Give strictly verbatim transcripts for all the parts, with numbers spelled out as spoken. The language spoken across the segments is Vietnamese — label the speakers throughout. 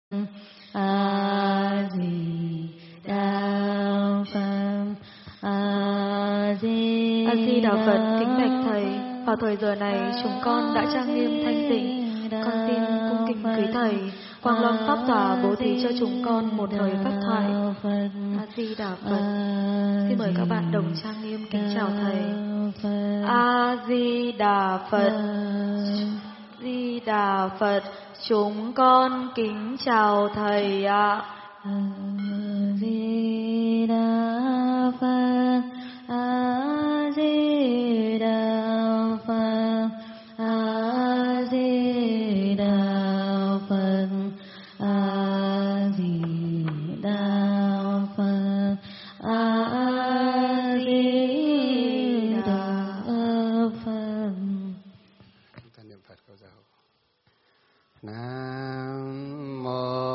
Speaker 1: A Di Đà Phật. A Di
Speaker 2: A Di Đà Phật. Kính bạch thầy, vào thời giờ này chúng con đã trang nghiêm thanh tịnh, con xin cung kính quý thầy quang lâm pháp tòa bố thí cho chúng con một lời pháp thoại. A Di Đà Phật. Xin mời các bạn đồng trang nghiêm kính chào thầy. A Di Đà Phật. Di Đà Phật. Chúng con kính chào thầy ạ.
Speaker 1: A Di Đà Phật. A Di Đà Phật. A Di Đà Phật. A Di Đà Phật. A Di Đà Phật.
Speaker 3: Chúng ta niệm Phật câu giáo. Nam mô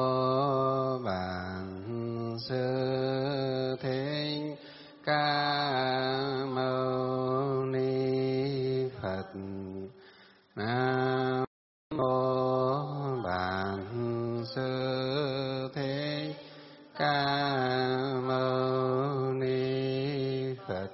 Speaker 3: Bản Sư Thích Ca Mâu Ni Phật. Nam mô Bản Sư Thích Ca Mâu Ni Phật.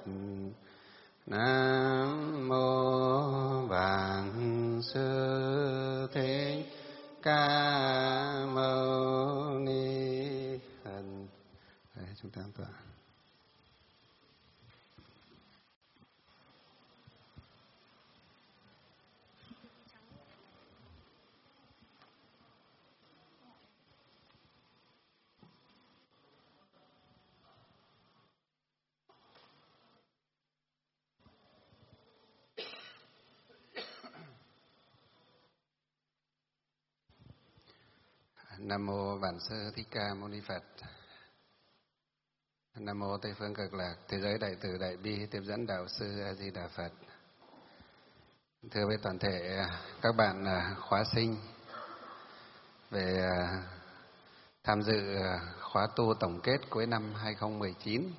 Speaker 3: Nam mô Bản Sư Thích Ca Mâu Ni Phật. Đấy, chúng ta tọa. Nam mô Bản Sư Thích Ca Mâu Ni Phật. Nam mô Tây Phương Cực Lạc Thế Giới Đại Từ Đại Bi Tiếp Dẫn Đạo Sư A Di Đà Phật. Thưa với toàn thể các bạn khóa sinh về tham dự khóa tu tổng kết cuối năm hai không một chín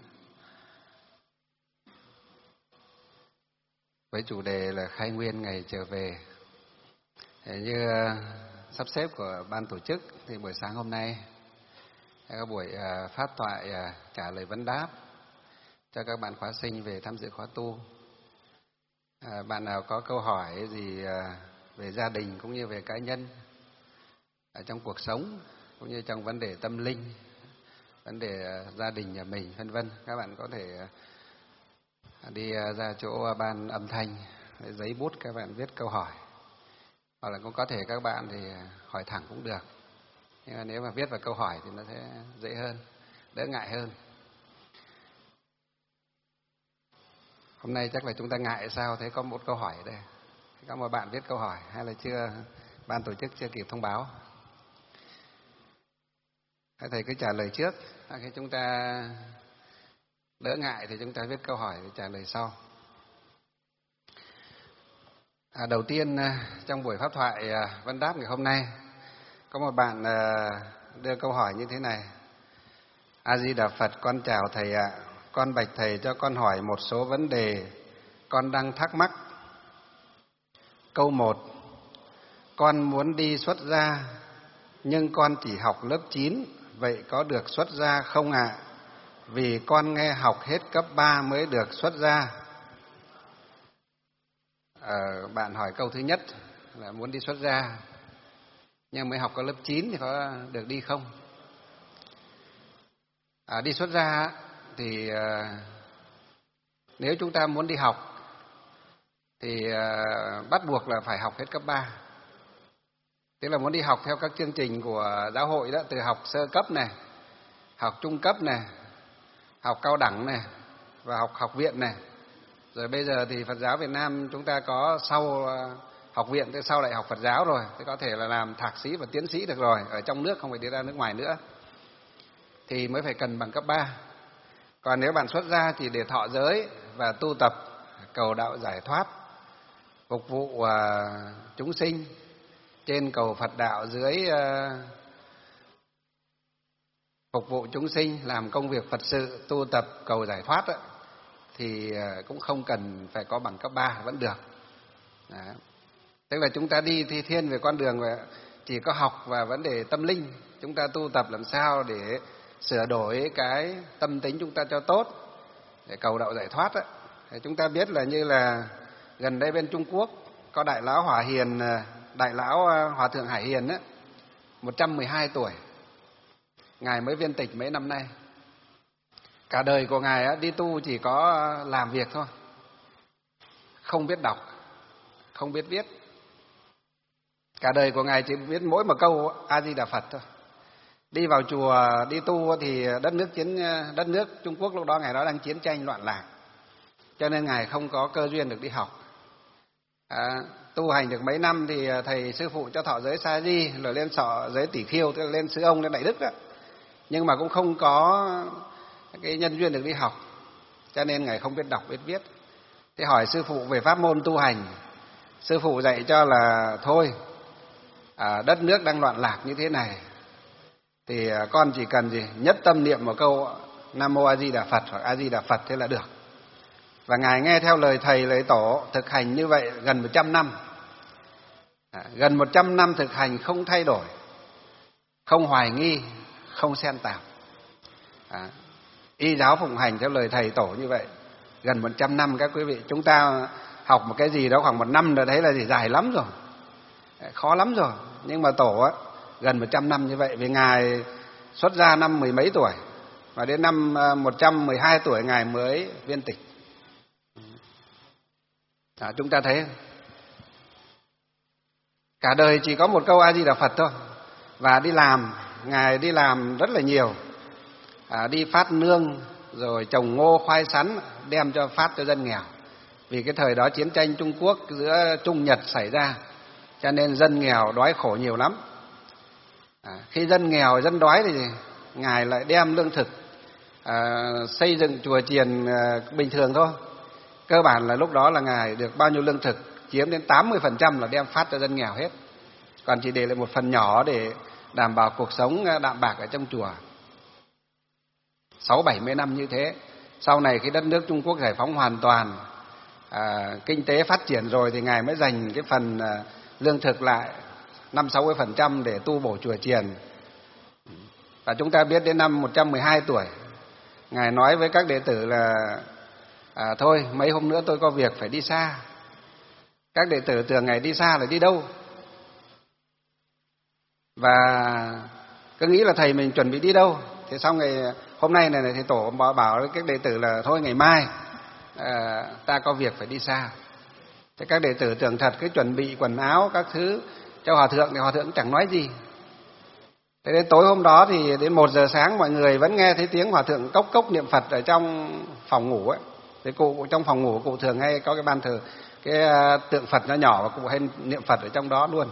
Speaker 3: với chủ đề là khai nguyên ngày trở về. Như sắp xếp của ban tổ chức thì buổi sáng hôm nay có buổi phát thoại trả lời vấn đáp cho các bạn khóa sinh về tham dự khóa tu. À, bạn nào có câu hỏi gì về gia đình cũng như về cá nhân ở trong cuộc sống cũng như trong vấn đề tâm linh, vấn đề gia đình nhà mình vân vân, các bạn có thể đi ra chỗ ban âm thanh với giấy bút, các bạn viết câu hỏi, hoặc là cũng có thể các bạn thì hỏi thẳng cũng được. Nhưng mà nếu mà viết vào câu hỏi thì nó sẽ dễ hơn, đỡ ngại hơn. Hôm nay chắc là chúng ta ngại sao? Thế có một câu hỏi ở đây. Có một bạn viết câu hỏi hay là chưa, ban tổ chức chưa kịp thông báo? Thầy cứ trả lời trước. Khi chúng ta đỡ ngại thì chúng ta viết câu hỏi để trả lời sau. À, đầu tiên trong buổi pháp thoại vấn đáp ngày hôm nay có một bạn đưa câu hỏi như thế này: A Di Đà Phật, con chào thầy ạ. Con bạch thầy cho con hỏi một số vấn đề con đang thắc mắc. Câu một: con muốn đi xuất gia nhưng con chỉ học lớp chín, vậy có được xuất gia không ạ? Vì con nghe học hết cấp ba mới được xuất gia. À, bạn hỏi câu thứ nhất là muốn đi xuất gia nhưng mới học có lớp chín thì có được đi không? À, đi xuất gia thì à, nếu chúng ta muốn đi học thì à, bắt buộc là phải học hết cấp ba. Tức là muốn đi học theo các chương trình của giáo hội đó, từ học sơ cấp này, học trung cấp này, học cao đẳng này và học học viện này. Rồi bây giờ thì Phật giáo Việt Nam chúng ta có sau học viện, tức sau đại học Phật giáo rồi, thì có thể là làm thạc sĩ và tiến sĩ được rồi, ở trong nước không phải đi ra nước ngoài nữa, thì mới phải cần bằng cấp ba. Còn nếu bạn xuất gia thì để thọ giới và tu tập cầu đạo giải thoát, phục vụ uh, chúng sinh, trên cầu Phật đạo, dưới uh, phục vụ chúng sinh, làm công việc Phật sự, tu tập cầu giải thoát đó, thì cũng không cần phải có bằng cấp ba vẫn được. Đó. Tức là chúng ta đi thi thiên về con đường chỉ có học và vấn đề tâm linh. Chúng ta tu tập làm sao để sửa đổi cái tâm tính chúng ta cho tốt, để cầu đạo giải thoát ấy. Chúng ta biết là như là gần đây bên Trung Quốc có đại lão Hòa Hiền, đại lão Hòa thượng Hải Hiền ấy, một trăm mười hai tuổi. Ngài mới viên tịch mấy năm nay. Cả đời của Ngài ấy, đi tu chỉ có làm việc thôi, không biết đọc, không biết viết. Cả đời của Ngài chỉ biết mỗi một câu A Di Đà Phật thôi. Đi vào chùa đi tu thì đất nước chiến đất nước Trung Quốc lúc đó Ngài đó đang chiến tranh loạn lạc, cho nên Ngài không có cơ duyên được đi học. À, tu hành được mấy năm thì thầy sư phụ cho thọ giới Sa Di, rồi lên sọ giới Tỷ Khiêu, tức là lên Sư Ông, lên Đại Đức đó. Nhưng mà cũng không có cái nhân duyên được đi học, cho nên Ngài không biết đọc biết viết. Thế hỏi sư phụ về pháp môn tu hành, sư phụ dạy cho là thôi, à, đất nước đang loạn lạc như thế này thì con chỉ cần gì nhất tâm niệm một câu Nam Mô A Di Đà Phật hoặc A Di Đà Phật thế là được. Và Ngài nghe theo lời thầy lời tổ thực hành như vậy gần một trăm năm, à, gần một trăm năm thực hành không thay đổi, không hoài nghi, không xen tạp, à, y giáo phụng hành theo lời thầy tổ như vậy gần một trăm năm. Các quý vị, chúng ta học một cái gì đó khoảng một năm là thấy là gì dài lắm rồi, khó lắm rồi. Nhưng mà tổ á, gần một trăm năm như vậy, vì Ngài xuất gia năm mười mấy tuổi và đến năm một trăm mười hai tuổi Ngài mới viên tịch. À, chúng ta thấy cả đời chỉ có một câu A Di Đà Phật thôi, và đi làm, Ngài đi làm rất là nhiều, à, đi phát nương rồi trồng ngô khoai sắn đem cho phát cho dân nghèo. Vì cái thời đó chiến tranh Trung Quốc giữa Trung Nhật xảy ra, cho nên dân nghèo đói khổ nhiều lắm. À, khi dân nghèo dân đói thì Ngài lại đem lương thực, à, xây dựng chùa chiền à, bình thường thôi. Cơ bản là lúc đó là Ngài được bao nhiêu lương thực chiếm đến tám mươi phần trăm là đem phát cho dân nghèo hết, còn chỉ để lại một phần nhỏ để đảm bảo cuộc sống đạm bạc ở trong chùa. Sáu bảy mươi năm như thế. Sau này khi đất nước Trung Quốc giải phóng hoàn toàn, à, kinh tế phát triển rồi thì Ngài mới dành cái phần à, lương thực lại năm sáu mươi phần trăm để tu bổ chùa chiền. Và chúng ta biết đến năm một trăm mười hai tuổi Ngài nói với các đệ tử là à, thôi mấy hôm nữa tôi có việc phải đi xa. Các đệ tử tưởng Ngài đi xa là đi đâu, và cứ nghĩ là thầy mình chuẩn bị đi đâu. Thế xong ngày hôm nay này, này thì tổ bảo với các đệ tử là thôi ngày mai à, ta có việc phải đi xa. Thế các đệ tử tưởng thật, cứ chuẩn bị quần áo các thứ cho hòa thượng thì hòa thượng cũng chẳng nói gì. Thế đến tối hôm đó thì đến một giờ sáng mọi người vẫn nghe thấy tiếng hòa thượng cốc cốc niệm Phật ở trong phòng ngủ ấy. Thế cụ trong phòng ngủ cụ thường hay có cái ban thờ, cái tượng Phật nhỏ nhỏ, và cụ hay niệm Phật ở trong đó luôn.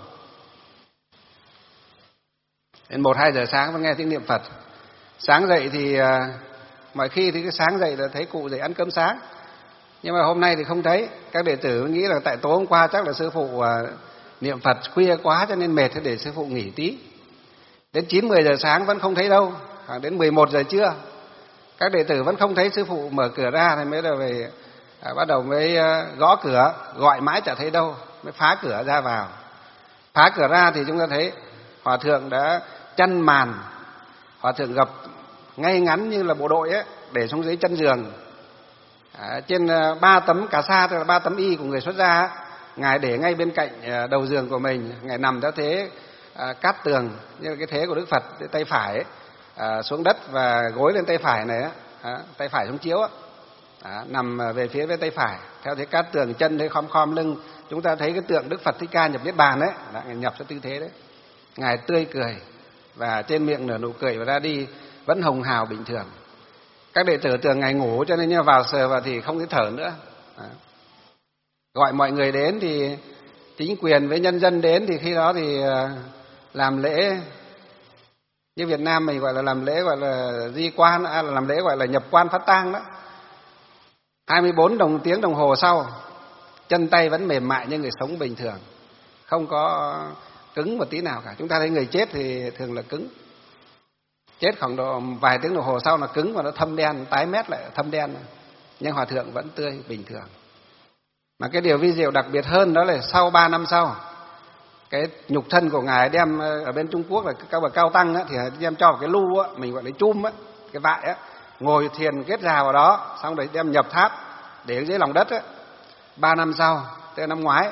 Speaker 3: Đến một hai giờ sáng vẫn nghe tiếng niệm Phật. Sáng dậy thì mọi khi thì cái sáng dậy là thấy cụ dậy ăn cơm sáng, nhưng mà hôm nay thì không thấy. Các đệ tử nghĩ là tại tối hôm qua chắc là sư phụ niệm Phật khuya quá cho nên mệt, để sư phụ nghỉ tí. Đến chín mười giờ sáng vẫn không thấy đâu, khoảng đến mười một giờ trưa các đệ tử vẫn không thấy sư phụ mở cửa ra, thì mới là về à, bắt đầu mới gõ cửa, gọi mãi chả thấy đâu, mới phá cửa ra vào. Phá cửa ra thì chúng ta thấy hòa thượng đã chăn màn, hòa thượng gập ngay ngắn như là bộ đội ấy, để xuống dưới chân giường. À, trên ba tấm cà sa, tức là ba tấm y của người xuất gia ấy, Ngài để ngay bên cạnh đầu giường của mình. Ngài nằm theo thế à, cát tường, như là cái thế của Đức Phật, tay phải ấy, à, xuống đất và gối lên tay phải này ấy, à, tay phải xuống chiếu ấy. À, nằm về phía bên tay phải theo thế cát tường, chân thế khom khom lưng. Chúng ta thấy cái tượng Đức Phật Thích Ca nhập niết bàn đấy, đã nhập cho tư thế đấy. Ngài tươi cười và trên miệng nở nụ cười, và ra đi vẫn hồng hào bình thường. Các đệ tử tưởng Ngài ngủ cho nên vào sờ vào thì không thấy thở nữa. À. Gọi mọi người đến thì chính quyền với nhân dân đến, thì khi đó thì làm lễ như Việt Nam mình gọi là làm lễ gọi là di quan, à, là làm lễ gọi là nhập quan phát tang đó. hai mươi bốn đồng tiếng đồng hồ sau, chân tay vẫn mềm mại như người sống bình thường, không có cứng một tí nào cả. Chúng ta thấy người chết thì thường là cứng, chết khoảng độ vài tiếng đồng hồ sau là cứng và nó thâm đen, tái mét lại thâm đen. Nhưng hòa thượng vẫn tươi bình thường. Mà cái điều vi diệu đặc biệt hơn đó là sau ba năm sau, Cái nhục thân của ngài đem ở bên Trung Quốc là các bậc cao tăng á, thì đem cho cái lu á, mình gọi là chum á, cái vại á, ngồi thiền kết già vào đó, xong rồi đem nhập tháp để dưới lòng đất á. Ba năm sau, tức là năm ngoái,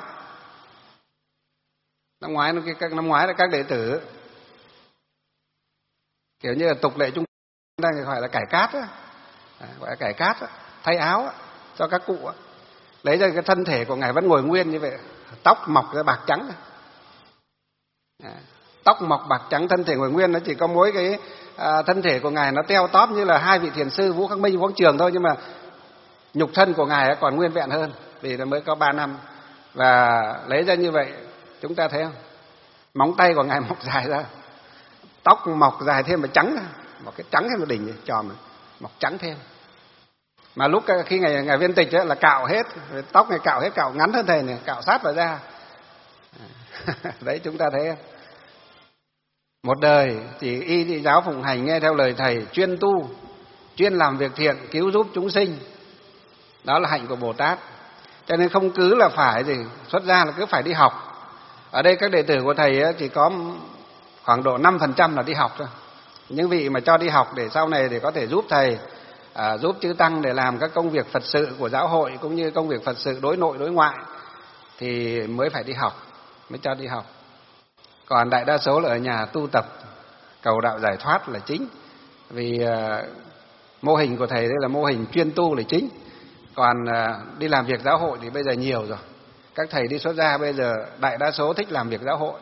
Speaker 3: năm ngoái các năm ngoái là các đệ tử kiểu như là tục lệ Trung Quốc đang gọi là cải cát á, gọi là cải cát á, thay áo á, cho các cụ á. Lấy ra cái thân thể của ngài vẫn ngồi nguyên như vậy, tóc mọc ra bạc trắng. À, tóc mọc bạc trắng, thân thể ngồi nguyên, nó chỉ có mỗi cái à, thân thể của ngài nó teo tóp như là hai vị thiền sư Vũ Khắc Minh, Vũ Khắc Trường thôi, nhưng mà nhục thân của ngài còn nguyên vẹn hơn, vì nó mới có ba năm. Và lấy ra như vậy, chúng ta thấy không? Móng tay của ngài mọc dài ra, tóc mọc dài thêm mà trắng ra, một cái trắng thêm một đỉnh tròn này, mọc trắng thêm. Mà lúc khi ngày ngày viên tịch ấy, là cạo hết tóc này, cạo hết, cạo ngắn hơn thầy này, cạo sát vào da. Đấy, chúng ta thấy không? Một đời chỉ y đi giáo phụng hành, nghe theo lời thầy, chuyên tu, chuyên làm việc thiện, cứu giúp chúng sinh. Đó là hạnh của Bồ Tát. Cho nên không cứ là phải gì xuất gia là cứ phải đi học. Ở đây các đệ tử của thầy ấy, chỉ có khoảng độ năm phần trăm là đi học thôi. Những vị mà cho đi học để sau này để có thể giúp thầy, à, giúp chư tăng để làm các công việc Phật sự của giáo hội, cũng như công việc Phật sự đối nội đối ngoại, thì mới phải đi học, mới cho đi học. Còn đại đa số là ở nhà tu tập, cầu đạo giải thoát là chính. Vì uh, mô hình của thầy đây là mô hình chuyên tu là chính. Còn uh, đi làm việc giáo hội thì bây giờ nhiều rồi. Các thầy đi xuất gia bây giờ đại đa số thích làm việc giáo hội.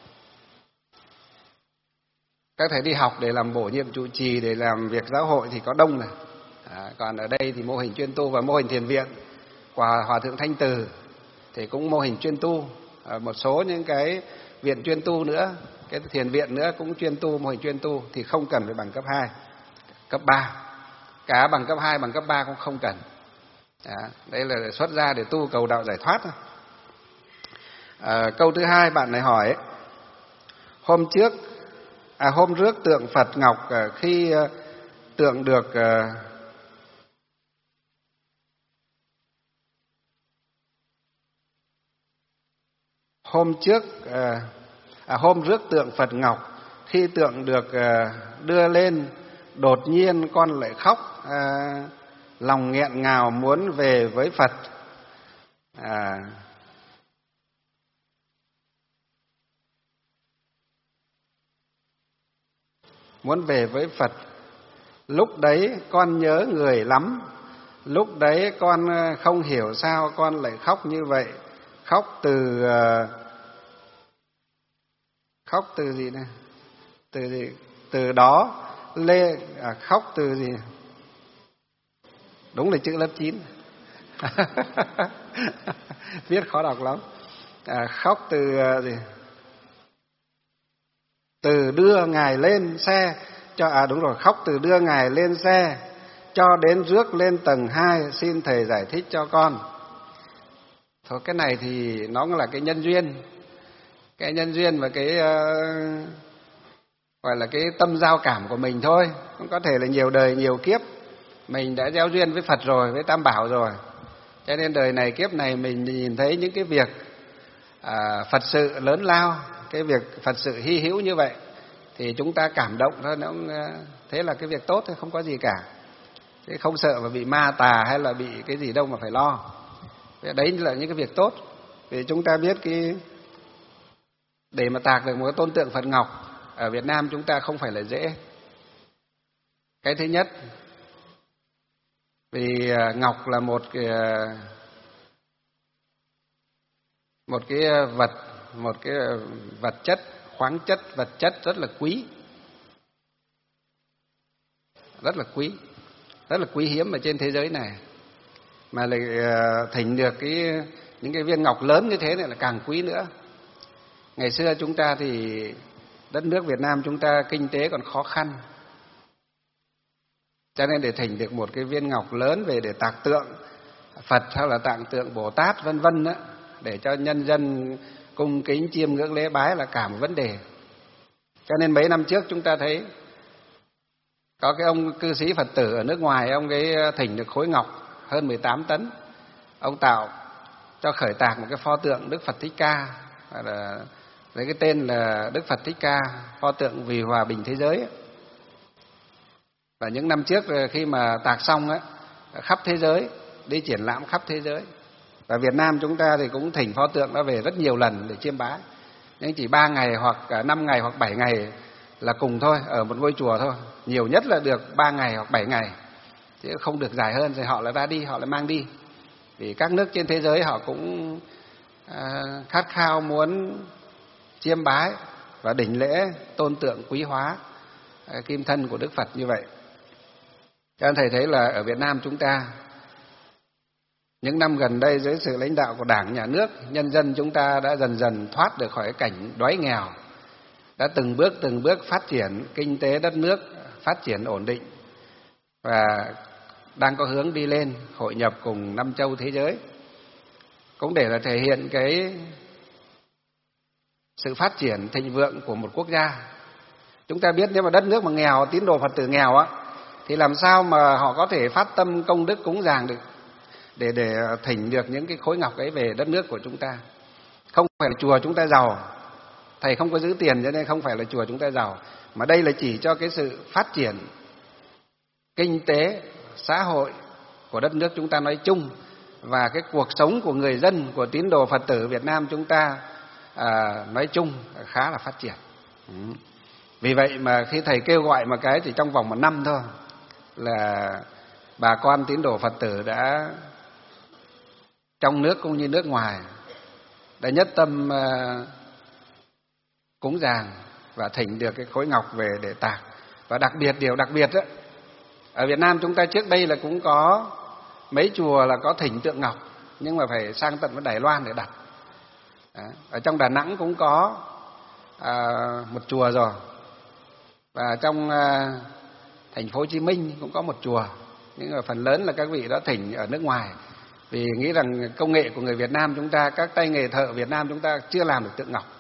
Speaker 3: Các thầy đi học để làm bổ nhiệm trụ trì, để làm việc giáo hội thì có đông này. À, còn ở đây thì mô hình chuyên tu, và mô hình thiền viện của Hòa Thượng Thanh Từ thì cũng mô hình chuyên tu. À, một số những cái viện chuyên tu nữa, cái thiền viện nữa cũng chuyên tu, mô hình chuyên tu thì không cần phải bằng cấp hai, cấp ba. Cả bằng cấp hai, bằng cấp ba cũng không cần. Đó, đây là xuất gia để tu cầu đạo giải thoát thôi. À, câu thứ hai bạn này hỏi, hôm trước, à, hôm rước tượng Phật Ngọc khi tượng được hôm trước à, hôm rước tượng Phật Ngọc khi tượng được đưa lên, đột nhiên con lại khóc, à, lòng nghẹn ngào muốn về với Phật. À, muốn về với Phật. Lúc đấy con nhớ người lắm, lúc đấy con không hiểu sao con lại khóc như vậy. Khóc từ khóc từ gì này? Từ gì? Từ đó lê à, khóc từ gì? Đúng là chữ lớp chín. Viết khó đọc lắm. À, khóc từ gì? Từ đưa ngài lên xe cho à đúng rồi, khóc từ đưa ngài lên xe cho đến rước lên tầng hai, xin thầy giải thích cho con. Thôi cái này thì nó là cái nhân duyên, cái nhân duyên và cái uh, gọi là cái tâm giao cảm của mình thôi. Cũng có thể là nhiều đời nhiều kiếp mình đã gieo duyên với Phật rồi, với Tam Bảo rồi, cho nên đời này kiếp này mình nhìn thấy những cái việc à, Phật sự lớn lao, cái việc Phật sự hy hữu như vậy thì chúng ta cảm động thôi, nó cũng thế là cái việc tốt thôi, không có gì cả. Thế không sợ mà bị ma tà hay là bị cái gì đâu mà phải lo. Đấy là những cái việc tốt. Vì chúng ta biết cái để mà tạc được một cái tôn tượng Phật Ngọc ở Việt Nam chúng ta không phải là dễ. Cái thứ nhất, vì ngọc là một cái một cái vật một cái vật chất, khoáng chất, vật chất rất là quý, rất là quý, rất là quý hiếm ở trên thế giới này. Mà lại thỉnh được cái những cái viên ngọc lớn như thế này là càng quý nữa. Ngày xưa chúng ta thì đất nước Việt Nam chúng ta kinh tế còn khó khăn, cho nên để thỉnh được một cái viên ngọc lớn về để tạc tượng Phật hay là tạc tượng Bồ Tát vân vân á, để cho nhân dân cung kính chiêm ngưỡng lễ bái là cả một vấn đề. Cho nên mấy năm trước chúng ta thấy có cái ông cư sĩ Phật tử ở nước ngoài, ông ấy thỉnh được khối ngọc hơn mười tám tấn. Ông tạo cho khởi tạc một cái pho tượng Đức Phật Thích Ca, là lấy cái tên là Đức Phật Thích Ca, pho tượng vì hòa bình thế giới. Và những năm trước khi mà tạc xong á, khắp thế giới, đi triển lãm khắp thế giới. Và Việt Nam chúng ta thì cũng thỉnh pho tượng đó về rất nhiều lần để chiêm bái. Nhưng chỉ ba ngày hoặc năm ngày hoặc bảy ngày là cùng thôi, ở một ngôi chùa thôi. Nhiều nhất là được ba ngày hoặc bảy ngày, chứ không được dài hơn, rồi họ lại ra đi, họ lại mang đi. Vì các nước trên thế giới họ cũng à, khát khao muốn chiêm bái và đảnh lễ tôn tượng quý hóa à, kim thân của Đức Phật như vậy. Cho nên thầy thấy là ở Việt Nam chúng ta những năm gần đây dưới sự lãnh đạo của Đảng, Nhà nước, nhân dân chúng ta đã dần dần thoát được khỏi cảnh đói nghèo, đã từng bước từng bước phát triển kinh tế đất nước, phát triển ổn định và đang có hướng đi lên hội nhập cùng năm châu thế giới. Cũng để là thể hiện cái sự phát triển thịnh vượng của một quốc gia. Chúng ta biết nếu mà đất nước mà nghèo, tín đồ Phật tử nghèo á, thì làm sao mà họ có thể phát tâm công đức cúng dường được để để thỉnh được những cái khối ngọc ấy về đất nước của chúng ta. Không phải là chùa chúng ta giàu, thầy không có giữ tiền cho nên không phải là chùa chúng ta giàu, mà đây là chỉ cho cái sự phát triển kinh tế, xã hội của đất nước chúng ta nói chung và cái cuộc sống của người dân, của tín đồ Phật tử Việt Nam chúng ta à, nói chung khá là phát triển. Ừ. Vì vậy mà khi thầy kêu gọi một cái thì trong vòng một năm thôi là bà con tín đồ Phật tử đã trong nước cũng như nước ngoài đã nhất tâm uh, cúng dường và thỉnh được cái khối ngọc về để tạc. Và đặc biệt, điều đặc biệt đó, ở Việt Nam chúng ta trước đây là cũng có mấy chùa là có thỉnh tượng ngọc, nhưng mà phải sang tận với Đài Loan để đặt. Đó. Ở trong Đà Nẵng cũng có uh, một chùa rồi, và trong uh, thành phố Hồ Chí Minh cũng có một chùa, nhưng mà phần lớn là các vị đã thỉnh ở nước ngoài, vì nghĩ rằng công nghệ của người Việt Nam chúng ta, các tay nghề thợ Việt Nam chúng ta chưa làm được tượng ngọc.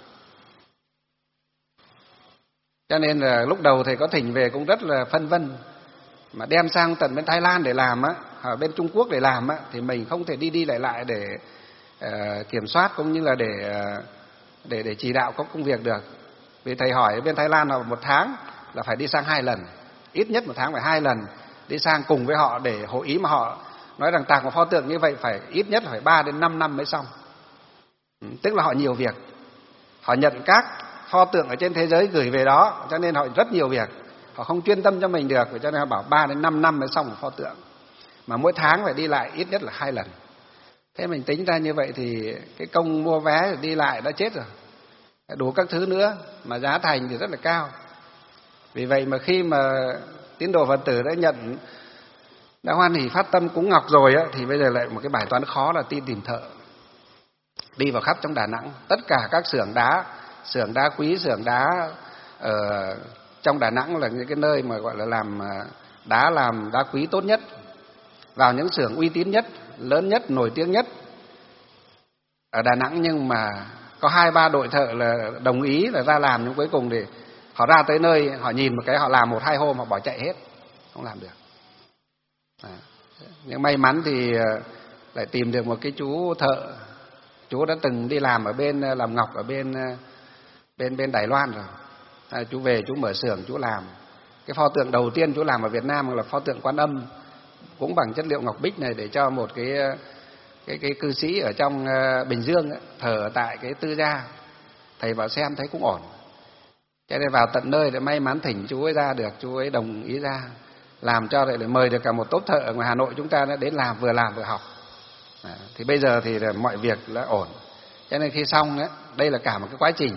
Speaker 3: Cho nên là lúc đầu thầy có thỉnh về cũng rất là phân vân, mà đem sang tận bên Thái Lan để làm á, ở bên Trung Quốc để làm á, thì mình không thể đi đi lại lại để uh, kiểm soát cũng như là để uh, để để chỉ đạo các công việc được. Vì thầy hỏi bên Thái Lan là một tháng là phải đi sang hai lần, ít nhất một tháng phải hai lần đi sang cùng với họ để hội ý, mà họ nói rằng tạc một pho tượng như vậy phải ít nhất phải ba đến năm năm mới xong. Ừ, tức là họ nhiều việc, họ nhận các pho tượng ở trên thế giới gửi về đó, cho nên họ rất nhiều việc, họ không chuyên tâm cho mình được, cho nên họ bảo ba đến năm năm mới xong một pho tượng, mà mỗi tháng phải đi lại ít nhất là hai lần. Thế mình tính ra như vậy thì cái công mua vé đi lại đã chết rồi, đủ các thứ nữa, mà giá thành thì rất là cao. Vì vậy mà khi mà tín đồ Phật tử đã nhận, đã hoan hỉ phát tâm cúng ngọc rồi á, thì bây giờ lại một cái bài toán khó là tìm tìm thợ. Đi vào khắp trong Đà Nẵng, tất cả các xưởng đá, xưởng đá quý, xưởng đá ở trong Đà Nẵng là những cái nơi mà gọi là làm đá, làm đá quý tốt nhất, vào những xưởng uy tín nhất, lớn nhất, nổi tiếng nhất ở Đà Nẵng, nhưng mà có hai ba đội thợ là đồng ý là ra làm, nhưng cuối cùng thì họ ra tới nơi, họ nhìn một cái, họ làm một hai hôm họ bỏ chạy hết, không làm được. À, nhưng may mắn thì lại tìm được một cái chú thợ, chú đã từng đi làm ở bên làm ngọc ở bên bên bên Đài Loan rồi. À, chú về chú mở xưởng chú làm. Cái pho tượng đầu tiên chú làm ở Việt Nam là pho tượng Quan Âm, cũng bằng chất liệu ngọc bích này, để cho một cái cái cái cư sĩ ở trong Bình Dương ấy, thờ tại cái tư gia. Thầy vào xem thấy cũng ổn, cho nên vào tận nơi để may mắn thỉnh chú ấy ra được, chú ấy đồng ý ra làm cho, để mời được cả một tốp thợ ở ngoài Hà Nội chúng ta đã đến làm, vừa làm vừa học. À, thì bây giờ thì là mọi việc đã ổn, cho nên khi xong ấy, đây là cả một cái quá trình.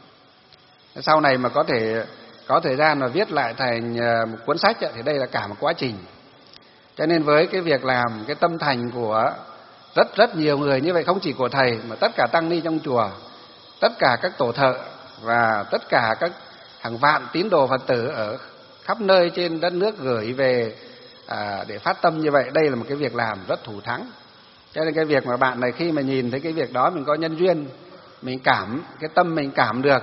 Speaker 3: Sau này mà có thể có thời gian mà viết lại thành một cuốn sách ấy, thì đây là cả một quá trình. Cho nên với cái việc làm, cái tâm thành của rất rất nhiều người như vậy, không chỉ của thầy mà tất cả tăng ni trong chùa, tất cả các tổ thợ và tất cả các hàng vạn tín đồ Phật tử ở khắp nơi trên đất nước gửi về à, để phát tâm như vậy, đây là một cái việc làm rất thủ thắng. Cho nên cái việc mà bạn này khi mà nhìn thấy cái việc đó, mình có nhân duyên, mình cảm, cái tâm mình cảm được,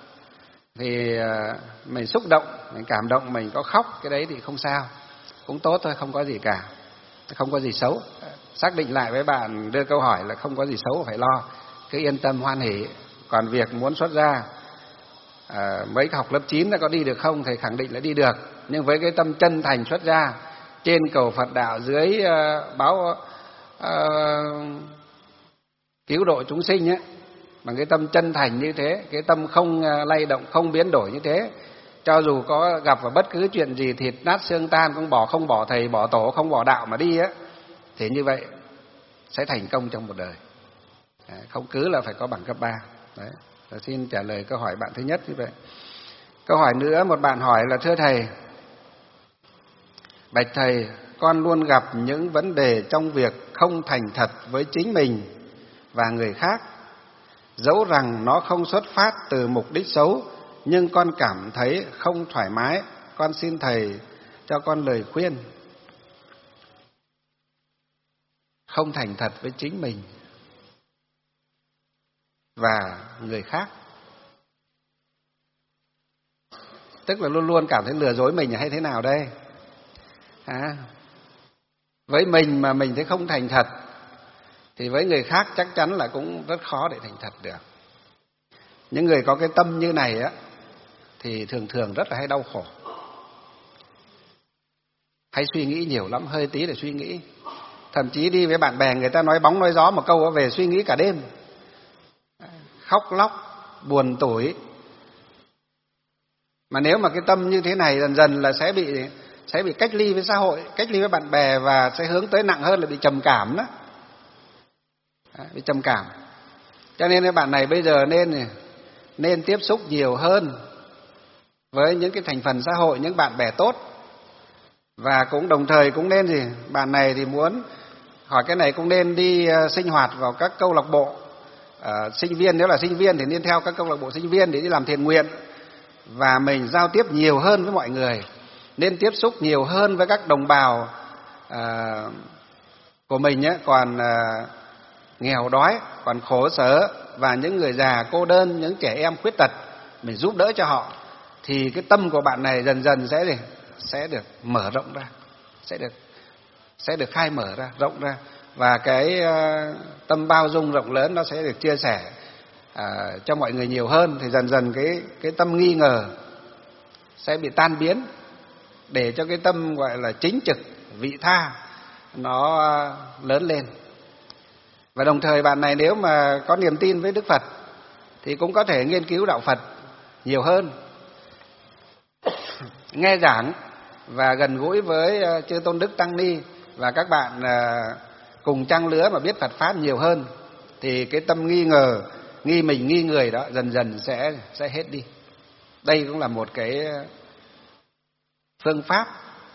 Speaker 3: thì à, mình xúc động, mình cảm động, mình có khóc, cái đấy thì không sao, cũng tốt thôi, không có gì cả, không có gì xấu. Xác định lại với bạn đưa câu hỏi là không có gì xấu phải lo, cứ yên tâm hoan hỉ Còn việc muốn xuất gia, à, mấy học lớp chín đã có đi được không? Thầy khẳng định là đi được. Nhưng với cái tâm chân thành xuất gia, trên cầu Phật đạo, dưới uh, báo uh, cứu độ chúng sinh ấy, bằng cái tâm chân thành như thế, cái tâm không uh, lay động, không biến đổi như thế, cho dù có gặp vào bất cứ chuyện gì thịt nát xương tan, cũng bỏ không bỏ thầy, bỏ tổ, không bỏ đạo mà đi á, thì như vậy sẽ thành công trong một đời. Đấy, không cứ là phải có bằng cấp ba. Đấy, tôi xin trả lời câu hỏi bạn thứ nhất như vậy. Câu hỏi nữa, một bạn hỏi là: thưa thầy, bạch thầy, con luôn gặp những vấn đề trong việc không thành thật với chính mình và người khác. Dẫu rằng nó không xuất phát từ mục đích xấu, nhưng con cảm thấy không thoải mái. Con xin thầy cho con lời khuyên. Không thành thật với chính mình và người khác, tức là luôn luôn cảm thấy lừa dối mình hay thế nào đây? À, với mình mà mình thấy không thành thật, thì với người khác chắc chắn là cũng rất khó để thành thật được. Những người có cái tâm như này á, thì thường thường rất là hay đau khổ, hay suy nghĩ nhiều lắm, hơi tí để suy nghĩ. Thậm chí đi với bạn bè, người ta nói bóng nói gió một câu, về suy nghĩ cả đêm, khóc lóc, buồn tủi. Mà nếu mà cái tâm như thế này dần dần là sẽ bị sẽ bị cách ly với xã hội, cách ly với bạn bè, và sẽ hướng tới nặng hơn là bị trầm cảm đó. Đấy, bị trầm cảm. Cho nên cái bạn này bây giờ nên nên tiếp xúc nhiều hơn với những cái thành phần xã hội, những bạn bè tốt. Và cũng đồng thời cũng nên gì, bạn này thì muốn hỏi cái này cũng nên đi uh, sinh hoạt vào các câu lạc bộ. Uh, sinh viên, nếu là sinh viên thì nên theo các câu lạc bộ sinh viên để đi làm thiện nguyện, và mình giao tiếp nhiều hơn với mọi người, nên tiếp xúc nhiều hơn với các đồng bào uh, của mình nhé, còn uh, nghèo đói, còn khổ sở, và những người già cô đơn, những trẻ em khuyết tật, mình giúp đỡ cho họ, thì cái tâm của bạn này dần dần sẽ gì? sẽ được mở rộng ra, sẽ được sẽ được khai mở ra, rộng ra, và cái uh, tâm bao dung rộng lớn nó sẽ được chia sẻ uh, cho mọi người nhiều hơn. Thì dần dần cái cái tâm nghi ngờ sẽ bị tan biến, để cho cái tâm gọi là chính trực, vị tha nó uh, lớn lên. Và đồng thời bạn này nếu mà có niềm tin với Đức Phật thì cũng có thể nghiên cứu đạo Phật nhiều hơn, nghe giảng và gần gũi với chư tôn đức tăng ni và các bạn cùng trang lứa mà biết Phật pháp nhiều hơn, thì cái tâm nghi ngờ, nghi mình, nghi người đó dần dần sẽ sẽ hết đi. Đây cũng là một cái phương pháp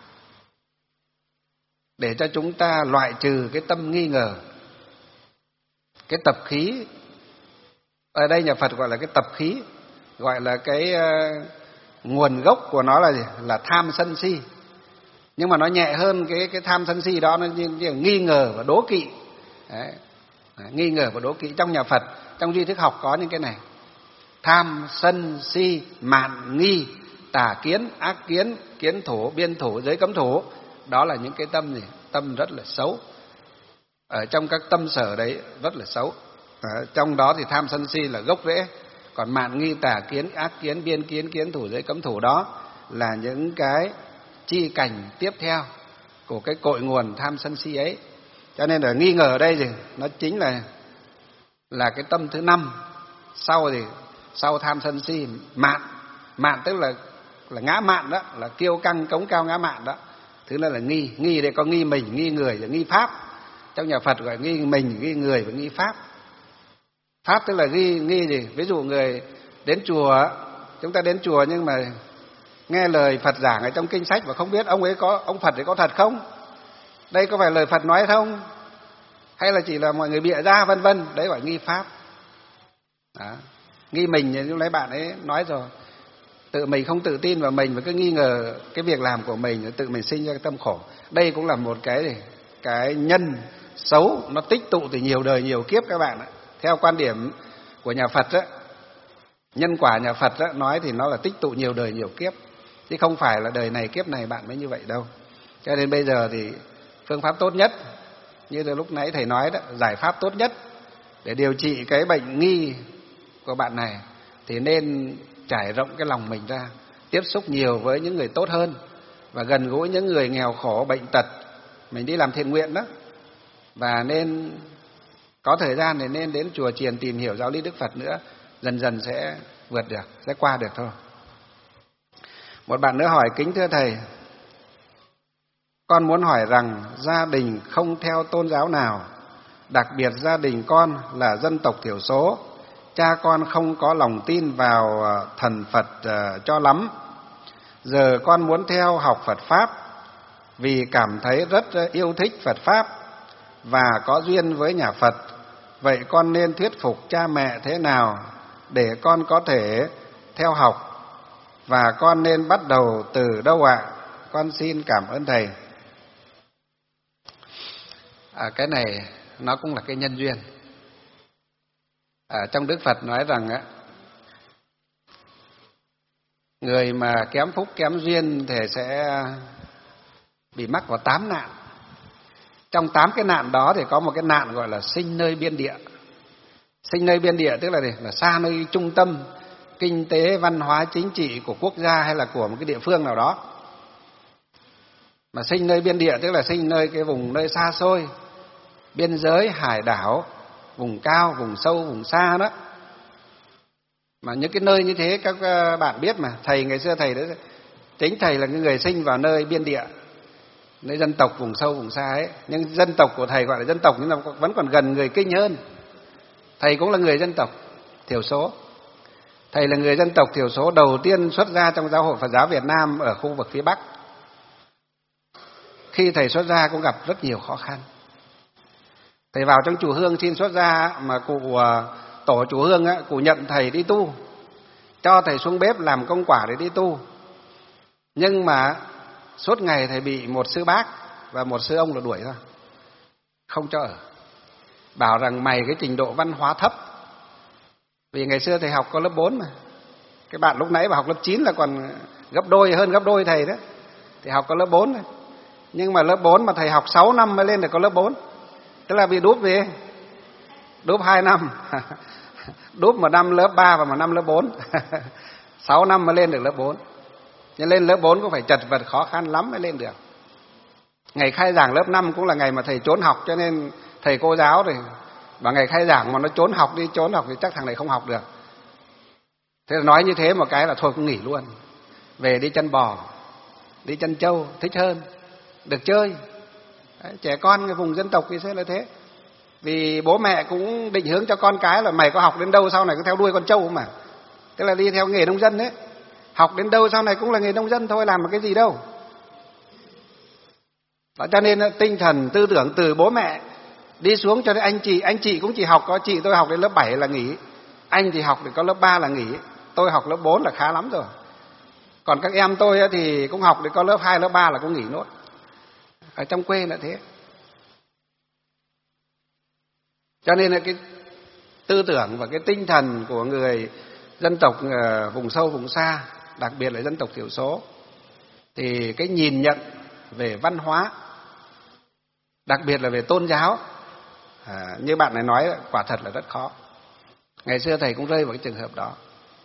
Speaker 3: để cho chúng ta loại trừ cái tâm nghi ngờ. Cái tập khí, ở đây nhà Phật gọi là cái tập khí, gọi là cái uh, nguồn gốc của nó là gì? Là tham sân si. Nhưng mà nó nhẹ hơn cái cái tham sân si đó, nó như, như nghi ngờ và đố kỵ. Đấy. Đấy, nghi ngờ và đố kỵ trong nhà Phật, trong duy thức học có những cái này: tham sân si, mạn nghi, tà kiến, ác kiến, kiến thủ, biên thủ, giới cấm thủ. Đó là những cái tâm gì? Tâm rất là xấu. Ở trong các tâm sở đấy rất là xấu. Ở trong đó thì tham sân si là gốc rễ, còn mạn nghi, tà kiến, ác kiến, biên kiến, kiến thủ, giới cấm thủ đó là những cái chi cảnh tiếp theo của cái cội nguồn tham sân si ấy. Cho nên là nghi ngờ ở đây thì nó chính là là cái tâm thứ năm sau thì sau tham sân si. Mạn, mạn tức là là ngã mạn đó, là kiêu căng cống cao ngã mạn đó. Thứ là là nghi, nghi đây có nghi mình, nghi người và nghi pháp. Trong nhà Phật gọi nghi mình, nghi người và nghi pháp. Pháp tức là nghi nghi gì? Ví dụ người đến chùa, chúng ta đến chùa nhưng mà nghe lời Phật giảng ở trong kinh sách và không biết ông ấy có ông Phật ấy có thật không? Đây có phải lời Phật nói không? Hay là chỉ là mọi người bịa ra, vân vân, đấy gọi nghi pháp. Đó. Nghi mình như lúc nãy bạn ấy nói rồi. Tự mình không tự tin vào mình và cứ nghi ngờ cái việc làm của mình, tự mình sinh ra cái tâm khổ. Đây cũng là một cái cái nhân xấu, nó tích tụ từ nhiều đời nhiều kiếp các bạn ạ. Theo quan điểm của nhà Phật á, nhân quả nhà Phật á, nói thì nó là tích tụ nhiều đời nhiều kiếp, chứ không phải là đời này kiếp này bạn mới như vậy đâu. Cho nên bây giờ thì phương pháp tốt nhất, như lúc nãy thầy nói đó, giải pháp tốt nhất để điều trị cái bệnh nghi của bạn này thì nên trải rộng cái lòng mình ra, tiếp xúc nhiều với những người tốt hơn và gần gũi những người nghèo khổ, bệnh tật. Mình đi làm thiện nguyện đó, và nên có thời gian thì nên đến chùa chiền tìm hiểu giáo lý Đức Phật nữa, dần dần sẽ vượt được, sẽ qua được thôi. Một bạn nữa hỏi: kính thưa thầy, con muốn hỏi rằng gia đình không theo tôn giáo nào, đặc biệt gia đình con là dân tộc thiểu số, cha con không có lòng tin vào thần Phật cho lắm. Giờ con muốn theo học Phật Pháp vì cảm thấy rất yêu thích Phật Pháp và có duyên với nhà Phật. Vậy con nên thuyết phục cha mẹ thế nào để con có thể theo học, và con nên bắt đầu từ đâu ạ? Con xin cảm ơn thầy. À, cái này nó cũng là cái nhân duyên. À, trong Đức Phật nói rằng á, người mà kém phúc kém duyên thì sẽ bị mắc vào tám nạn. Trong tám cái nạn đó thì có một cái nạn gọi là sinh nơi biên địa. Sinh nơi biên địa tức là gì? Là xa nơi trung tâm kinh tế, văn hóa, chính trị của quốc gia hay là của một cái địa phương nào đó. Mà sinh nơi biên địa tức là sinh nơi cái vùng nơi xa xôi, biên giới, hải đảo, vùng cao, vùng sâu, vùng xa đó. Mà những cái nơi như thế các bạn biết mà, thầy ngày xưa thầy đấy, chính thầy là người sinh vào nơi biên địa, nơi dân tộc vùng sâu vùng xa ấy. Nhưng dân tộc của thầy gọi là dân tộc nhưng mà vẫn còn gần người Kinh hơn. Thầy cũng là người dân tộc thiểu số. Thầy là người dân tộc thiểu số đầu tiên xuất gia trong giáo hội Phật giáo Việt Nam ở khu vực phía Bắc. Khi thầy xuất gia cũng gặp rất nhiều khó khăn. Thầy vào trong chùa Hương xin xuất gia mà cụ tổ chùa Hương á, cụ nhận thầy đi tu, cho thầy xuống bếp làm công quả để đi tu. Nhưng mà suốt ngày thầy bị một sư bác và một sư ông là đuổi thôi, không cho ở. Bảo rằng mày cái trình độ văn hóa thấp. Vì ngày xưa thầy học có lớp bốn mà. Cái bạn lúc nãy bảo học lớp chín là còn gấp đôi, hơn gấp đôi thầy đó. Thì học có lớp bốn thôi. Nhưng mà lớp bốn mà thầy học sáu năm mới lên được có lớp bốn. Tức là bị đúp gì? Đúp hai năm. Đúp một năm lớp ba và một năm lớp bốn. sáu năm mới lên được lớp bốn. Nhưng lên lớp bốn cũng phải chật vật khó khăn lắm mới lên được. Ngày khai giảng lớp năm cũng là ngày mà thầy trốn học, cho nên thầy cô giáo thì và ngày khai giảng mà nó trốn học đi trốn học thì chắc thằng này không học được. Thế là nói như thế một cái là thôi cũng nghỉ luôn. Về đi chân bò, đi chân trâu thích hơn, được chơi. Đấy, trẻ con cái vùng dân tộc thì sẽ là thế. Vì bố mẹ cũng định hướng cho con cái là mày có học đến đâu sau này cứ theo đuôi con trâu mà. Tức là đi theo nghề nông dân đấy. Học đến đâu sau này cũng là nghề nông dân thôi, làm một cái gì đâu. Đó, cho nên tinh thần tư tưởng từ bố mẹ đi xuống cho đến anh chị. Anh chị cũng chỉ học, có chị tôi học đến lớp bảy là nghỉ. Anh thì học thì có lớp ba là nghỉ. Tôi học lớp bốn là khá lắm rồi. Còn các em tôi thì cũng học thì có lớp hai, lớp ba là cũng nghỉ nốt. Ở trong quê là thế. Cho nên là cái tư tưởng và cái tinh thần của người dân tộc vùng sâu vùng xa, đặc biệt là dân tộc thiểu số, thì cái nhìn nhận về văn hóa, đặc biệt là về tôn giáo, à, như bạn này nói, quả thật là rất khó. Ngày xưa thầy cũng rơi vào cái trường hợp đó.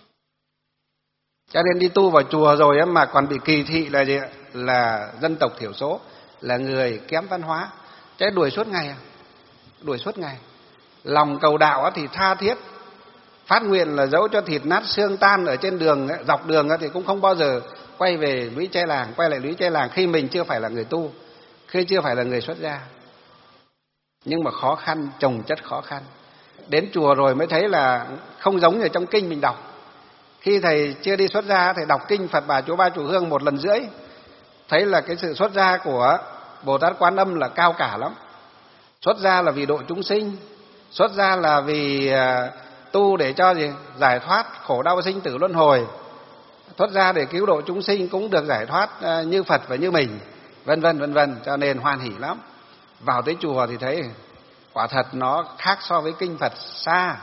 Speaker 3: Cho nên đi tu vào chùa rồi mà còn bị kỳ thị là gì? Là dân tộc thiểu số, là người kém văn hóa. Chứ đuổi suốt ngày, đuổi suốt ngày. Lòng cầu đạo thì tha thiết, phát nguyện là dẫu cho thịt nát xương tan ở trên đường, dọc đường thì cũng không bao giờ quay về lũy tre làng, quay lại lũy tre làng khi mình chưa phải là người tu, khi chưa phải là người xuất gia. Nhưng mà khó khăn, chồng chất khó khăn. Đến chùa rồi mới thấy là không giống như trong kinh mình đọc. Khi thầy chưa đi xuất gia, thầy đọc kinh Phật Bà Chúa Ba Chùa Hương một lần rưỡi, thấy là cái sự xuất gia của Bồ Tát Quan Âm là cao cả lắm. Xuất gia là vì độ chúng sinh, xuất gia là vì tu để cho gì? Giải thoát khổ đau sinh tử luân hồi, xuất gia để cứu độ chúng sinh cũng được giải thoát như Phật và như mình, vân vân vân vân. Cho nên hoan hỉ lắm. Vào tới chùa thì thấy quả thật nó khác so với kinh Phật xa.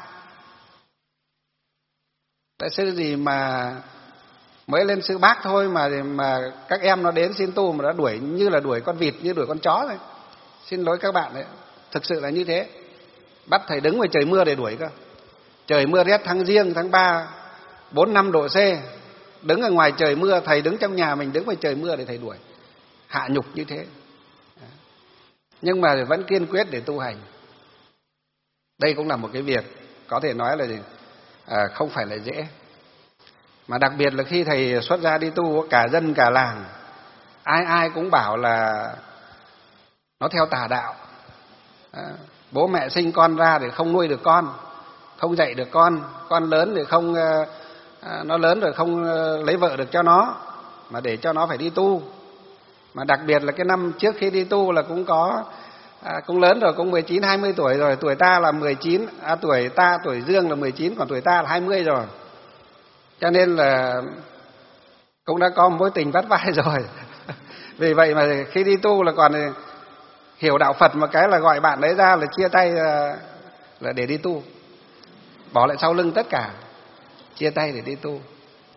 Speaker 3: Tại sư gì mà mới lên sư bác thôi mà mà các em nó đến xin tu mà đã đuổi như là đuổi con vịt, như đuổi con chó rồi. Xin lỗi các bạn đấy, thực sự là như thế. Bắt thầy đứng ngoài trời mưa để đuổi cơ. Trời mưa rét tháng Giêng, tháng ba, bốn năm độ C, đứng ở ngoài trời mưa, thầy đứng trong nhà mình đứng ngoài trời mưa để thầy đuổi. Hạ nhục như thế. Nhưng mà vẫn kiên quyết để tu hành. Đây cũng là một cái việc có thể nói là à, không phải là dễ. Mà đặc biệt là khi thầy xuất gia đi tu, cả dân cả làng ai ai cũng bảo là nó theo tà đạo. À, bố mẹ sinh con ra để không nuôi được con, không dạy được con, con lớn thì không à, nó lớn rồi không lấy vợ được cho nó, mà để cho nó phải đi tu. Mà đặc biệt là cái năm trước khi đi tu là cũng có à, cũng lớn rồi, cũng mười chín hai mươi tuổi rồi, tuổi ta là mười chín, à, tuổi ta tuổi Dương là mười chín, còn tuổi ta là hai mươi rồi. Cho nên là cũng đã có mối tình vắt vai rồi. Vì vậy mà khi đi tu là còn hiểu đạo Phật một cái là gọi bạn đấy ra là chia tay là, là để đi tu, bỏ lại sau lưng tất cả, chia tay để đi tu,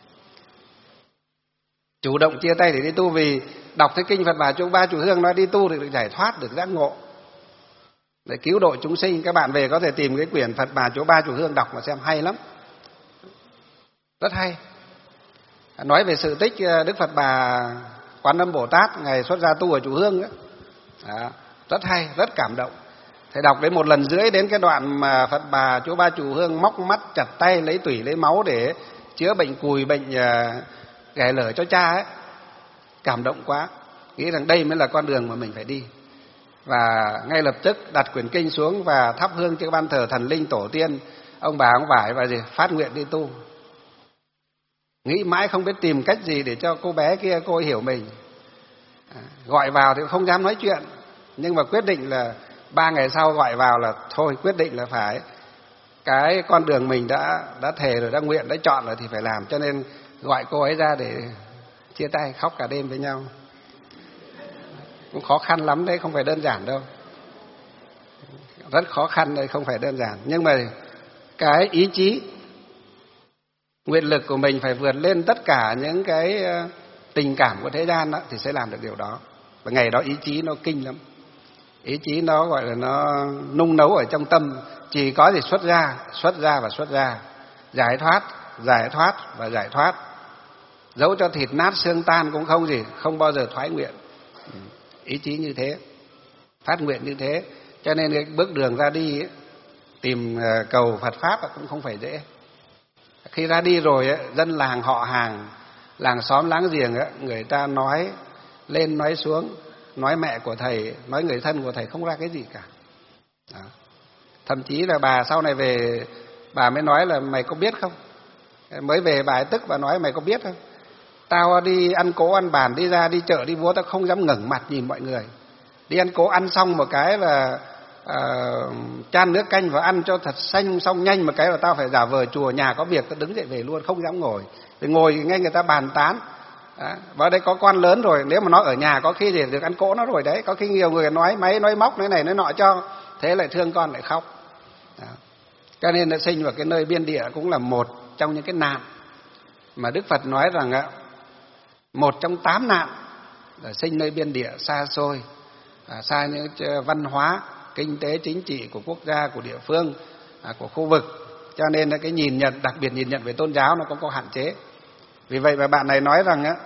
Speaker 3: chủ động chia tay để đi tu. Vì đọc thấy kinh Phật Bà Chùa Ba Chùa Hương nói đi tu thì được giải thoát, được giác ngộ, để cứu độ chúng sinh. Các bạn về có thể tìm cái quyển Phật Bà Chùa Ba Chùa Hương đọc mà xem, hay lắm, rất hay. Nói về sự tích Đức Phật Bà Quán Âm Bồ Tát ngày xuất gia tu ở Chùa Hương đó. Đó, rất hay, rất cảm động. Thầy đọc đến một lần rưỡi đến cái đoạn mà Phật Bà Chùa Ba Chùa Hương móc mắt chặt tay lấy tủy lấy máu để chữa bệnh cùi, bệnh ghẻ lở cho cha ấy. Cảm động quá, nghĩ rằng đây mới là con đường mà mình phải đi. Và ngay lập tức đặt quyển kinh xuống và thắp hương cho ban thờ thần linh tổ tiên, ông bà ông vải, và gì phát nguyện đi tu. Nghĩ mãi không biết tìm cách gì để cho cô bé kia cô ấy hiểu mình. À, gọi vào thì không dám nói chuyện, nhưng mà quyết định là ba ngày sau gọi vào là thôi, quyết định là phải cái con đường mình đã đã thề rồi, đã nguyện, đã chọn rồi thì phải làm. Cho nên gọi cô ấy ra để chia tay, khóc cả đêm với nhau. Cũng khó khăn lắm đấy, không phải đơn giản đâu, rất khó khăn đây, không phải đơn giản. Nhưng mà cái ý chí, nguyện lực của mình phải vượt lên tất cả những cái tình cảm của thế gian đó, thì sẽ làm được điều đó. Và ngày đó ý chí nó kinh lắm, ý chí nó gọi là nó nung nấu ở trong tâm. Chỉ có gì xuất ra, xuất ra và xuất ra, giải thoát, giải thoát và giải thoát. Dẫu cho thịt nát xương tan cũng không gì, không bao giờ thoái nguyện. Ý chí như thế, phát nguyện như thế. Cho nên cái bước đường ra đi ấy, tìm cầu Phật Pháp cũng không phải dễ. Khi ra đi rồi ấy, dân làng họ hàng, làng xóm láng giềng ấy, người ta nói lên nói xuống, nói mẹ của thầy, nói người thân của thầy không ra cái gì cả. Đó. Thậm chí là bà sau này về, bà mới nói là mày có biết không? Mới về bà ấy tức, bà nói mày có biết không? Tao đi ăn cố ăn bàn, đi ra đi chợ đi búa, tao không dám ngẩng mặt nhìn mọi người. Đi ăn cố ăn xong một cái là uh, chan nước canh và ăn cho thật xanh, xong nhanh một cái là tao phải giả vờ chùa nhà có việc, tao đứng dậy về luôn, không dám ngồi. Thì ngồi nghe người ta bàn tán. Đó. Và đây có con lớn rồi, nếu mà nó ở nhà có khi thì được ăn cỗ nó rồi đấy. Có khi nhiều người nói máy, nói móc, nói này, nói nọ cho. Thế lại thương con lại khóc. Đó. Cho nên là sinh vào cái nơi biên địa cũng là một trong những cái nạn mà Đức Phật nói rằng ạ, một trong tám nạn là sinh nơi biên địa xa xôi, à, xa những văn hóa, kinh tế, chính trị của quốc gia, của địa phương, à, của khu vực. Cho nên là cái nhìn nhận, đặc biệt nhìn nhận về tôn giáo nó cũng có hạn chế. Vì vậy mà bạn này nói rằng á,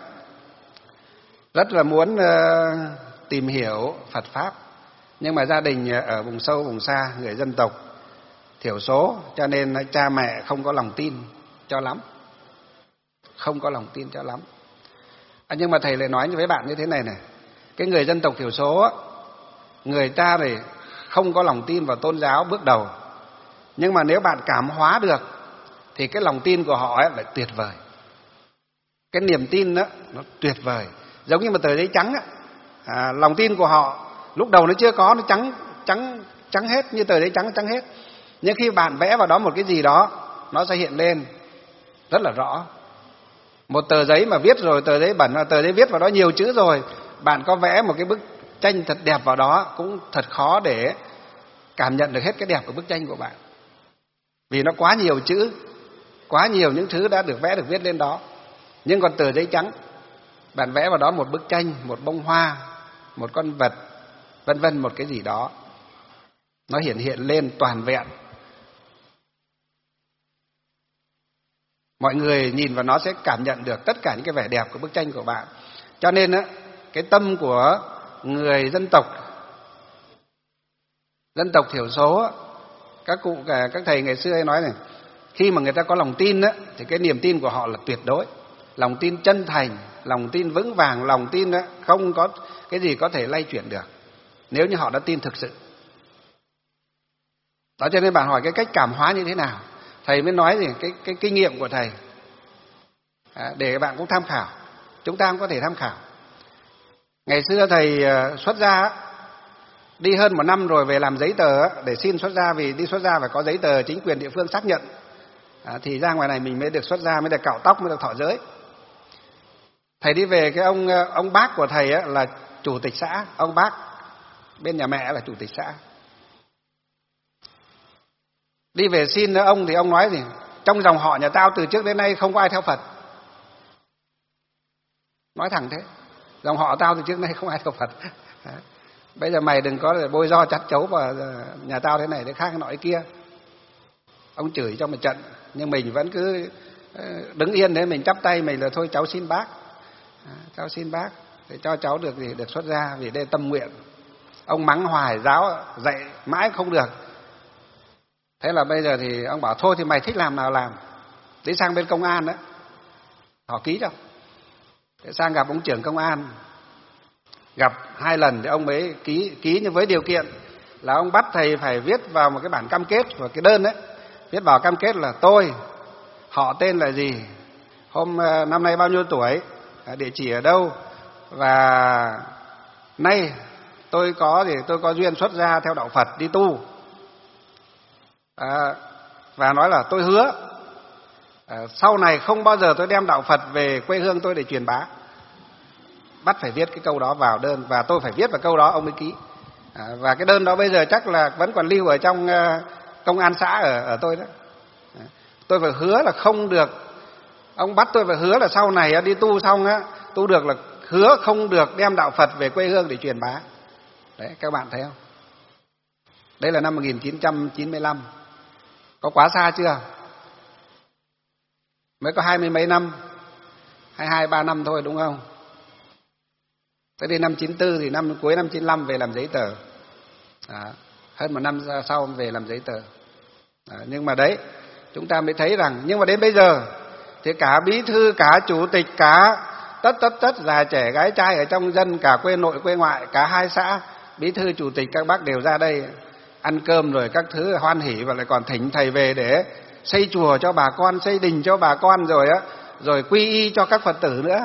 Speaker 3: rất là muốn uh, tìm hiểu Phật Pháp, nhưng mà gia đình ở vùng sâu, vùng xa, người dân tộc thiểu số, cho nên cha mẹ không có lòng tin cho lắm. Không có lòng tin cho lắm. À, nhưng mà thầy lại nói với bạn như thế này này, cái người dân tộc thiểu số, người ta này không có lòng tin vào tôn giáo bước đầu. Nhưng mà nếu bạn cảm hóa được thì cái lòng tin của họ ấy lại tuyệt vời. Cái niềm tin đó nó tuyệt vời. Giống như một tờ giấy trắng á, à, lòng tin của họ lúc đầu nó chưa có, nó trắng trắng trắng hết, như tờ giấy trắng trắng hết. Nhưng khi bạn vẽ vào đó một cái gì đó, nó sẽ hiện lên rất là rõ. Một tờ giấy mà viết rồi, tờ giấy bẩn, tờ giấy viết vào đó nhiều chữ rồi, bạn có vẽ một cái bức tranh thật đẹp vào đó cũng thật khó để cảm nhận được hết cái đẹp của bức tranh của bạn. Vì nó quá nhiều chữ, quá nhiều những thứ đã được vẽ, được viết lên đó. Nhưng còn tờ giấy trắng, bạn vẽ vào đó một bức tranh, một bông hoa, một con vật, vân vân, một cái gì đó, nó hiện hiện lên toàn vẹn. Mọi người nhìn vào nó sẽ cảm nhận được tất cả những cái vẻ đẹp của bức tranh của bạn. Cho nên á, cái tâm của người dân tộc, dân tộc thiểu số, các cụ, các thầy ngày xưa hay nói này, khi mà người ta có lòng tin á, thì cái niềm tin của họ là tuyệt đối, lòng tin chân thành, lòng tin vững vàng, lòng tin á, không có cái gì có thể lay chuyển được, nếu như họ đã tin thực sự. Đó, cho nên bạn hỏi cái cách cảm hóa như thế nào, thầy mới nói gì cái cái kinh nghiệm của thầy, à, để bạn cũng tham khảo, chúng ta cũng có thể tham khảo. Ngày xưa thầy xuất gia đi hơn một năm rồi về làm giấy tờ để xin xuất gia, vì đi xuất gia phải có giấy tờ chính quyền địa phương xác nhận, à, thì ra ngoài này mình mới được xuất gia, mới được cạo tóc, mới được thọ giới. Thầy đi về, cái ông ông bác của thầy á, là chủ tịch xã, ông bác bên nhà mẹ là chủ tịch xã. Đi về xin ông thì ông nói gì, trong dòng họ nhà tao từ trước đến nay không có ai theo Phật. Nói thẳng thế, dòng họ tao từ trước đến nay không ai theo Phật. Bây giờ mày đừng có để bôi do chắt chấu vào nhà tao thế này thế khác nọ kia. Ông chửi cho một trận, nhưng mình vẫn cứ đứng yên thế, mình chắp tay mình là thôi cháu xin bác, à, cháu xin bác để cho cháu được gì được xuất gia vì đây tâm nguyện. Ông mắng hoài, giáo dạy mãi không được. Thế là bây giờ thì ông bảo thôi thì mày thích làm nào làm. Đi sang bên công an đó, họ ký cho. Để sang gặp ông trưởng công an, gặp hai lần thì ông mới ký ký nhưng với điều kiện là ông bắt thầy phải viết vào một cái bản cam kết, và cái đơn đấy viết vào cam kết là tôi họ tên là gì, hôm năm nay bao nhiêu tuổi, địa chỉ ở đâu, và nay tôi có thì tôi có duyên xuất gia theo đạo Phật đi tu, à, và nói là tôi hứa à, sau này không bao giờ tôi đem đạo Phật về quê hương tôi để truyền bá. Bắt phải viết cái câu đó vào đơn, và tôi phải viết vào câu đó ông mới ký, à, và cái đơn đó bây giờ chắc là vẫn còn lưu ở trong uh, công an xã ở ở tôi đó. À, tôi phải hứa là không được, ông bắt tôi phải hứa là sau này đi tu xong á, tu được là hứa không được đem đạo Phật về quê hương để truyền bá. Đấy, các bạn thấy không? Đây là năm một nghìn chín trăm chín mươi lăm. Có quá xa chưa? Mới có hai mươi mấy năm, hai hai ba năm thôi đúng không? Tới đến năm chín tư thì năm cuối năm chín lăm về làm giấy tờ, à, hơn một năm sau về làm giấy tờ. À, nhưng mà đấy, chúng ta mới thấy rằng, nhưng mà đến bây giờ thì cả bí thư, cả chủ tịch, cả tất tất tất già trẻ gái trai ở trong dân, cả quê nội quê ngoại, cả hai xã, bí thư chủ tịch các bác đều ra đây ăn cơm rồi các thứ hoan hỉ, và lại còn thỉnh thầy về để xây chùa cho bà con, xây đình cho bà con, rồi á, rồi quy y cho các Phật tử nữa.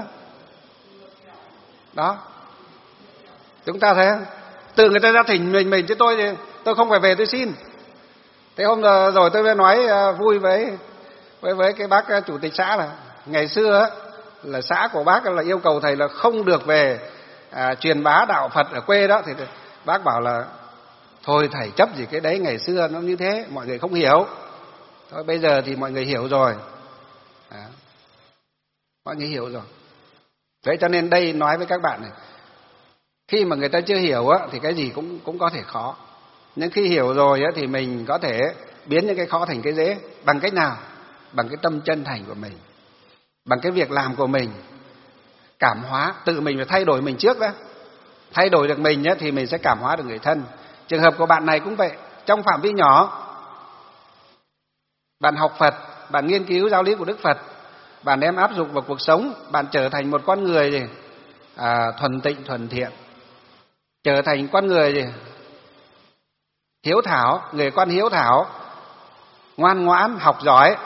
Speaker 3: Đó, chúng ta thấy không? Từ người ta ra thỉnh mình mình chứ tôi thì tôi không phải về tôi xin. Thế hôm rồi, rồi tôi mới nói vui với với với cái bác chủ tịch xã là ngày xưa á, là xã của bác là yêu cầu thầy là không được về à, truyền bá đạo Phật ở quê đó, thì bác bảo là thôi thầy chấp gì cái đấy, ngày xưa nó như thế mọi người không hiểu, thôi bây giờ thì mọi người hiểu rồi, à, mọi người hiểu rồi. Đấy, cho nên đây nói với các bạn này, khi mà người ta chưa hiểu á, thì cái gì cũng cũng có thể khó, nhưng khi hiểu rồi á, thì mình có thể biến những cái khó thành cái dễ. Bằng cách nào? Bằng cái tâm chân thành của mình, bằng cái việc làm của mình, cảm hóa tự mình, phải thay đổi mình trước đó. Thay đổi được mình á, thì mình sẽ cảm hóa được người thân. Trường hợp của bạn này cũng vậy, trong phạm vi nhỏ, bạn học Phật, bạn nghiên cứu giáo lý của Đức Phật, bạn đem áp dụng vào cuộc sống, bạn trở thành một con người gì? À, thuần tịnh, thuần thiện, trở thành con người gì? Hiếu thảo, người con hiếu thảo, ngoan ngoãn, học giỏi.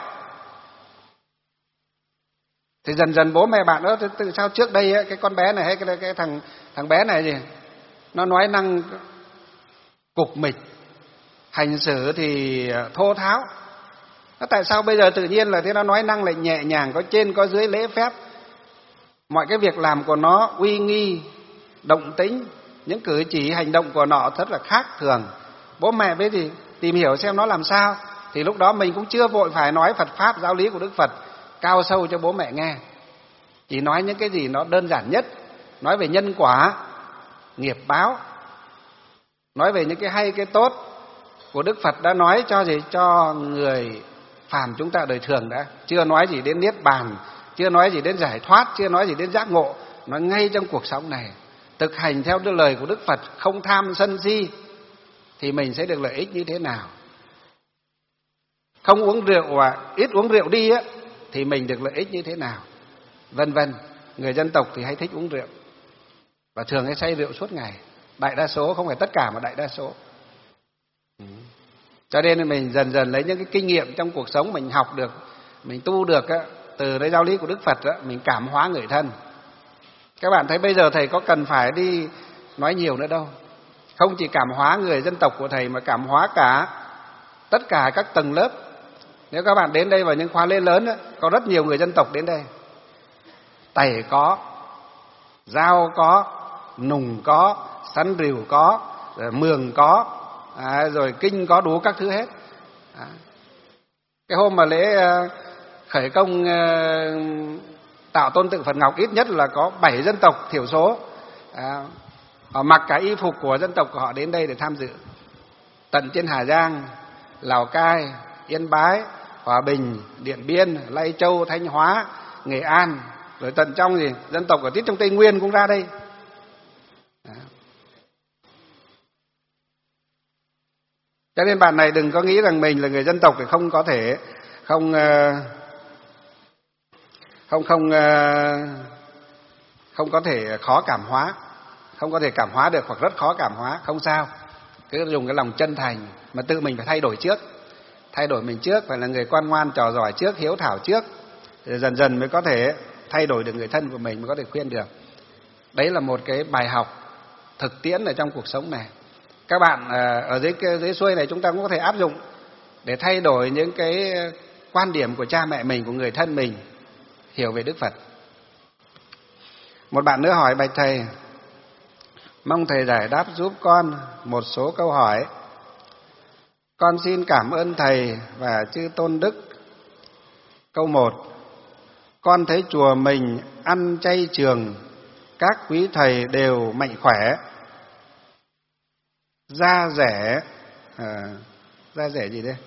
Speaker 3: Thì dần dần bố mẹ bạn đó, từ sao trước đây ấy, cái con bé này hay cái, cái thằng thằng bé này gì, nó nói năng cục mịch, hành xử thì thô tháo. Nó tại sao bây giờ tự nhiên là thế, nó nói năng lại nhẹ nhàng, có trên có dưới, lễ phép, mọi cái việc làm của nó uy nghi, động tĩnh, những cử chỉ hành động của nó thật là khác thường. Bố mẹ biết thì tìm hiểu xem nó làm sao, thì lúc đó mình cũng chưa vội phải nói Phật pháp, giáo lý của Đức Phật cao sâu cho bố mẹ nghe, chỉ nói những cái gì nó đơn giản nhất, nói về nhân quả, nghiệp báo, nói về những cái hay cái tốt của Đức Phật đã nói cho gì, cho người phàm chúng ta đời thường đã, chưa nói gì đến niết bàn, chưa nói gì đến giải thoát, chưa nói gì đến giác ngộ, nói ngay trong cuộc sống này thực hành theo cái lời của Đức Phật, không tham sân si, thì mình sẽ được lợi ích như thế nào. Không uống rượu và ít uống rượu đi á, thì mình được lợi ích như thế nào, vân vân. Người dân tộc thì hay thích uống rượu và thường hay say rượu suốt ngày, đại đa số, không phải tất cả mà đại đa số. Cho nên mình dần dần lấy những cái kinh nghiệm trong cuộc sống mình học được, mình tu được á, từ cái giáo lý của Đức Phật á, mình cảm hóa người thân. Các bạn thấy bây giờ thầy có cần phải đi nói nhiều nữa đâu. Không chỉ cảm hóa người dân tộc của thầy mà cảm hóa cả tất cả các tầng lớp. Nếu các bạn đến đây vào những khóa lễ lớn á, có rất nhiều người dân tộc đến đây. Tày có, Dao có, Nùng có, Sắn Rìu có, rồi Mường có, à, rồi Kinh có, đủ các thứ hết. À. Cái hôm mà lễ uh, khởi công uh, tạo tôn tượng Phật Ngọc, ít nhất là có bảy dân tộc thiểu số. À, họ mặc cả y phục của dân tộc của họ đến đây để tham dự. Tận trên Hà Giang, Lào Cai, Yên Bái, Hòa Bình, Điện Biên, Lai Châu, Thanh Hóa, Nghệ An, rồi tận trong gì dân tộc ở tít trong Tây Nguyên cũng ra đây. Đó. Cho nên bạn này đừng có nghĩ rằng mình là người dân tộc thì không có thể không không không không có thể khó cảm hóa, không có thể cảm hóa được hoặc rất khó cảm hóa, không sao. Cứ dùng cái lòng chân thành mà tự mình phải thay đổi trước. Thay đổi mình trước, phải là người ngoan ngoan trò giỏi trước, hiếu thảo trước, rồi dần dần mới có thể thay đổi được người thân của mình, mới có thể khuyên được. Đấy là một cái bài học thực tiễn ở trong cuộc sống này. Các bạn ở dưới dưới xuôi này chúng ta cũng có thể áp dụng để thay đổi những cái quan điểm của cha mẹ mình, của người thân mình hiểu về Đức Phật. Một bạn nữa hỏi: bạch thầy, mong thầy giải đáp giúp con một số câu hỏi. Con xin cảm ơn thầy và chư tôn đức. Câu một: con thấy chùa mình ăn chay trường, các quý thầy đều mạnh khỏe, da rẻ, à, da rẻ gì đây?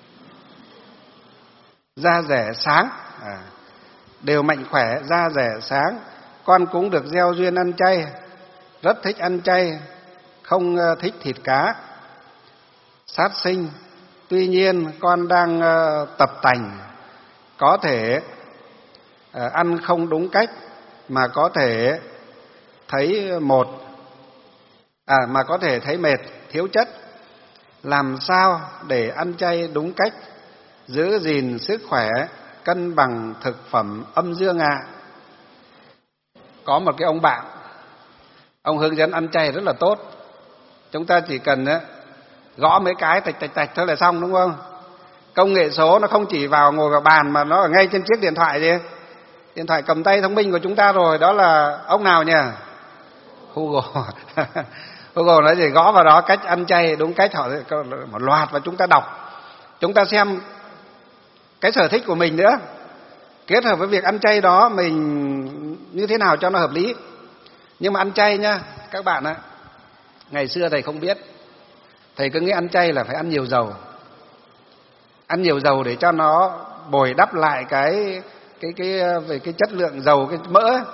Speaker 3: Da rẻ sáng, à, đều mạnh khỏe, da rẻ sáng. Con cũng được gieo duyên ăn chay, rất thích ăn chay, không thích thịt cá, sát sinh. Tuy nhiên con đang uh, tập tành, có thể uh, ăn không đúng cách, mà có thể thấy một à mà có thể thấy mệt, thiếu chất. Làm sao để ăn chay đúng cách, giữ gìn sức khỏe, cân bằng thực phẩm âm dương ạ? À? Có một cái ông bạn, ông hướng dẫn ăn chay rất là tốt. Chúng ta chỉ cần á, gõ mấy cái tạch tạch tạch thôi là xong, đúng không? Công nghệ số nó không chỉ vào ngồi vào bàn mà nó ở ngay trên chiếc điện thoại gì. Điện thoại cầm tay thông minh của chúng ta rồi. Đó là ông nào nhỉ? Google. Google nói gì gõ vào đó cách ăn chay đúng cách, họ một loạt và chúng ta đọc. Chúng ta xem cái sở thích của mình nữa, kết hợp với việc ăn chay đó mình như thế nào cho nó hợp lý. Nhưng mà ăn chay nhá các bạn ạ, ngày xưa thầy không biết, thầy cứ nghĩ ăn chay là phải ăn nhiều dầu, ăn nhiều dầu để cho nó bồi đắp lại cái cái cái về cái chất lượng dầu, cái mỡ ấy,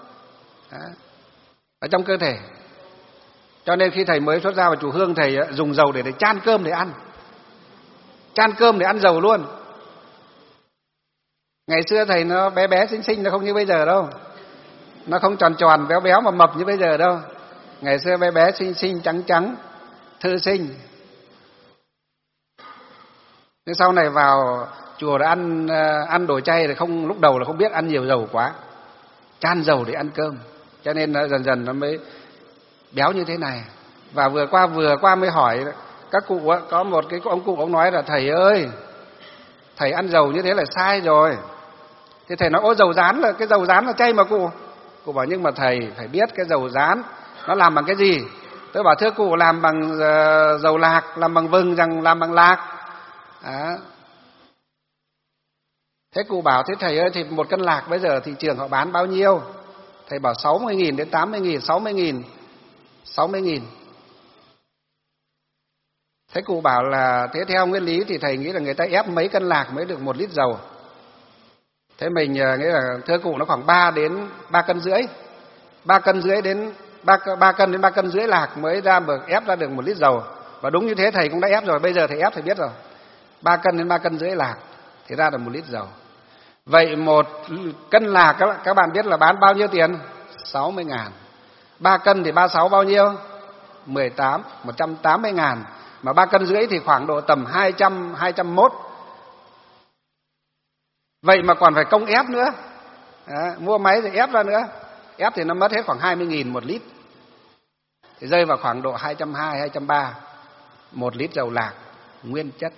Speaker 3: ở trong cơ thể. Cho nên khi thầy mới xuất gia vào chùa Hương, thầy dùng dầu để, để chan cơm để ăn, chan cơm để ăn dầu luôn. Ngày xưa thầy nó bé bé xinh xinh, nó không như bây giờ đâu, nó không tròn tròn béo béo mà mập như bây giờ đâu. Ngày xưa bé bé xinh xinh trắng trắng thư sinh. Thế sau này vào chùa đã ăn ăn đồ chay thì không, lúc đầu là không biết ăn nhiều dầu quá, chan dầu để ăn cơm, cho nên nó dần dần nó mới béo như thế này. Và vừa qua vừa qua mới hỏi các cụ, có một cái ông cụ ông nói là thầy ơi, thầy ăn dầu như thế là sai rồi. Thế thầy nói: ôi dầu rán là cái dầu rán là chay mà cụ. Cụ bảo: nhưng mà thầy phải biết cái dầu rán nó làm bằng cái gì. Tôi bảo: thưa cụ, làm bằng uh, dầu lạc, làm bằng vừng, rằng làm bằng lạc. Đó. Thế cụ bảo: thế thầy ơi, thì một cân lạc bây giờ thị trường họ bán bao nhiêu? Thầy bảo sáu mươi nghìn đến tám mươi nghìn, sáu mươi nghìn, sáu mươi nghìn. Thế cụ bảo là thế theo nguyên lý thì thầy nghĩ là người ta ép mấy cân lạc mới được một lít dầu. Thế mình nghĩ là thưa cụ nó khoảng ba đến ba cân rưỡi. ba cân rưỡi đến ba, ba cân đến ba cân rưỡi lạc mới ra được ép ra được một lít dầu. Và đúng như thế thầy cũng đã ép rồi, bây giờ thầy ép thầy biết rồi. ba cân đến ba cân rưỡi lạc thì ra được một lít dầu. Vậy một cân lạc các bạn biết là bán bao nhiêu tiền? sáu mươi ngàn. ba cân thì ba mươi sáu bao nhiêu? mười tám, một trăm tám mươi ngàn. Mà ba cân rưỡi thì khoảng độ tầm hai trăm, hai trăm mốt. Vậy mà còn phải công ép nữa. Đó, mua máy thì ép ra nữa. Ép thì nó mất hết khoảng hai mươi nghìn một lít. Thì rơi vào khoảng độ hai trăm hai mươi, hai trăm ba mươi một lít dầu lạc nguyên chất.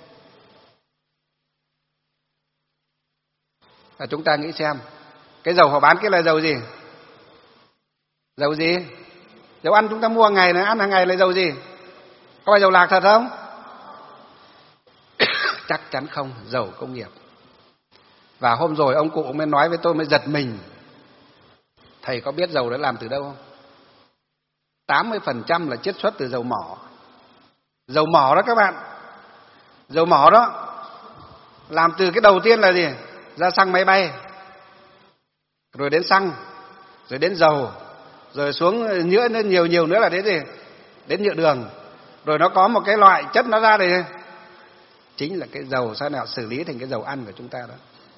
Speaker 3: Và chúng ta nghĩ xem, cái dầu họ bán cái là dầu gì? Dầu gì? Dầu ăn chúng ta mua ngày này, ăn hàng ngày là dầu gì? Có phải dầu lạc thật không? Chắc chắn không, dầu công nghiệp. Và hôm rồi ông cụ mới nói với tôi mới giật mình. Thầy có biết dầu đó làm từ đâu không? tám mươi phần trăm là chiết xuất từ dầu mỏ. Dầu mỏ đó các bạn. Dầu mỏ đó làm từ cái đầu tiên là gì? Ra xăng máy bay, rồi đến xăng, rồi đến dầu, rồi xuống nhựa nhiều nhiều nữa là đến gì? Đến nhựa đường. Rồi nó có một cái loại chất nó ra đây, chính là cái dầu sau nào xử lý thành cái dầu ăn của chúng ta đó.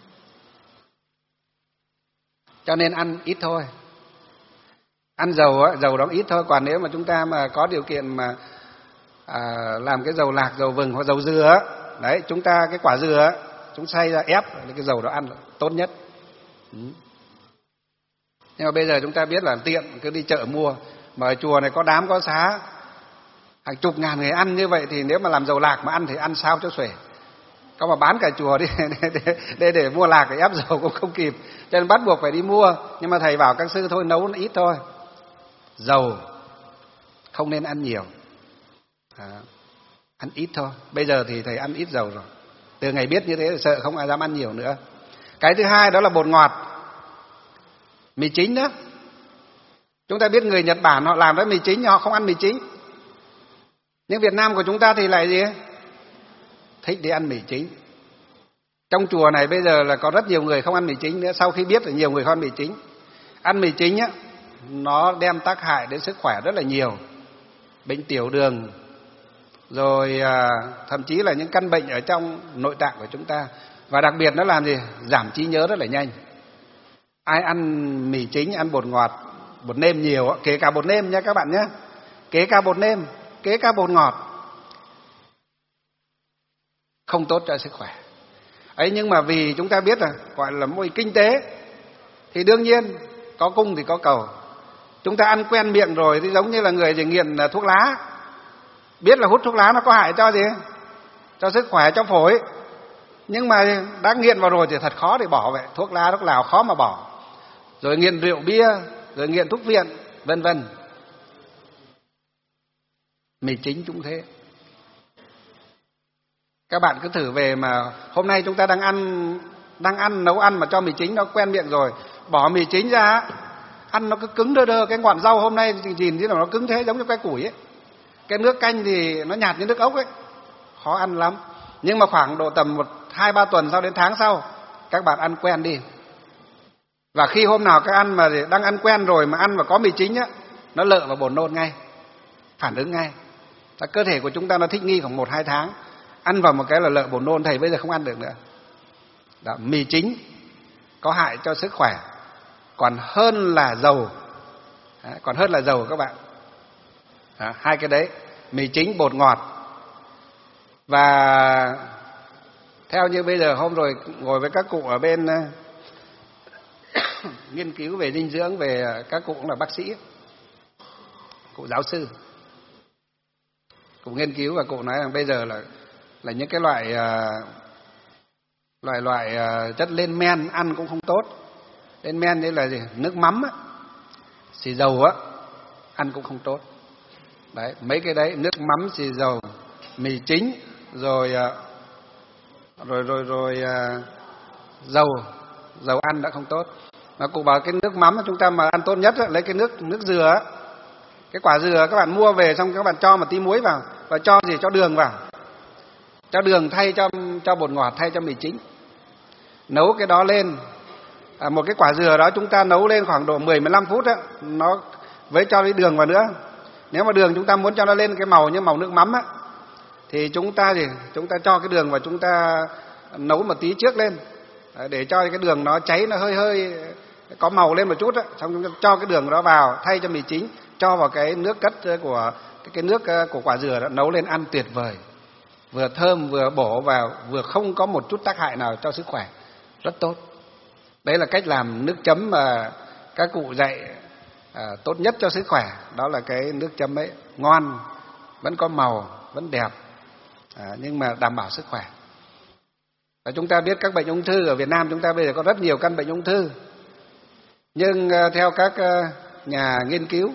Speaker 3: Cho nên ăn ít thôi. Ăn dầu á, dầu đó ít thôi. Còn nếu mà chúng ta mà có điều kiện mà à, làm cái dầu lạc, dầu vừng hoặc dầu dừa á, đấy, chúng ta cái quả dừa á, chúng xay ra ép cái dầu đó ăn là tốt nhất. Ừ. Nhưng mà bây giờ chúng ta biết là tiện, cứ đi chợ mua. Mà ở chùa này có đám có xá, hàng chục ngàn người ăn như vậy thì nếu mà làm dầu lạc mà ăn thì ăn sao cho xuể. Có mà bán cả chùa đi để, để, để, để mua lạc để ép dầu cũng không kịp. Cho nên bắt buộc phải đi mua. Nhưng mà thầy bảo các sư thôi nấu ít thôi. Dầu không nên ăn nhiều. À, ăn ít thôi. Bây giờ thì thầy ăn ít dầu rồi. Từ ngày biết như thế thì sợ không ai dám ăn nhiều nữa. Cái thứ hai đó là bột ngọt. Mì chính đó. Chúng ta biết người Nhật Bản họ làm đó mì chính, họ không ăn mì chính. Nhưng Việt Nam của chúng ta thì lại gì? Thích đi ăn mì chính. Trong chùa này bây giờ là có rất nhiều người không ăn mì chính nữa. Sau khi biết là nhiều người không ăn mì chính. Ăn mì chính á, nó đem tác hại đến sức khỏe rất là nhiều. Bệnh tiểu đường, rồi à, thậm chí là những căn bệnh ở trong nội tạng của chúng ta. Và đặc biệt nó làm gì? Giảm trí nhớ rất là nhanh. Ai ăn mì chính, ăn bột ngọt, bột nêm nhiều, kể cả bột nêm nha các bạn nhé. Kể cả bột nêm, kể cả bột ngọt, không tốt cho sức khỏe. Ấy nhưng mà vì chúng ta biết là gọi là môi kinh tế, thì đương nhiên có cung thì có cầu. Chúng ta ăn quen miệng rồi thì giống như là người gì nghiện thuốc lá. Biết là hút thuốc lá nó có hại cho gì? Cho sức khỏe, cho phổi. Nhưng mà đã nghiện vào rồi thì thật khó để bỏ vậy. Thuốc lá, thuốc lào khó mà bỏ. Rồi nghiện rượu bia, rồi nghiện thuốc viện, vân vân. Mì chính cũng thế. Các bạn cứ thử về mà hôm nay chúng ta đang ăn đang ăn nấu ăn mà cho mì chính nó quen miệng rồi, bỏ mì chính ra ăn nó cứ cứng đơ đơ. Cái ngọn rau hôm nay nhìn thế nào nó cứng thế, giống như que củi ấy. Cái nước canh thì nó nhạt như nước ốc ấy, khó ăn lắm. Nhưng mà khoảng độ tầm một hai ba tuần sau đến tháng sau, các bạn ăn quen đi. Và khi hôm nào các ăn mà đang ăn quen rồi mà ăn mà có mì chính á, nó lợ vào buồn nôn ngay, phản ứng ngay. Và cơ thể của chúng ta nó thích nghi khoảng một hai tháng, ăn vào một cái là lợ buồn nôn, thầy bây giờ không ăn được nữa. Đó, mì chính có hại cho sức khỏe, còn hơn là dầu. Đó, còn hơn là dầu các bạn. Đó, hai cái đấy, mì chính, bột ngọt. Và theo như bây giờ hôm rồi ngồi với các cụ ở bên nghiên cứu về dinh dưỡng, về các cụ cũng là bác sĩ, cụ giáo sư, cụ nghiên cứu và cụ nói rằng bây giờ là là những cái loại uh, loại loại uh, chất lên men ăn cũng không tốt. Lên men đây là gì? Nước mắm á, xì dầu á, ăn cũng không tốt. Đấy, mấy cái đấy, nước mắm, xì dầu, mì chính, rồi uh, rồi rồi rồi uh, dầu, dầu ăn đã không tốt. Mà cụ bảo cái nước mắm chúng ta mà ăn tốt nhất á, lấy cái nước nước dừa á, cái quả dừa các bạn mua về xong các bạn cho một tí muối vào và cho gì? Cho đường vào. cho đường thay cho cho bột ngọt, thay cho mì chính. Nấu cái đó lên, à, một cái quả dừa đó chúng ta nấu lên khoảng độ mười đến mười lăm phút á, nó với cho cái đường vào nữa. Nếu mà đường chúng ta muốn cho nó lên cái màu như màu nước mắm á, thì chúng ta thì chúng ta cho cái đường và chúng ta nấu một tí trước lên, để cho cái đường nó cháy, nó hơi hơi có màu lên một chút á, xong chúng ta cho cái đường đó vào thay cho mì chính, cho vào cái nước cất của cái, cái nước của quả dừa đó, nấu lên ăn tuyệt vời, vừa thơm vừa bổ và vừa không có một chút tác hại nào cho sức khỏe, rất tốt. Đấy là cách làm nước chấm mà các cụ dạy à, tốt nhất cho sức khỏe. Đó là cái nước chấm ấy, ngon, vẫn có màu, vẫn đẹp, à, nhưng mà đảm bảo sức khỏe. Và chúng ta biết các bệnh ung thư ở Việt Nam chúng ta bây giờ có rất nhiều căn bệnh ung thư, nhưng uh, theo các uh, nhà nghiên cứu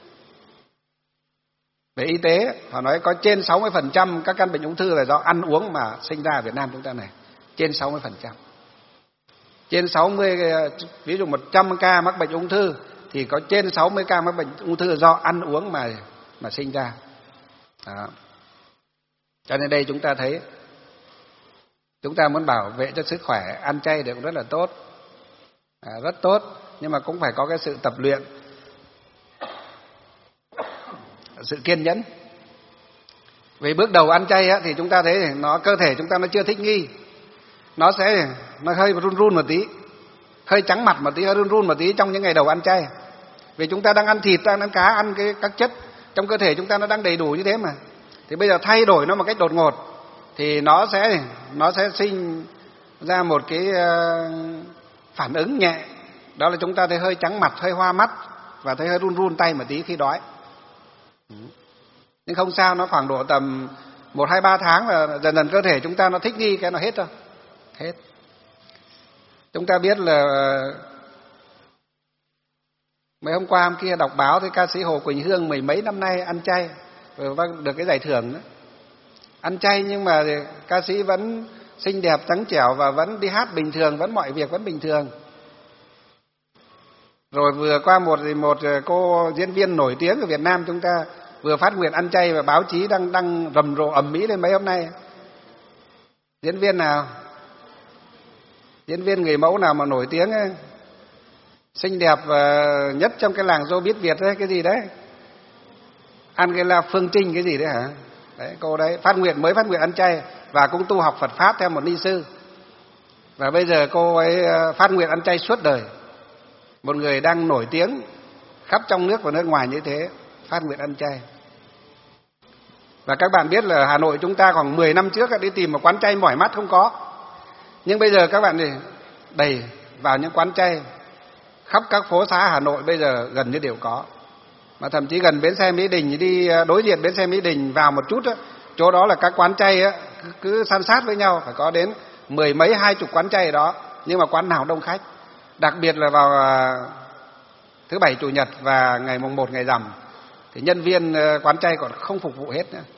Speaker 3: về y tế, họ nói có trên sáu mươi phần trăm các căn bệnh ung thư là do ăn uống mà sinh ra ở Việt Nam chúng ta này, trên sáu mươi phần trăm. Trên sáu mươi, ví dụ một trăm ca mắc bệnh ung thư thì có trên sáu mươi ca mắc bệnh ung thư do ăn uống mà mà sinh ra. Đó. Cho nên đây chúng ta thấy, chúng ta muốn bảo vệ cho sức khỏe, ăn chay thì cũng rất là tốt, à, rất tốt, nhưng mà cũng phải có cái sự tập luyện, sự kiên nhẫn. Vì bước đầu ăn chay á, thì chúng ta thấy nó cơ thể chúng ta nó chưa thích nghi, nó sẽ nó hơi run run một tí, hơi trắng mặt một tí, hơi run run một tí trong những ngày đầu ăn chay. Vì chúng ta đang ăn thịt, đang ăn cá, ăn cái các chất trong cơ thể chúng ta nó đang đầy đủ như thế mà. Thì bây giờ thay đổi nó một cách đột ngột thì nó sẽ nó sẽ sinh ra một cái phản ứng nhẹ, đó là chúng ta thấy hơi trắng mặt, hơi hoa mắt và thấy hơi run run tay một tí khi đói. Nhưng không sao, nó khoảng độ tầm một hai ba tháng là dần dần cơ thể chúng ta nó thích nghi cái nó hết rồi. Hết. Chúng ta biết là mấy hôm qua hôm kia đọc báo thấy ca sĩ Hồ Quỳnh Hương mười mấy năm nay ăn chay và được cái giải thưởng đó. Ăn chay nhưng mà ca sĩ vẫn xinh đẹp trắng trẻo và vẫn đi hát bình thường, vẫn mọi việc vẫn bình thường. Rồi vừa qua một một cô diễn viên nổi tiếng ở Việt Nam chúng ta vừa phát nguyện ăn chay và báo chí đang đang rầm rộ ầm ĩ lên mấy hôm nay. Diễn viên nào? Diễn viên người mẫu nào mà nổi tiếng ấy, xinh đẹp nhất trong cái làng showbiz Việt đấy, cái gì đấy? Angela Phương Trinh cái gì đấy hả? Đấy, cô đấy phát nguyện, mới phát nguyện ăn chay và cũng tu học Phật pháp theo một ni sư. Và bây giờ cô ấy phát nguyện ăn chay suốt đời. Một người đang nổi tiếng khắp trong nước và nước ngoài như thế, phát nguyện ăn chay. Và các bạn biết là Hà Nội chúng ta khoảng mười năm trước đi tìm một quán chay mỏi mắt không có. Nhưng bây giờ các bạn thì đầy vào những quán chay khắp các phố xá Hà Nội bây giờ gần như đều có. Mà thậm chí gần bến xe Mỹ Đình, đi đối diện bến xe Mỹ Đình vào một chút á, chỗ đó là các quán chay á, cứ, cứ san sát với nhau, phải có đến mười mấy hai chục quán chay đó, nhưng mà quán nào đông khách. Đặc biệt là vào thứ bảy chủ nhật và ngày mùng một ngày rằm thì nhân viên quán chay còn không phục vụ hết nữa.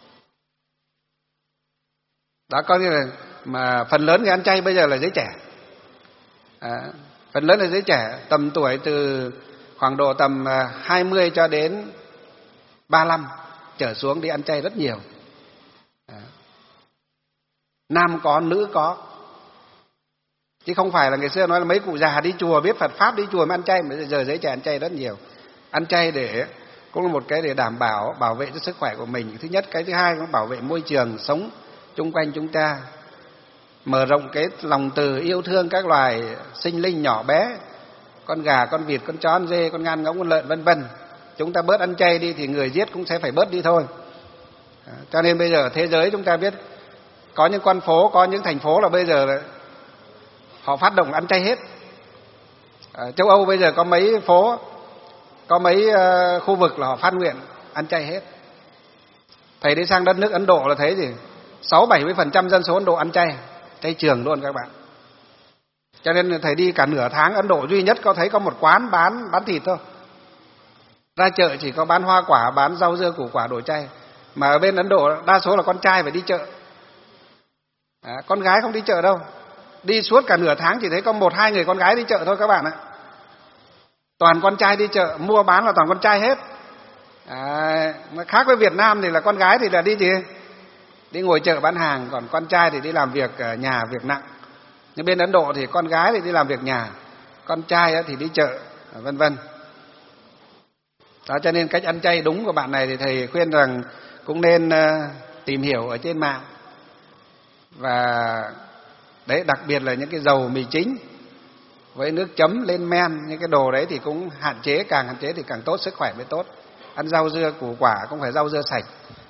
Speaker 3: Đó, có nghĩa là mà phần lớn người ăn chay bây giờ là giới trẻ. À, phần lớn là giới trẻ tầm tuổi từ khoảng độ tầm hai mươi cho đến ba mươi lăm trở xuống đi ăn chay rất nhiều. À, nam có, nữ có. Chứ không phải là ngày xưa nói là mấy cụ già đi chùa biết Phật pháp đi chùa mới ăn chay, mà giờ giới trẻ ăn chay rất nhiều. Ăn chay để cũng là một cái để đảm bảo bảo vệ cho sức khỏe của mình. Thứ nhất, cái thứ hai cũng bảo vệ môi trường sống chung quanh chúng ta, mở rộng cái lòng từ yêu thương các loài sinh linh nhỏ bé, con gà, con vịt, con chó, con dê, con ngan ngỗng, con lợn vân vân. Chúng ta bớt ăn chay đi thì người giết cũng sẽ phải bớt đi thôi. À, cho nên bây giờ ở thế giới chúng ta biết có những con phố, có những thành phố là bây giờ là họ phát động ăn chay hết. À, châu Âu bây giờ có mấy phố, có mấy uh, khu vực là họ phát nguyện ăn chay hết. Thầy đi sang đất nước Ấn Độ là thấy gì? sáu bảy mươi phần trăm dân số Ấn Độ ăn chay, chay trường luôn các bạn. Cho nên thầy đi cả nửa tháng Ấn Độ duy nhất có thấy có một quán bán bán thịt thôi. Ra chợ chỉ có bán hoa quả, bán rau dưa củ quả đồ chay. Mà ở bên Ấn Độ đa số là con trai phải đi chợ. À, con gái không đi chợ đâu. Đi suốt cả nửa tháng chỉ thấy có một hai người con gái đi chợ thôi các bạn ạ. Toàn con trai đi chợ, mua bán là toàn con trai hết. À, khác với Việt Nam thì là con gái thì là đi gì? đi ngồi chợ bán hàng, còn con trai thì đi làm việc nhà, việc nặng. Nhưng bên Ấn Độ thì con gái thì đi làm việc nhà, con trai thì đi chợ, vân vân. Đó, cho nên cách ăn chay đúng của bạn này thì thầy khuyên rằng cũng nên tìm hiểu ở trên mạng. Và đấy, đặc biệt là những cái dầu mì chính với nước chấm lên men, những cái đồ đấy thì cũng hạn chế, càng hạn chế thì càng tốt, sức khỏe mới tốt. Ăn rau dưa củ quả cũng phải rau dưa sạch.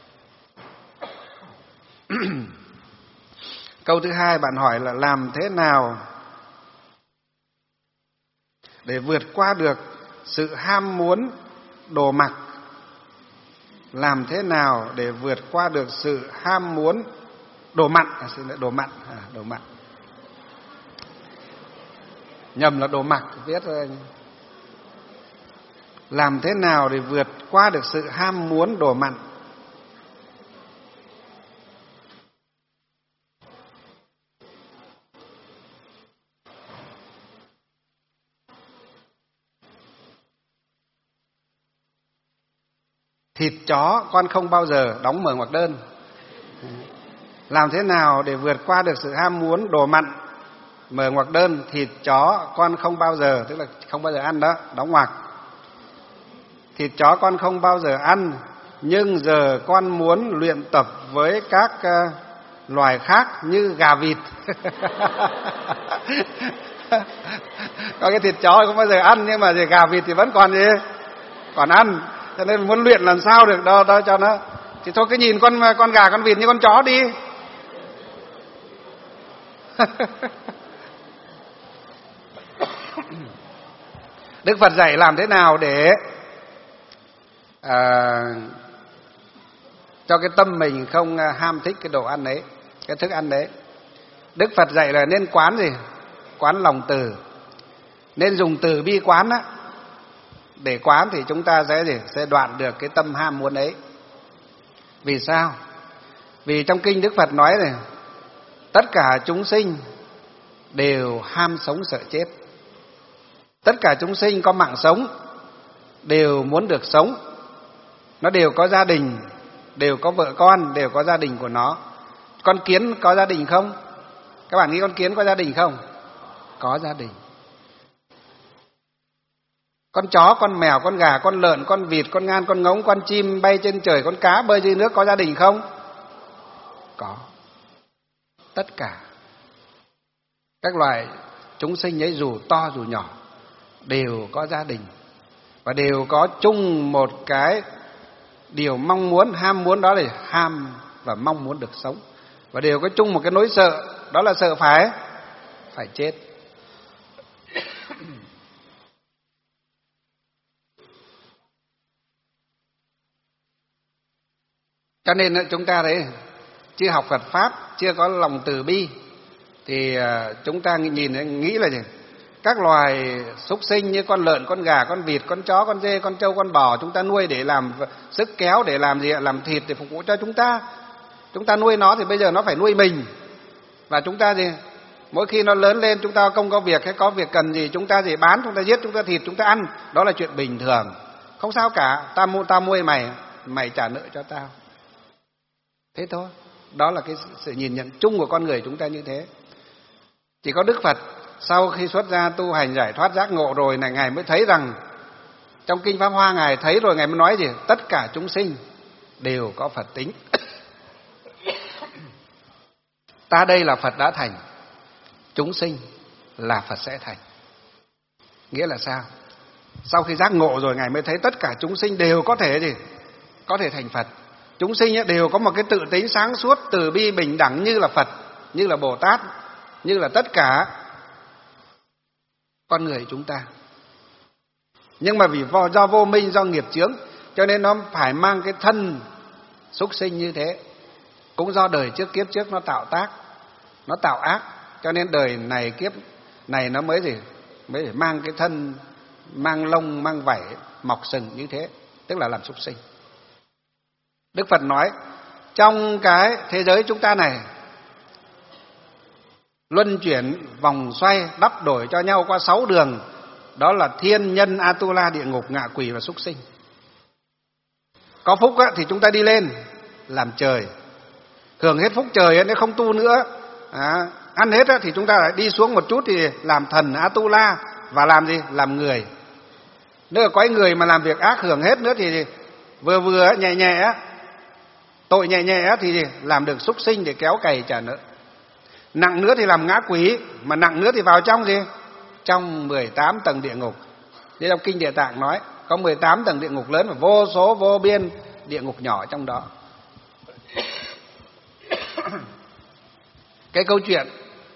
Speaker 3: Câu thứ hai bạn hỏi là làm thế nào để vượt qua được sự ham muốn đồ mặc. Làm thế nào để vượt qua được sự ham muốn đồ mặn, à, xin lỗi, đồ mặn, à, đồ mặn. Nhầm là đồ mặc, viết rồi. Làm thế nào để vượt qua được sự ham muốn đồ mặn? Thịt chó con không bao giờ đóng mở ngoặc đơn. Làm thế nào để vượt qua được sự ham muốn đồ mặn? Mở ngoặc đơn, thịt chó con không bao giờ, tức là không bao giờ ăn đó, đóng ngoặc. Thịt chó con không bao giờ ăn, nhưng giờ con muốn luyện tập với các uh, loài khác như gà vịt. Có cái thịt chó không bao giờ ăn, nhưng mà gà vịt thì vẫn còn gì? Còn ăn. Cho nên muốn luyện làm sao được đó, đó cho nó. Thì thôi cứ nhìn con con gà con vịt như con chó đi. Đức Phật dạy làm thế nào để à, cho cái tâm mình không ham thích cái đồ ăn đấy, cái thức ăn đấy. Đức Phật dạy là nên quán gì? Quán lòng từ. Nên dùng từ bi quán á. Để quán thì chúng ta sẽ gì? Sẽ đoạn được cái tâm ham muốn ấy. Vì sao? Vì trong kinh Đức Phật nói này, tất cả chúng sinh đều ham sống sợ chết. Tất cả chúng sinh có mạng sống đều muốn được sống. Nó đều có gia đình, đều có vợ con, đều có gia đình của nó. Con kiến có gia đình không? Các bạn nghĩ con kiến có gia đình không? Có gia đình. Con chó, con mèo, con gà, con lợn, con vịt, con ngan, con ngỗng, con chim bay trên trời, con cá bơi dưới nước có gia đình không? Có. Tất cả các loài chúng sinh ấy dù to dù nhỏ đều có gia đình và đều có chung một cái điều mong muốn, ham muốn, đó là ham và mong muốn được sống, và đều có chung một cái nỗi sợ, đó là sợ phải phải chết. Cho nên chúng ta đấy, chưa học Phật Pháp, chưa có lòng từ bi, thì chúng ta nhìn nghĩ là gì? Các loài súc sinh như con lợn, con gà, con vịt, con chó, con dê, con trâu, con bò, chúng ta nuôi để làm sức kéo, để làm gì? Làm thịt để phục vụ cho chúng ta. Chúng ta nuôi nó thì bây giờ nó phải nuôi mình. Và chúng ta gì? Mỗi khi nó lớn lên, chúng ta không có việc hay có việc cần gì, chúng ta gì? Bán, chúng ta giết, chúng ta thịt, chúng ta ăn. Đó là chuyện bình thường. Không sao cả. Ta mua, ta nuôi mày, mày trả nợ cho tao. Thế thôi. Đó là cái sự nhìn nhận chung của con người chúng ta như thế. Chỉ có Đức Phật sau khi xuất gia tu hành giải thoát giác ngộ rồi này, Ngài mới thấy rằng, trong Kinh Pháp Hoa Ngài thấy rồi, Ngài mới nói gì? Tất cả chúng sinh đều có Phật tính. Ta đây là Phật đã thành, chúng sinh là Phật sẽ thành. Nghĩa là sao? Sau khi giác ngộ rồi, Ngài mới thấy tất cả chúng sinh đều có thể gì? Có thể thành Phật. Chúng sinh đều có một cái tự tính sáng suốt, từ bi, bình đẳng như là Phật, như là Bồ Tát, như là tất cả con người chúng ta. Nhưng mà vì do vô minh, do nghiệp chướng, cho nên nó phải mang cái thân súc sinh như thế. Cũng do đời trước kiếp trước nó tạo tác, nó tạo ác, cho nên đời này kiếp này nó mới gì? Mới phải mang cái thân, mang lông, mang vảy, mọc sừng như thế, tức là làm súc sinh. Đức Phật nói, trong cái thế giới chúng ta này, luân chuyển, vòng xoay, đắp đổi cho nhau qua sáu đường, đó là thiên, nhân, Atula, địa ngục, ngạ quỷ và súc sinh. Có phúc á, thì chúng ta đi lên làm trời, hưởng hết phúc trời ấy, nếu không tu nữa, à, ăn hết ấy, thì chúng ta lại đi xuống một chút thì làm thần Atula và làm gì? Làm người. Nếu là có người mà làm việc ác hưởng hết nữa thì vừa vừa nhẹ nhẹ tội nhẹ nhẹ thì làm được súc sinh để kéo cày trả nợ. Nặng nữa thì làm ngã quỷ, mà nặng nữa thì vào trong gì? Trong mười tám tầng địa ngục. Thế trong Kinh Địa Tạng nói có mười tám tầng địa ngục lớn và vô số vô biên địa ngục nhỏ trong đó. Cái câu chuyện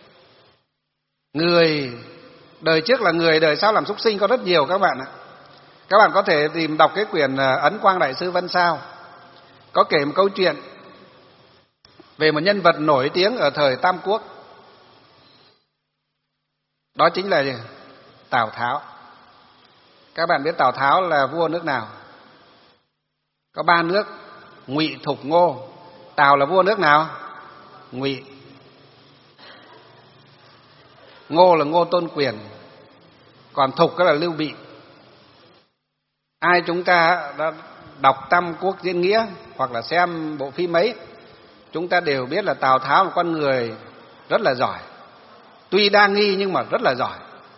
Speaker 3: người đời trước là người, đời sau làm súc sinh có rất nhiều các bạn ạ. Các bạn có thể tìm đọc cái quyển Ấn Quang Đại Sư Văn Sao, có kể một câu chuyện về một nhân vật nổi tiếng ở thời Tam Quốc. Đó chính là gì? Tào Tháo. Các bạn biết Tào Tháo là vua nước nào? Có ba nước: Ngụy, Thục, Ngô. Tào là vua nước nào? Ngụy. Ngô là Ngô Tôn Quyền, còn Thục đó là Lưu Bị. Ai chúng ta đã đọc Tam Quốc Diễn Nghĩa hoặc là xem bộ phim ấy, chúng ta đều biết là Tào Tháo là một con người rất là giỏi. Tuy đa nghi nhưng mà rất là giỏi.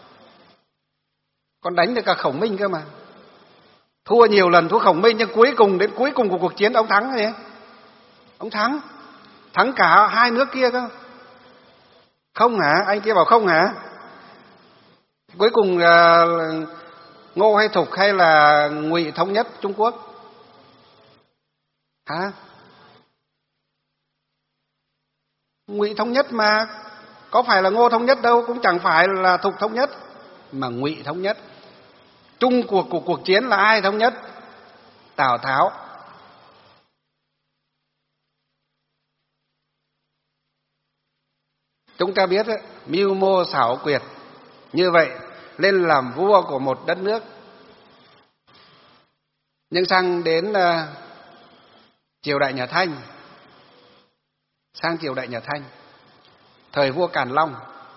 Speaker 3: Còn đánh được cả Khổng Minh cơ mà. Thua nhiều lần, thua Khổng Minh, nhưng cuối cùng đến cuối cùng của cuộc chiến ông thắng gì? Ông thắng. Thắng cả hai nước kia cơ. Không hả? Anh kia bảo không hả? Cuối cùng uh, Ngô hay Thục hay là Ngụy thống nhất Trung Quốc? Hả? Ngụy thống nhất mà. Có phải là Ngô thống nhất đâu, cũng chẳng phải là Thục thống nhất, mà Ngụy thống nhất. Chung cuộc của cuộc chiến là ai thống nhất? Tào Tháo. Chúng ta biết ấy, mưu mô xảo quyệt như vậy lên làm vua của một đất nước. Nhưng sang đến uh, triều đại nhà Thanh, sang triều đại nhà Thanh, thời vua Càn Long,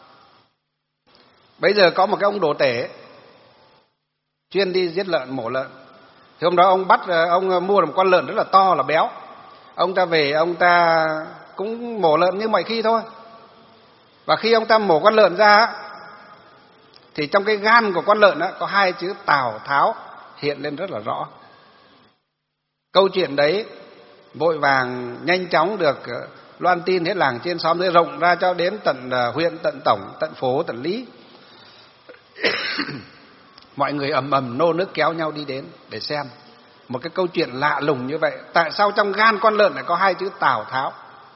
Speaker 3: bây giờ có một cái ông đồ tể chuyên đi giết lợn, mổ lợn. Thì hôm đó ông bắt, ông mua được một con lợn rất là to, là béo. Ông ta về, ông ta cũng mổ lợn như mọi khi thôi. Và khi ông ta mổ con lợn ra, thì trong cái gan của con lợn đó, có hai chữ Tào Tháo hiện lên rất là rõ. Câu chuyện đấy vội vàng nhanh chóng được loan tin hết làng trên xóm dưới, rộng ra cho đến tận huyện, tận tổng, tận phố, tận lý. Mọi người ầm ầm nô nức kéo nhau đi đến để xem một cái câu chuyện lạ lùng như vậy. Tại sao trong gan con lợn lại có hai chữ Tào Tháo?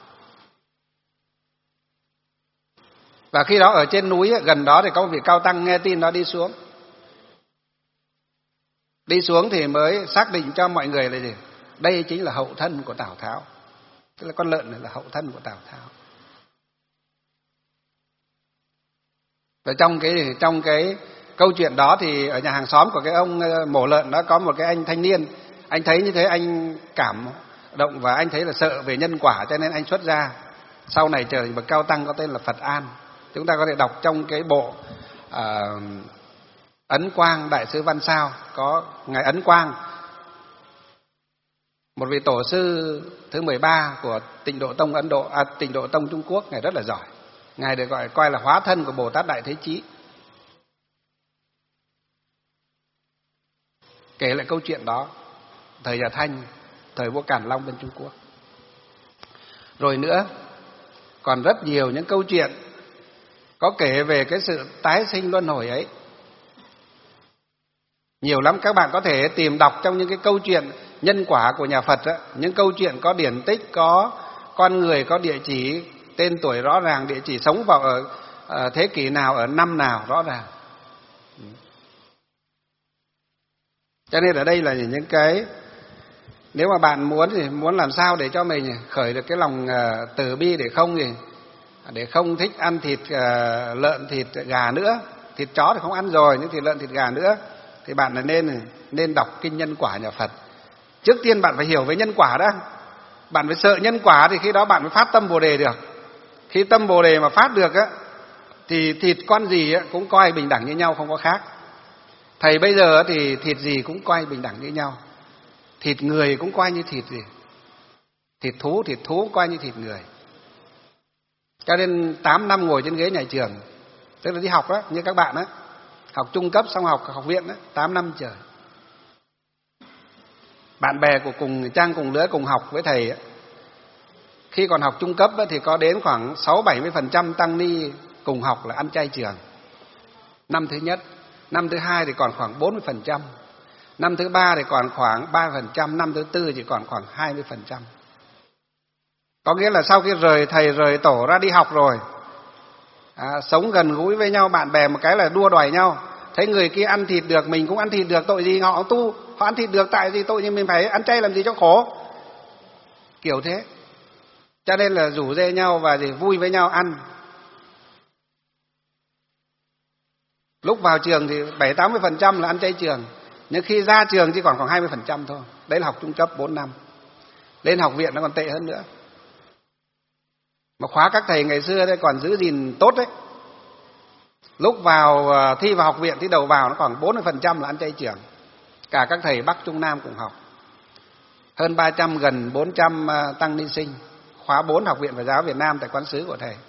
Speaker 3: Và khi đó ở trên núi gần đó thì có một vị cao tăng nghe tin nó đi xuống. Đi xuống thì mới xác định cho mọi người là gì? Đây chính là hậu thân của Tào Tháo. Tức là con lợn này là hậu thân của Tào Tháo. Và trong cái trong cái câu chuyện đó thì ở nhà hàng xóm của cái ông mổ lợn đó có một cái anh thanh niên. Anh thấy như thế anh cảm động và anh thấy là sợ về nhân quả, cho nên anh xuất ra. Sau này trở thành bậc cao tăng có tên là Phật An. Chúng ta có thể đọc trong cái bộ uh, Ấn Quang Đại Sư Văn Sao, có ngài Ấn Quang, một vị tổ sư thứ mười ba của Tịnh Độ Tông Ấn Độ, à, Tịnh Độ Tông Trung Quốc. Ngài rất là giỏi. Ngài được gọi coi là hóa thân của Bồ Tát Đại Thế Chí. Kể lại câu chuyện đó thời nhà Thanh, thời vua Càn Long bên Trung Quốc. Rồi nữa còn rất nhiều những câu chuyện có kể về cái sự tái sinh luân hồi ấy. Nhiều lắm, các bạn có thể tìm đọc trong những cái câu chuyện nhân quả của nhà Phật đó, những câu chuyện có điển tích, có con người, có địa chỉ, tên tuổi rõ ràng, địa chỉ sống vào ở, ở thế kỷ nào, ở năm nào rõ ràng. Cho nên ở đây là những cái, nếu mà bạn muốn thì muốn làm sao để cho mình khởi được cái lòng uh, từ bi, để không gì để không thích ăn thịt uh, lợn, thịt gà nữa. Thịt chó thì không ăn rồi, nhưng thịt lợn, thịt gà nữa thì bạn là nên nên đọc kinh nhân quả nhà Phật. Trước tiên bạn phải hiểu về nhân quả đã. Bạn phải sợ nhân quả thì khi đó bạn mới phát tâm Bồ đề được. Khi tâm Bồ đề mà phát được á, thì thịt con gì á cũng coi bình đẳng như nhau, không có khác. Thầy bây giờ thì thịt gì cũng coi bình đẳng như nhau. Thịt người cũng coi như thịt gì. Thịt thú, thịt thú coi như thịt người. Cho nên tám năm ngồi trên ghế nhà trường, tức là đi học đó, như các bạn đó, học trung cấp xong học học viện đó, tám năm trời. Bạn bè của cùng trang cùng lứa cùng học với thầy ấy, khi còn học trung cấp ấy, thì có đến khoảng sáu bảy mươi phần trăm tăng ni cùng học là ăn chay trường. Năm thứ nhất, năm thứ hai thì còn khoảng bốn mươi phần trăm, năm thứ ba thì còn khoảng ba phần trăm, năm thứ tư chỉ còn khoảng hai mươi phần trăm. Có nghĩa là sau khi rời thầy rời tổ ra đi học rồi, à, sống gần gũi với nhau, bạn bè một cái là đua đòi nhau. Thấy người kia ăn thịt được, mình cũng ăn thịt được, tội gì họ tu, họ ăn thịt được tại gì tội gì mình phải ăn chay làm gì cho khổ. Kiểu thế. Cho nên là rủ rê nhau và gì vui với nhau ăn. Lúc vào trường thì bảy tám mươi phần trăm là ăn chay trường, nhưng khi ra trường chỉ còn khoảng hai mươi phần trăm thôi. Đấy là học trung cấp bốn năm. Lên học viện nó còn tệ hơn nữa. Mà khóa các thầy ngày xưa đấy còn giữ gìn tốt đấy. Lúc vào thi vào học viện thì đầu vào nó khoảng bốn mươi phần trăm là ăn chay trường. Cả các thầy Bắc Trung Nam cùng học. Hơn ba trăm, gần bốn trăm tăng ni sinh. Khóa bốn Học viện Phật giáo Việt Nam tại quán xứ của thầy.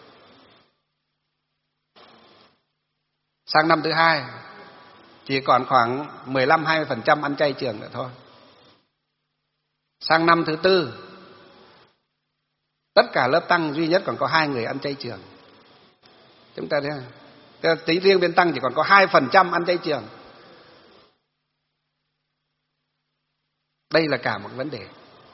Speaker 3: Sang năm thứ hai chỉ còn khoảng mười lăm hai mươi phần trăm ăn chay trường nữa thôi. Sang năm thứ tư, tất cả lớp tăng duy nhất còn có hai người ăn chay trường. Chúng ta thấy không? Tính riêng bên tăng chỉ còn có hai phần trăm ăn chay trường. Đây là cả một vấn đề.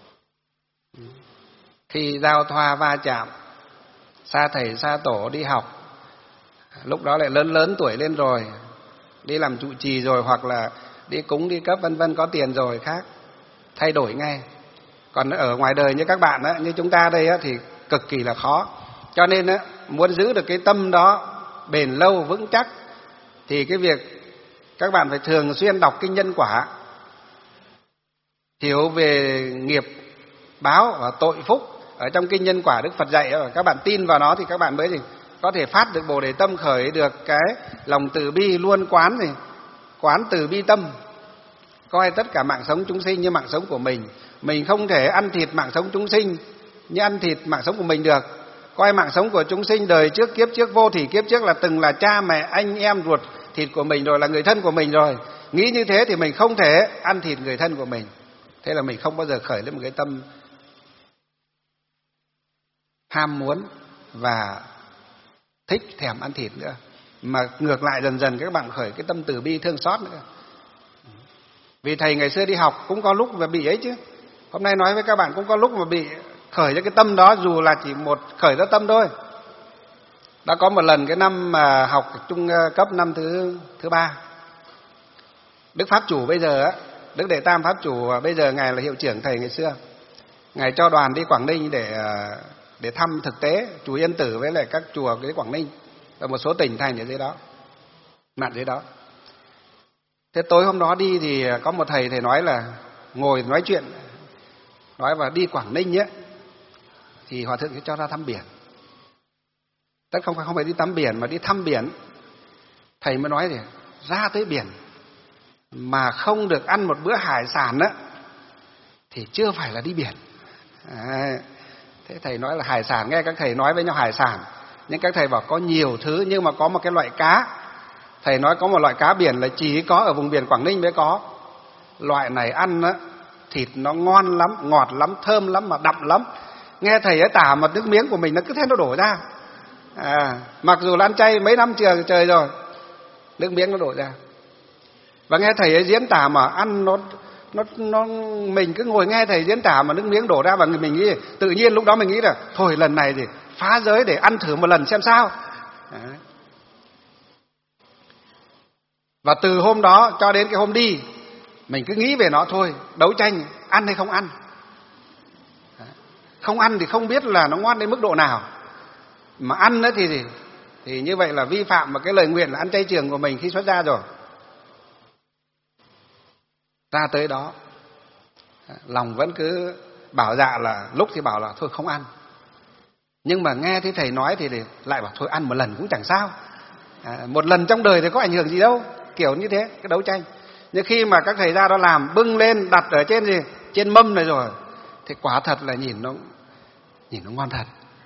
Speaker 3: Khi giao thoa va chạm, xa thầy xa tổ đi học, lúc đó lại lớn lớn tuổi lên rồi, đi làm trụ trì rồi, hoặc là đi cúng đi cấp vân vân, có tiền rồi khác, thay đổi ngay. Còn ở ngoài đời như các bạn đó, như chúng ta đây á, thì cực kỳ là khó. Cho nên á, muốn giữ được cái tâm đó bền lâu vững chắc thì cái việc các bạn phải thường xuyên đọc kinh Nhân Quả, hiểu về nghiệp báo và tội phúc ở trong kinh Nhân Quả Đức Phật dạy. Các bạn tin vào nó thì các bạn mới gì có thể phát được Bồ Đề tâm, khởi được cái lòng từ bi, luôn quán gì quán từ bi tâm, coi tất cả mạng sống chúng sinh như mạng sống của mình. Mình không thể ăn thịt mạng sống chúng sinh như ăn thịt mạng sống của mình được. Coi mạng sống của chúng sinh đời trước, kiếp trước, vô thỉ kiếp trước là từng là cha mẹ, anh em ruột thịt của mình rồi, là người thân của mình rồi. Nghĩ như thế thì mình không thể ăn thịt người thân của mình. Thế là mình không bao giờ khởi lên một cái tâm ham muốn và thích thèm ăn thịt nữa, mà ngược lại dần dần các bạn khởi cái tâm từ bi thương xót nữa. Vì thầy ngày xưa đi học cũng có lúc mà bị ấy chứ. Hôm nay nói với các bạn cũng có lúc mà bị khởi ra cái tâm đó, dù là chỉ một khởi ra tâm thôi. Đã có một lần cái năm mà học trung cấp năm thứ thứ ba, Đức Pháp Chủ bây giờ á, Đức Đệ Tam Pháp Chủ bây giờ ngài là hiệu trưởng thầy ngày xưa, ngài cho đoàn đi Quảng Ninh để để thăm thực tế chùa Yên Tử với lại các chùa cái Quảng Ninh và một số tỉnh thành ở dưới đó, mạn dưới đó. Thế tối hôm đó đi thì có một thầy thầy nói là ngồi nói chuyện, nói và đi Quảng Ninh ấy thì hòa thượng sẽ cho ra thăm biển. Tất không phải không phải đi tắm biển mà đi thăm biển. Thầy mới nói thì ra tới biển mà không được ăn một bữa hải sản á thì chưa phải là đi biển. À, thế thầy nói là hải sản, nghe các thầy nói với nhau hải sản, nhưng các thầy bảo có nhiều thứ, nhưng mà có một cái loại cá. Thầy nói có một loại cá biển là chỉ có ở vùng biển Quảng Ninh mới có. Loại này ăn á, thịt nó ngon lắm, ngọt lắm, thơm lắm mà đậm lắm. Nghe thầy ấy tả mà nước miếng của mình nó cứ thế nó đổ ra. À, mặc dù là ăn chay mấy năm trời trời rồi, nước miếng nó đổ ra. Và nghe thầy ấy diễn tả mà ăn nó nó nó mình cứ ngồi nghe thầy diễn tả mà nước miếng đổ ra, và mình nghĩ tự nhiên lúc đó mình nghĩ là thôi lần này thì phá giới để ăn thử một lần xem sao. Đấy. Và từ hôm đó cho đến cái hôm đi, mình cứ nghĩ về nó thôi, đấu tranh ăn hay không ăn. Không ăn thì không biết là nó ngon đến mức độ nào, mà ăn nữa thì thì như vậy là vi phạm vào cái lời nguyện là ăn chay trường của mình khi xuất gia rồi. Ra tới đó lòng vẫn cứ bảo dạ, là lúc thì bảo là thôi không ăn, nhưng mà nghe thấy thầy nói thì lại bảo thôi ăn một lần cũng chẳng sao, à, một lần trong đời thì có ảnh hưởng gì đâu, kiểu như thế, cái đấu tranh. Nhưng khi mà các thầy ra đó làm bưng lên đặt ở trên gì trên mâm này rồi Thế quả thật là nhìn nó nhìn nó ngon thật.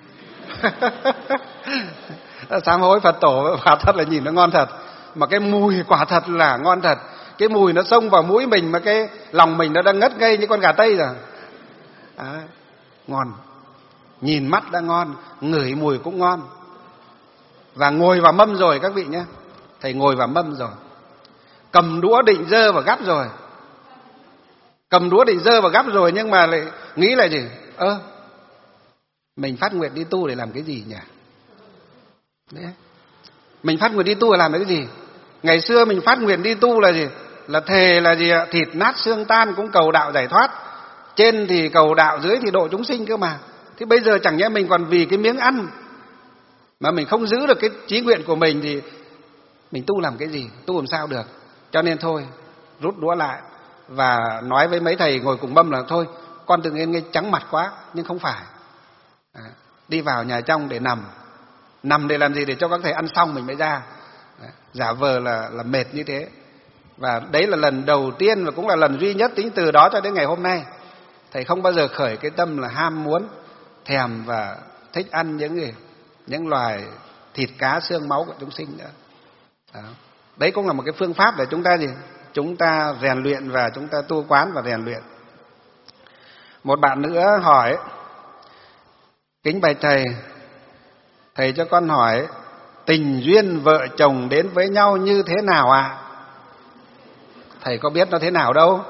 Speaker 3: Sám hối Phật tổ quả thật là nhìn nó ngon thật, mà cái mùi quả thật là ngon thật. Cái mùi nó xông vào mũi mình mà cái lòng mình nó đang ngất ngây như con gà tây rồi. À, ngon. Nhìn mắt đã ngon, ngửi mùi cũng ngon. Và ngồi vào mâm rồi các vị nhé. Thầy ngồi vào mâm rồi, cầm đũa định dơ và gắp rồi. Cầm đũa định dơ và gắp rồi, nhưng mà lại nghĩ là gì? Ơ, mình phát nguyện đi tu để làm cái gì nhỉ? Đấy. Mình phát nguyện đi tu để làm cái gì? Ngày xưa mình phát nguyện đi tu là gì? Là thề là gì ạ? Thịt nát xương tan cũng cầu đạo giải thoát. Trên thì cầu đạo, dưới thì độ chúng sinh cơ mà. Thế bây giờ chẳng nhẽ mình còn vì cái miếng ăn mà mình không giữ được cái chí nguyện của mình thì mình tu làm cái gì? Tu làm sao được? Cho nên thôi, rút đũa lại và nói với mấy thầy ngồi cùng mâm là thôi, con tự nhiên nghe trắng mặt quá, nhưng không phải. À, đi vào nhà trong để nằm. Nằm để làm gì? Để cho các thầy ăn xong mình mới ra. À, giả vờ là, là mệt như thế. Và đấy là lần đầu tiên và cũng là lần duy nhất tính từ đó cho đến ngày hôm nay. Thầy không bao giờ khởi cái tâm là ham muốn, thèm và thích ăn những gì, những loài thịt cá xương máu của chúng sinh nữa. Đó. Đấy cũng là một cái phương pháp để chúng ta gì? Chúng ta rèn luyện và chúng ta tu quán và rèn luyện. Một bạn nữa hỏi: kính bạch thầy, thầy cho con hỏi tình duyên vợ chồng đến với nhau như thế nào ạ? À? Thầy có biết nó thế nào đâu.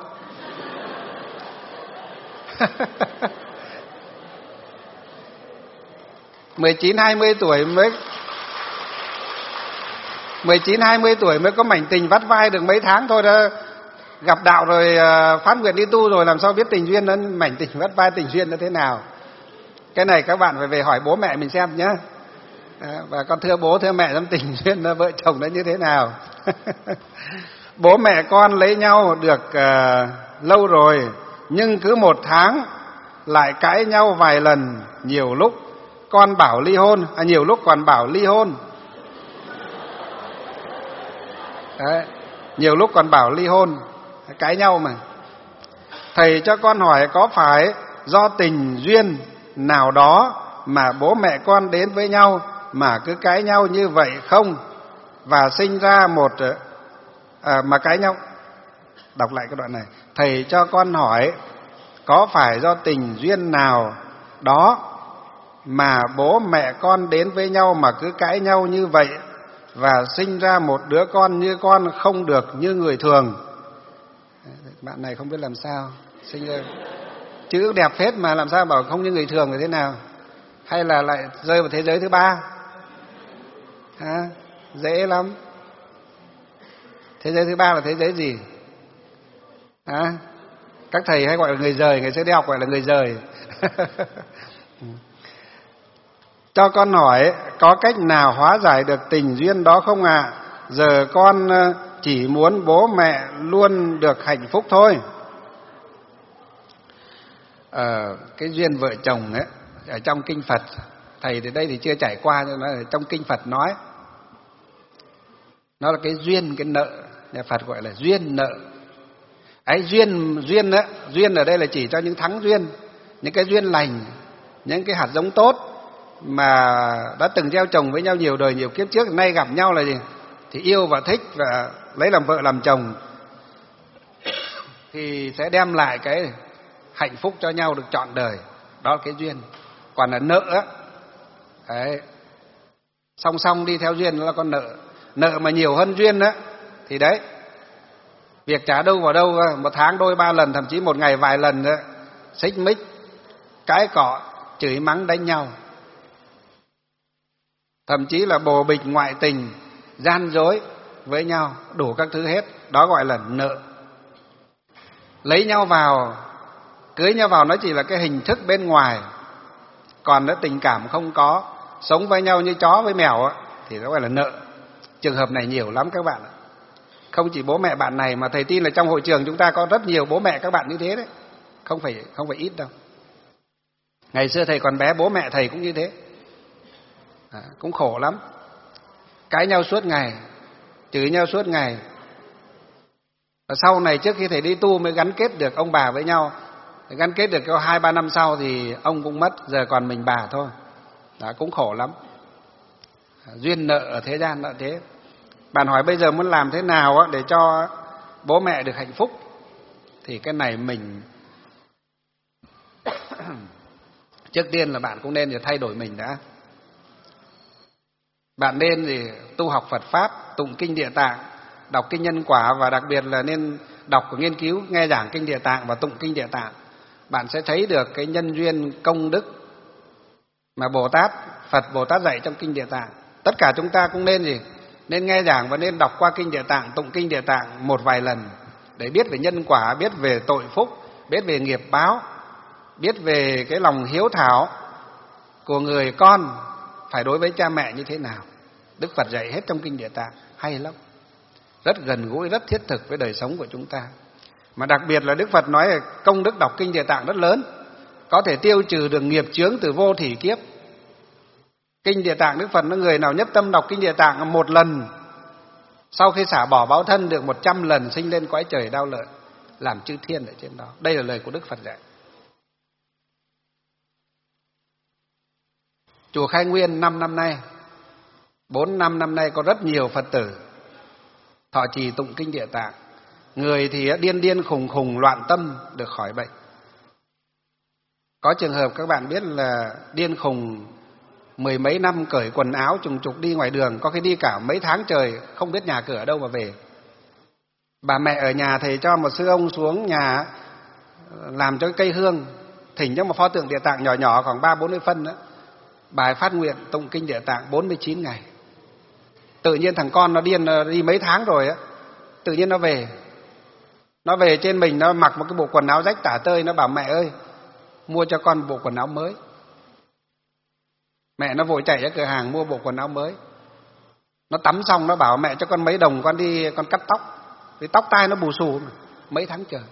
Speaker 3: mười chín hai mươi tuổi mới mười chín hai mươi tuổi mới có mảnh tình vắt vai được mấy tháng thôi đó. Gặp đạo rồi phát nguyện đi tu rồi làm sao biết tình duyên nó, mảnh tình vắt vai tình duyên nó thế nào. Cái này các bạn phải về hỏi bố mẹ mình xem nhé. À, và con thưa bố thưa mẹ xem tình duyên vợ chồng nó như thế nào. Bố mẹ con lấy nhau được uh, lâu rồi, nhưng cứ một tháng lại cãi nhau vài lần, nhiều lúc con bảo ly hôn, à, nhiều lúc còn bảo ly hôn. Đấy, nhiều lúc còn bảo ly hôn, cãi nhau mà. Thầy cho con hỏi có phải do tình duyên nào đó mà bố mẹ con đến với nhau mà cứ cãi nhau như vậy không? Và sinh ra một à, mà cãi nhau. Đọc lại cái đoạn này. Thầy cho con hỏi có phải do tình duyên nào đó mà bố mẹ con đến với nhau mà cứ cãi nhau như vậy và sinh ra một đứa con như con không được như người thường? Bạn này không biết làm sao sinh ra chữ đẹp phết mà làm sao bảo không như người thường là thế nào? Hay là lại rơi vào thế giới thứ ba? À, dễ lắm. Thế giới thứ ba là thế giới gì? À, các thầy hay gọi là người rời, ngày xưa đi học gọi là người rời. Cho con hỏi có cách nào hóa giải được tình duyên đó không ạ? À? Giờ con chỉ muốn bố mẹ luôn được hạnh phúc thôi. Ờ, cái duyên vợ chồng ấy, ở trong kinh Phật, thầy thì đây thì chưa trải qua, nhưng mà trong kinh Phật nói nó là cái duyên, cái nợ. Nhà Phật gọi là duyên nợ. Ấy duyên duyên á, duyên ở đây là chỉ cho những thắng duyên, những cái duyên lành, những cái hạt giống tốt mà đã từng gieo trồng với nhau nhiều đời nhiều kiếp trước, nay gặp nhau là gì? Thì yêu và thích và lấy làm vợ làm chồng thì sẽ đem lại cái hạnh phúc cho nhau được trọn đời. Đó là cái duyên. Còn là nợ á, đấy, song song đi theo duyên là con nợ. Nợ mà nhiều hơn duyên á thì đấy, việc trả đâu vào đâu, một tháng đôi ba lần, thậm chí một ngày vài lần nữa, xích mích, cãi cọ, chửi mắng đánh nhau, thậm chí là bồ bịch ngoại tình, gian dối với nhau, đủ các thứ hết. Đó gọi là nợ. Lấy nhau vào, cưới nhau vào nó chỉ là cái hình thức bên ngoài, còn nó tình cảm không có, sống với nhau như chó với mèo á, thì nó gọi là nợ. Trường hợp này nhiều lắm các bạn ạ. Không chỉ bố mẹ bạn này mà thầy tin là trong hội trường chúng ta có rất nhiều bố mẹ các bạn như thế đấy, không phải không phải ít đâu. Ngày xưa thầy còn bé bố mẹ thầy cũng như thế, à, cũng khổ lắm, cãi nhau suốt ngày, chửi nhau suốt ngày. Và sau này trước khi thầy đi tu mới gắn kết được ông bà với nhau, Gắn kết được có hai ba năm sau thì ông cũng mất, giờ còn mình bà thôi. Đó, cũng khổ lắm. Duyên nợ ở thế gian là thế. Bạn hỏi bây giờ muốn làm thế nào để cho bố mẹ được hạnh phúc, thì cái này mình trước tiên là bạn cũng nên để thay đổi mình đã. Bạn nên thì tu học Phật Pháp, tụng kinh Địa Tạng, đọc kinh Nhân Quả, và đặc biệt là nên đọc và nghiên cứu, nghe giảng kinh Địa Tạng và tụng kinh Địa Tạng. Bạn sẽ thấy được cái nhân duyên công đức mà Bồ Tát, Phật Bồ Tát dạy trong kinh Địa Tạng. Tất cả chúng ta cũng nên gì? Nên nghe giảng và nên đọc qua kinh Địa Tạng, tụng kinh Địa Tạng một vài lần để biết về nhân quả, biết về tội phúc, biết về nghiệp báo, biết về cái lòng hiếu thảo của người con phải đối với cha mẹ như thế nào. Đức Phật dạy hết trong kinh Địa Tạng, hay lắm, rất gần gũi, rất thiết thực với đời sống của chúng ta. Mà đặc biệt là Đức Phật nói là công đức đọc kinh Địa Tạng rất lớn, có thể tiêu trừ được nghiệp chướng từ vô thỉ kiếp. Kinh Địa Tạng Đức Phật nói người nào nhất tâm đọc kinh Địa Tạng một lần, sau khi xả bỏ báo thân được một trăm lần sinh lên cõi trời đau lợi, làm chư thiên ở trên đó. Đây là lời của Đức Phật dạy. Chùa Khai Nguyên năm năm nay, bốn năm năm nay có rất nhiều Phật tử thọ trì tụng kinh Địa Tạng. Người thì điên điên khùng khùng loạn tâm được khỏi bệnh. Có trường hợp các bạn biết là điên khùng mười mấy năm cởi quần áo trùng trục đi ngoài đường, có khi đi cả mấy tháng trời không biết nhà cửa ở đâu mà về. Bà mẹ ở nhà thầy cho một sư ông xuống nhà làm cho cây hương, thỉnh cho một pho tượng Địa Tạng nhỏ nhỏ khoảng ba bốn mươi phân đó. Bà ấy phát nguyện tụng kinh Địa Tạng bốn mươi chín ngày. Tự nhiên thằng con nó điên đi mấy tháng rồi á, tự nhiên nó về. Nó về trên mình nó mặc một cái bộ quần áo rách tả tơi, nó bảo mẹ ơi, mua cho con bộ quần áo mới. Mẹ nó vội chạy ra cửa hàng mua bộ quần áo mới. Nó tắm xong nó bảo mẹ cho con mấy đồng con đi con cắt tóc. Vì tóc tai nó bù xù mấy tháng trời.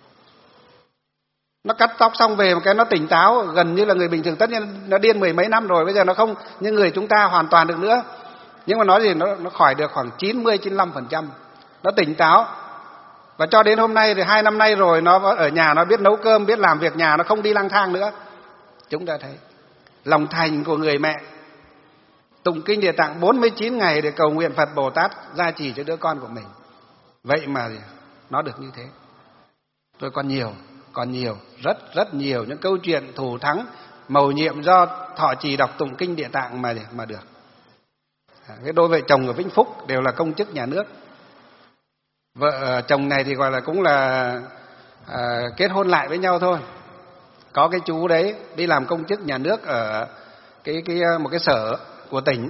Speaker 3: Nó cắt tóc xong về một cái nó tỉnh táo, gần như là người bình thường. Tất nhiên nó điên mười mấy năm rồi, bây giờ nó không như người chúng ta hoàn toàn được nữa. Nhưng mà nói gì nó, nó khỏi được khoảng chín mươi chín mươi lăm phần trăm. Nó tỉnh táo. Và cho đến hôm nay thì hai năm nay rồi nó ở nhà, nó biết nấu cơm, biết làm việc nhà, nó không đi lang thang nữa. Chúng ta thấy lòng thành của người mẹ tụng kinh Địa Tạng bốn mươi chín ngày để cầu nguyện Phật Bồ Tát gia trì cho đứa con của mình. Vậy mà nó được như thế. Rồi còn nhiều, còn nhiều, rất rất nhiều những câu chuyện thù thắng mầu nhiệm do thọ trì đọc tụng kinh Địa Tạng mà mà được. Cái đôi vợ chồng ở Vĩnh Phúc đều là công chức nhà nước. Vợ chồng này thì gọi là cũng là à, kết hôn lại với nhau thôi. Có cái chú đấy đi làm công chức nhà nước ở cái cái một cái sở của tỉnh,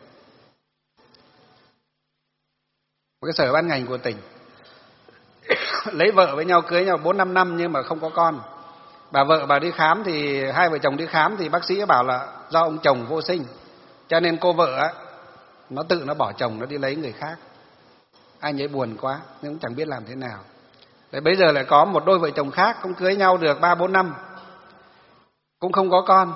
Speaker 3: một cái sở ban ngành của tỉnh. Lấy vợ với nhau, cưới nhau bốn năm năm nhưng mà không có con. Bà vợ bà đi khám thì hai vợ chồng đi khám thì bác sĩ bảo là do ông chồng vô sinh, cho nên cô vợ á nó tự nó bỏ chồng nó đi lấy người khác. Anh ấy buồn quá nhưng cũng chẳng biết làm thế nào. Đấy, bây giờ lại có một đôi vợ chồng khác cũng cưới nhau được ba bốn năm, cũng không có con.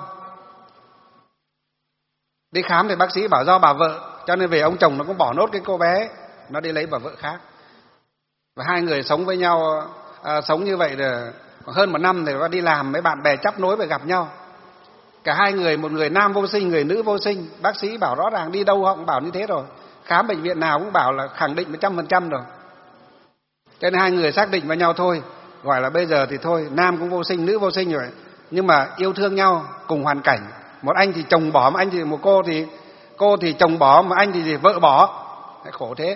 Speaker 3: Đi khám thì bác sĩ bảo do bà vợ, cho nên về ông chồng nó cũng bỏ nốt cái cô bé, nó đi lấy bà vợ khác. Và hai người sống với nhau, à, sống như vậy là khoảng hơn một năm thì nó đi làm, mấy bạn bè chắp nối và gặp nhau. Cả hai người, một người nam vô sinh, người nữ vô sinh. Bác sĩ bảo rõ ràng, đi đâu họ cũng bảo như thế rồi. Khám bệnh viện nào cũng bảo là khẳng định một trăm phần trăm rồi. Cho nên hai người xác định với nhau thôi, gọi là bây giờ thì thôi, nam cũng vô sinh, nữ vô sinh rồi. Nhưng mà yêu thương nhau cùng hoàn cảnh. Một anh thì chồng bỏ, một anh thì một cô thì cô thì chồng bỏ, mà anh thì, thì vợ bỏ. Đấy, khổ thế.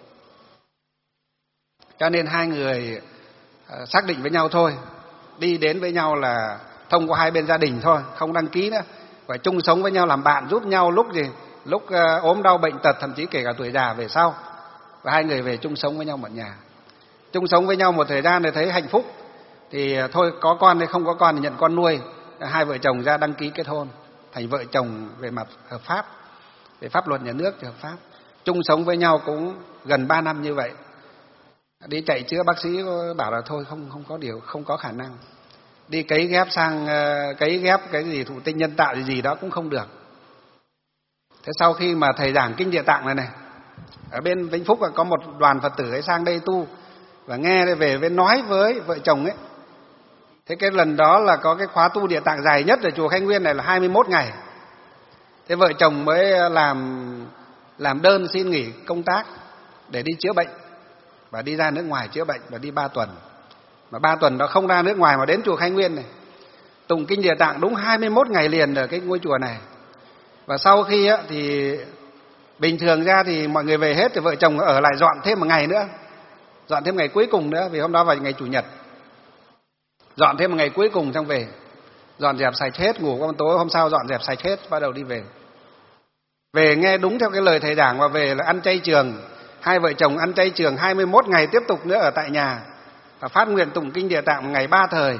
Speaker 3: Cho nên hai người uh, xác định với nhau thôi, đi đến với nhau là thông qua hai bên gia đình thôi, không đăng ký nữa. Phải chung sống với nhau, làm bạn, giúp nhau lúc gì, lúc uh, ốm đau bệnh tật, thậm chí kể cả tuổi già về sau. Và hai người về chung sống với nhau một nhà. Chung sống với nhau một thời gian để thấy hạnh phúc thì uh, thôi có con hay không có con thì nhận con nuôi. Hai vợ chồng ra đăng ký kết hôn, thành vợ chồng về mặt hợp pháp, về pháp luật nhà nước thì hợp pháp. Chung sống với nhau cũng gần ba năm như vậy. Đi chạy chữa bác sĩ bảo là thôi không không có điều, không có khả năng. Đi cấy ghép sang cấy ghép cái gì thụ tinh nhân tạo gì gì đó cũng không được. Thế sau khi mà thầy giảng kinh Địa Tạng này này, ở bên Vĩnh Phúc có một đoàn Phật tử ấy sang đây tu và nghe về với nói với vợ chồng ấy, Thế cái lần đó là có cái khóa tu Địa Tạng dài nhất ở chùa Khánh Nguyên này là hai mươi mốt ngày. Thế vợ chồng mới làm làm đơn xin nghỉ công tác để đi chữa bệnh và đi ra nước ngoài chữa bệnh, và đi ba tuần. Mà ba tuần đó không ra nước ngoài mà đến chùa Khánh Nguyên này, tụng kinh Địa Tạng đúng hai mươi mốt ngày liền ở cái ngôi chùa này. Và sau khi á, thì bình thường ra thì mọi người về hết, thì vợ chồng ở lại dọn thêm một ngày nữa, dọn thêm ngày cuối cùng nữa, vì hôm đó vào ngày Chủ nhật, dọn thêm một ngày cuối cùng xong về, dọn dẹp sạch hết, ngủ qua tối hôm sau dọn dẹp sạch hết, bắt đầu đi về. Về nghe đúng theo cái lời thầy giảng, và về là ăn chay trường, hai vợ chồng ăn chay trường hai mươi mốt ngày tiếp tục nữa ở tại nhà, và phát nguyện tụng kinh Địa Tạng một ngày ba thời.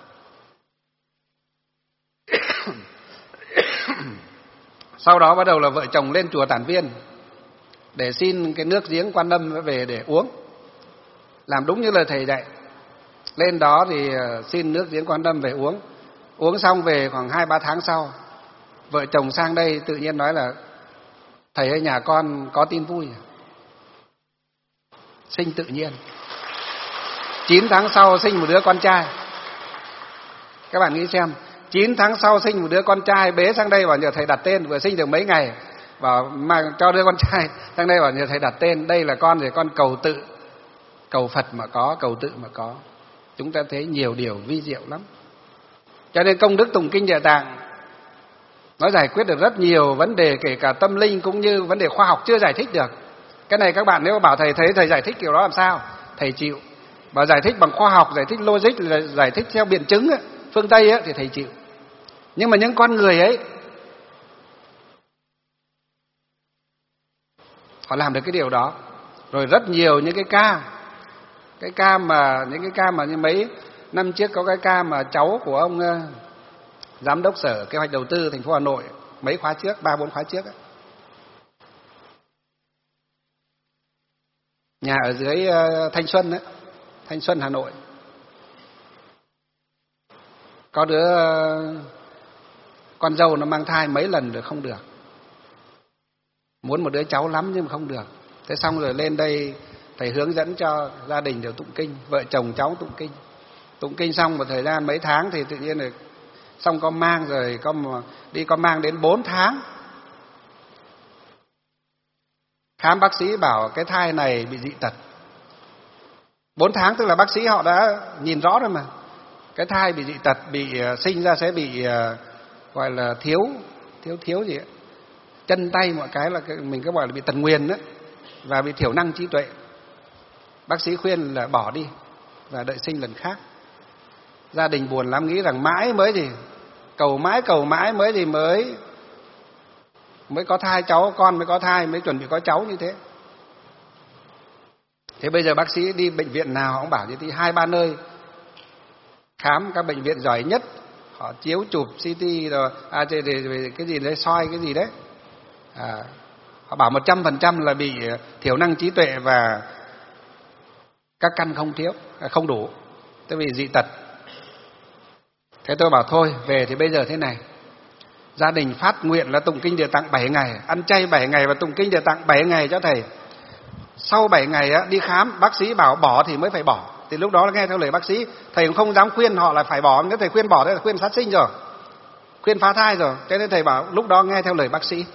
Speaker 3: Sau đó bắt đầu là vợ chồng lên chùa Tản Viên để xin cái nước giếng Quan Âm về để uống, làm đúng như lời thầy dạy. Lên đó thì xin nước giếng Quan Âm về uống, uống xong về khoảng hai ba tháng sau, vợ chồng sang đây tự nhiên nói là thầy ơi, nhà con có tin vui, sinh tự nhiên. Chín tháng sau sinh một đứa con trai. Các bạn nghĩ xem, chín tháng sau sinh một đứa con trai, bế sang đây bảo nhờ thầy đặt tên, vừa sinh được mấy ngày, bảo mang cho đứa con trai sang đây bảo nhờ thầy đặt tên. Đây là con thì con cầu tự, cầu Phật mà có, cầu tự mà có. Chúng ta thấy nhiều điều vi diệu lắm. Cho nên công đức tụng kinh Địa Tạng nó giải quyết được rất nhiều vấn đề, kể cả tâm linh cũng như vấn đề khoa học chưa giải thích được. Cái này các bạn nếu bảo thầy thấy thầy giải thích kiểu đó làm sao, thầy chịu. Mà giải thích bằng khoa học, giải thích logic, giải thích theo biện chứng ấy, phương Tây ấy, thì thầy chịu. Nhưng mà những con người ấy, họ làm được cái điều đó. Rồi rất nhiều những cái ca, cái ca mà những cái ca mà như mấy năm trước có cái ca mà cháu của ông uh, giám đốc sở kế hoạch đầu tư thành phố Hà Nội mấy khóa trước, ba bốn khóa trước ấy. Nhà ở dưới uh, Thanh Xuân ấy, Thanh Xuân Hà Nội. Có đứa uh, con dâu nó mang thai mấy lần rồi không được, muốn một đứa cháu lắm nhưng mà không được. Thế xong rồi lên đây thầy hướng dẫn cho gia đình đều tụng kinh, vợ chồng cháu tụng kinh. Tụng kinh xong một thời gian mấy tháng thì tự nhiên rồi xong có mang, rồi có đi có mang đến bốn tháng. Khám bác sĩ bảo cái thai này bị dị tật. Bốn tháng tức là bác sĩ họ đã nhìn rõ rồi mà. Cái thai bị dị tật, bị sinh ra sẽ bị gọi là thiếu thiếu thiếu gì ấy. Chân tay mọi cái là mình cứ gọi là bị tật nguyền đó, và bị thiểu năng trí tuệ. Bác sĩ khuyên là bỏ đi và đợi sinh lần khác. Gia đình buồn lắm, nghĩ rằng mãi mới gì, cầu mãi cầu mãi mới gì mới mới có thai, cháu con mới có thai, mới chuẩn bị có cháu như thế. Thế bây giờ bác sĩ đi bệnh viện nào họ cũng bảo đi hai ba nơi khám, các bệnh viện giỏi nhất, họ chiếu chụp xê tê rồi à, cái gì đấy, soi cái gì đấy, à, họ bảo một trăm phần trăm là bị thiểu năng trí tuệ và các căn không thiếu, không đủ, tức vì dị tật. Thế tôi bảo thôi, về thì bây giờ thế này, gia đình phát nguyện là tụng kinh Địa Tạng bảy ngày, ăn chay bảy ngày và tụng kinh Địa Tạng bảy ngày cho thầy. Sau bảy ngày á, đi khám, bác sĩ bảo bỏ thì mới phải bỏ. Thì lúc đó là nghe theo lời bác sĩ, thầy cũng không dám khuyên họ là phải bỏ, nếu thầy khuyên bỏ đấy là khuyên sát sinh rồi, khuyên phá thai rồi. Cho nên thầy bảo lúc đó nghe theo lời bác sĩ.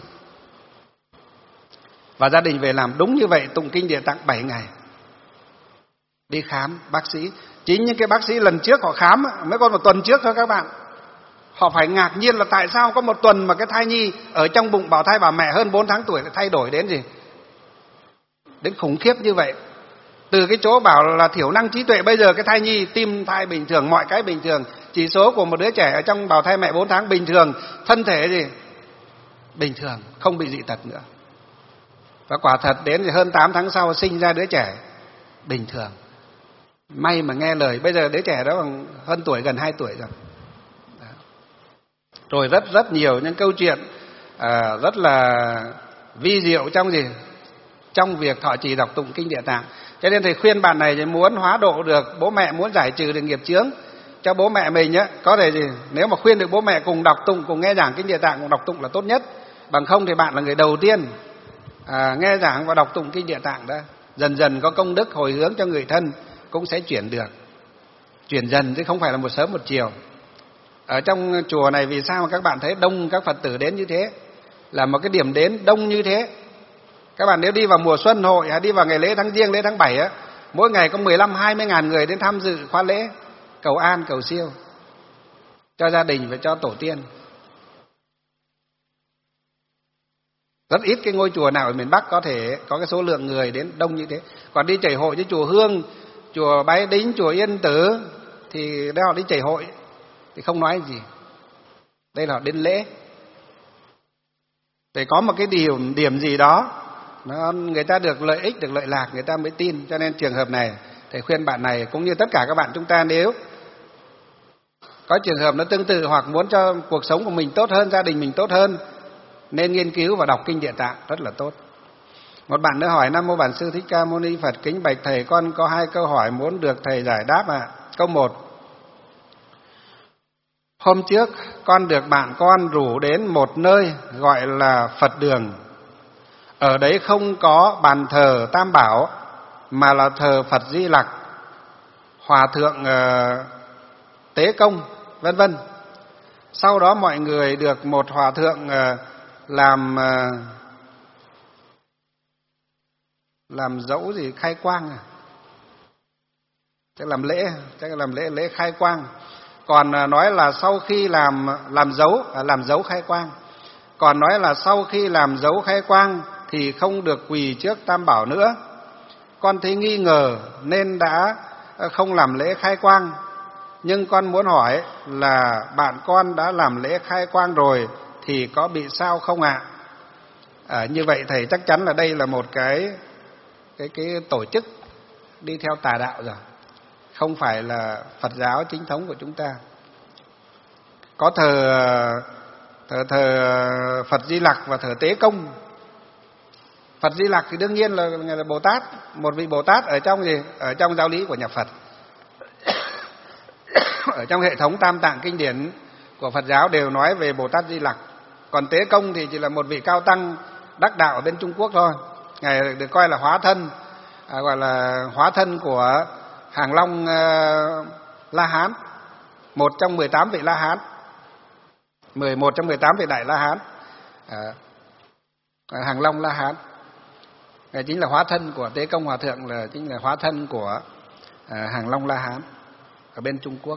Speaker 3: Và gia đình về làm đúng như vậy, tụng kinh Địa Tạng bảy ngày. Đi khám bác sĩ, chính những cái bác sĩ lần trước họ khám mới có một tuần trước thôi các bạn, họ phải ngạc nhiên là tại sao có một tuần mà cái thai nhi ở trong bụng bào thai bà mẹ hơn bốn tháng tuổi lại thay đổi đến gì, đến khủng khiếp như vậy. Từ cái chỗ bảo là thiểu năng trí tuệ, bây giờ cái thai nhi tim thai bình thường, mọi cái bình thường, chỉ số của một đứa trẻ ở trong bào thai mẹ bốn tháng bình thường, thân thể gì bình thường, không bị dị tật nữa. Và quả thật đến thì hơn tám tháng sau sinh ra đứa trẻ bình thường. May mà nghe lời, bây giờ đứa trẻ đó bằng hơn tuổi, gần hai tuổi rồi. Đó. Rồi rất rất nhiều những câu chuyện à, rất là vi diệu trong gì? Trong việc thọ trì đọc tụng kinh Địa Tạng. Cho nên thầy khuyên bạn này muốn hóa độ được bố mẹ, muốn giải trừ được nghiệp chướng cho bố mẹ mình á, có thể gì nếu mà khuyên được bố mẹ cùng đọc tụng, cùng nghe giảng kinh Địa Tạng, cùng đọc tụng là tốt nhất. Bằng không thì bạn là người đầu tiên à, nghe giảng và đọc tụng kinh Địa Tạng đó, dần dần có công đức hồi hướng cho người thân cũng sẽ chuyển được. chuyển dần chứ không phải là một sớm một chiều. Ở trong chùa này vì sao mà các bạn thấy đông các Phật tử đến như thế, là một cái điểm đến đông như thế. Các bạn nếu đi vào mùa xuân hội hay đi vào ngày lễ tháng Giêng, lễ tháng bảy á, mỗi ngày có mười lăm hai mươi ngàn người đến tham dự khóa lễ cầu an cầu siêu cho gia đình và cho tổ tiên. Rất ít cái ngôi chùa nào ở miền Bắc có thể có cái số lượng người đến đông như thế. Còn đi chảy hội với chùa Hương, chùa Bái Đính, chùa Yên Tử thì đó họ đi chảy hội thì không nói gì. Đây là họ đến lễ. Để có một cái điểm điểm gì đó nó người ta được lợi ích, được lợi lạc, người ta mới tin. Cho nên trường hợp này thầy khuyên bạn này cũng như tất cả các bạn chúng ta, nếu có trường hợp nó tương tự hoặc muốn cho cuộc sống của mình tốt hơn, gia đình mình tốt hơn, nên nghiên cứu và đọc kinh Địa Tạng rất là tốt. Một bạn nữa hỏi: Nam mô Bản Sư Thích Ca Mâu Ni Phật, kính bạch thầy, con có hai câu hỏi muốn được thầy giải đáp ạ. À. Câu một: hôm trước con được bạn con rủ đến một nơi gọi là Phật Đường. Ở đấy không có bàn thờ Tam Bảo mà là thờ Phật Di Lặc, Hòa thượng uh, Tế Công, vân vân. Sau đó mọi người được một hòa thượng uh, làm uh, làm dẫu gì khai quang à? Chắc làm lễ, chắc là làm lễ lễ khai quang. Còn uh, nói là sau khi làm làm dấu uh, làm dấu khai quang. Còn nói là sau khi làm dấu khai quang thì không được quỳ trước Tam Bảo nữa. Con thấy nghi ngờ nên đã không làm lễ khai quang. Nhưng con muốn hỏi là bạn con đã làm lễ khai quang rồi thì có bị sao không ạ? À? À, như vậy thầy chắc chắn là đây là một cái cái cái tổ chức đi theo tà đạo rồi, không phải là Phật giáo chính thống của chúng ta. Có thờ thờ, thờ Phật Di Lặc và thờ Tế Công. Phật Di Lặc thì đương nhiên là, là Bồ Tát, một vị Bồ Tát ở trong gì? Ở trong giáo lý của nhà Phật. Ở trong hệ thống Tam Tạng kinh điển của Phật giáo đều nói về Bồ Tát Di Lặc. Còn Tế Công thì chỉ là một vị cao tăng đắc đạo ở bên Trung Quốc thôi. Ngài được coi là hóa thân, à, gọi là hóa thân của Hàng Long uh, La Hán, một trong mười tám vị La Hán, mười một trong mười tám vị đại La Hán, à, Hàng Long La Hán. Ngài chính là hóa thân của Tế Công Hòa Thượng, là chính là hóa thân của à, Hàng Long La Hán ở bên Trung Quốc.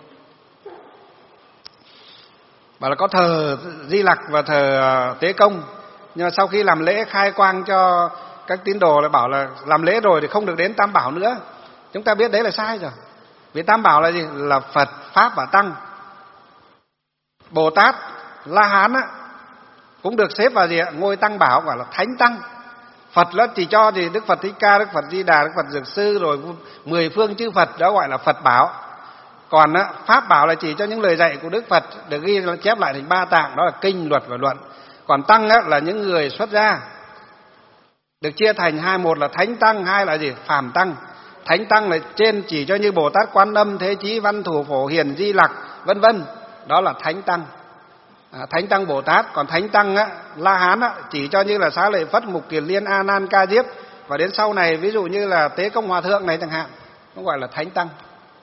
Speaker 3: Và là có thờ Di Lặc và thờ Tế Công. Nhưng mà sau khi làm lễ khai quang cho các tín đồ là bảo là làm lễ rồi thì không được đến Tam Bảo nữa. Chúng ta biết đấy là sai rồi. Vì Tam Bảo là gì? Là Phật, Pháp và Tăng. Bồ Tát La Hán á, cũng được xếp vào gì ạ? Ngôi Tăng Bảo, gọi là Thánh Tăng. Phật nó chỉ cho gì? Đức Phật Thích Ca, Đức Phật Di Đà, Đức Phật Dược Sư, rồi mười phương chư Phật, đó gọi là Phật Bảo. Còn á, Pháp Bảo là chỉ cho những lời dạy của Đức Phật được ghi chép lại thành ba tạng, đó là kinh, luật và luận. Còn Tăng á, là những người xuất gia, được chia thành hai: một là Thánh Tăng, hai là gì? Phàm Tăng. Thánh Tăng là trên chỉ cho như Bồ Tát Quan Âm, Thế Chí, Văn Thủ, Phổ Hiền, Di Lặc, vân vân, đó là Thánh Tăng. À, Thánh Tăng Bồ Tát. Còn Thánh Tăng á, La Hán á, chỉ cho như là Xá Lợi Phất, Mục Kiền Liên, A Nan, Ca Diếp, và đến sau này ví dụ như là Tế Công Hòa Thượng này chẳng hạn, cũng gọi là Thánh Tăng.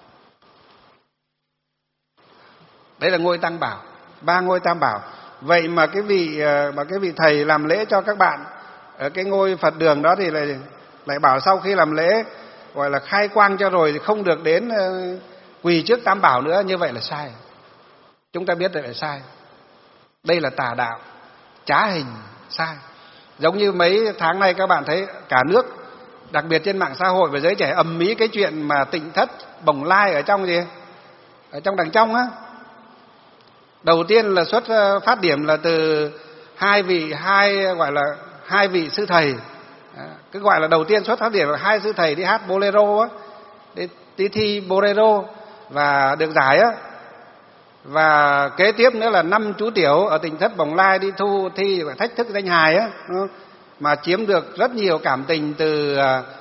Speaker 3: Đấy là ngôi Tăng Bảo, ba ngôi Tam Bảo. Vậy mà cái vị mà cái vị thầy làm lễ cho các bạn ở cái ngôi Phật Đường đó thì lại lại bảo sau khi làm lễ gọi là khai quang cho rồi thì không được đến uh, quỳ trước Tam Bảo nữa. Như vậy là sai. Chúng ta biết đây là sai. Đây là tà đạo, trá hình, sai. Giống như mấy tháng nay các bạn thấy cả nước, đặc biệt trên mạng xã hội và giới trẻ ầm ĩ cái chuyện mà Tịnh Thất Bồng Lai ở trong gì? Ở trong đằng trong á. Đầu tiên là xuất phát điểm là từ hai vị hai gọi là hai vị sư thầy. Cứ gọi là đầu tiên xuất phát điểm là hai sư thầy đi hát bolero á, đi, đi thi bolero và được giải á. Và kế tiếp nữa là năm chú tiểu ở Tịnh Thất Bồng Lai đi thu thi và thách thức danh hài á, mà chiếm được rất nhiều cảm tình từ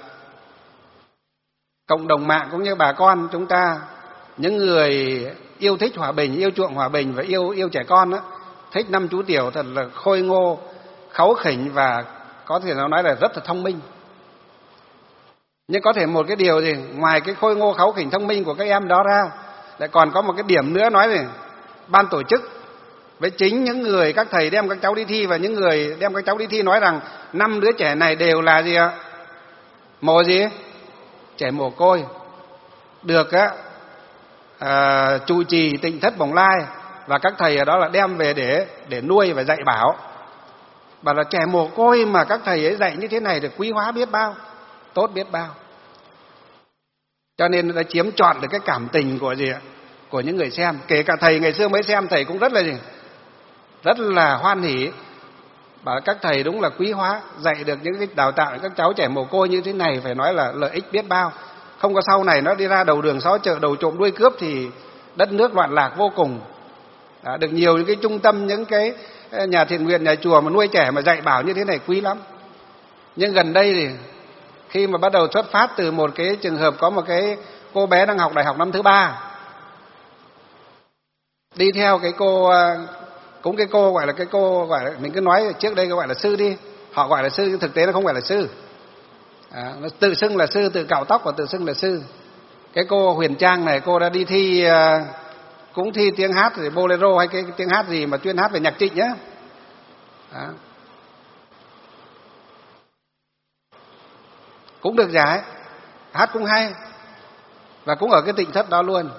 Speaker 3: cộng đồng mạng cũng như bà con chúng ta, những người yêu thích hòa bình, yêu chuộng hòa bình và yêu yêu trẻ con á, thích năm chú tiểu thật là khôi ngô, kháu khỉnh và có thể nó nói là rất là thông minh. Nhưng có thể một cái điều gì ngoài cái khôi ngô kháu khỉnh thông minh của các em đó ra, Lại còn có một cái điểm nữa nói này, ban tổ chức với chính những người các thầy đem các cháu đi thi và những người đem các cháu đi thi nói rằng năm đứa trẻ này đều là gì ạ? Mồ gì? Trẻ mồ côi. Được á à, trụ trì Tịnh Thất Bồng Lai và các thầy ở đó là đem về để để nuôi và dạy bảo. Và là trẻ mồ côi mà các thầy ấy dạy như thế này thì quý hóa biết bao, tốt biết bao. Cho nên đã chiếm trọn được cái cảm tình của gì ạ? Của những người xem. Kể cả thầy ngày xưa mới xem, thầy cũng rất là gì? Rất là hoan hỉ. Bảo các thầy đúng là quý hóa, dạy được những cái đào tạo các cháu trẻ mồ côi như thế này phải nói là lợi ích biết bao. Không có sau này nó đi ra đầu đường xó chợ, đầu trộm đuôi cướp thì đất nước loạn lạc vô cùng. Đã, được nhiều những cái trung tâm, những cái nhà thiện nguyện, nhà chùa mà nuôi trẻ mà dạy bảo như thế này quý lắm. Nhưng gần đây thì khi mà bắt đầu xuất phát từ một cái trường hợp có một cái cô bé đang học đại học năm thứ ba, đi theo cái cô, cũng cái cô gọi là cái cô gọi là, mình cứ nói trước đây gọi là sư đi, họ gọi là sư nhưng thực tế nó không phải là sư. À, nó tự xưng là sư, tự cạo tóc và tự xưng là sư. Cái cô Huyền Trang này, cô đã đi thi cũng thi tiếng hát rồi bolero hay cái tiếng hát gì mà chuyên hát về nhạc Trịnh nhá. Đó. Cũng được giải, hát cũng hay và cũng ở cái Tịnh Thất đó luôn.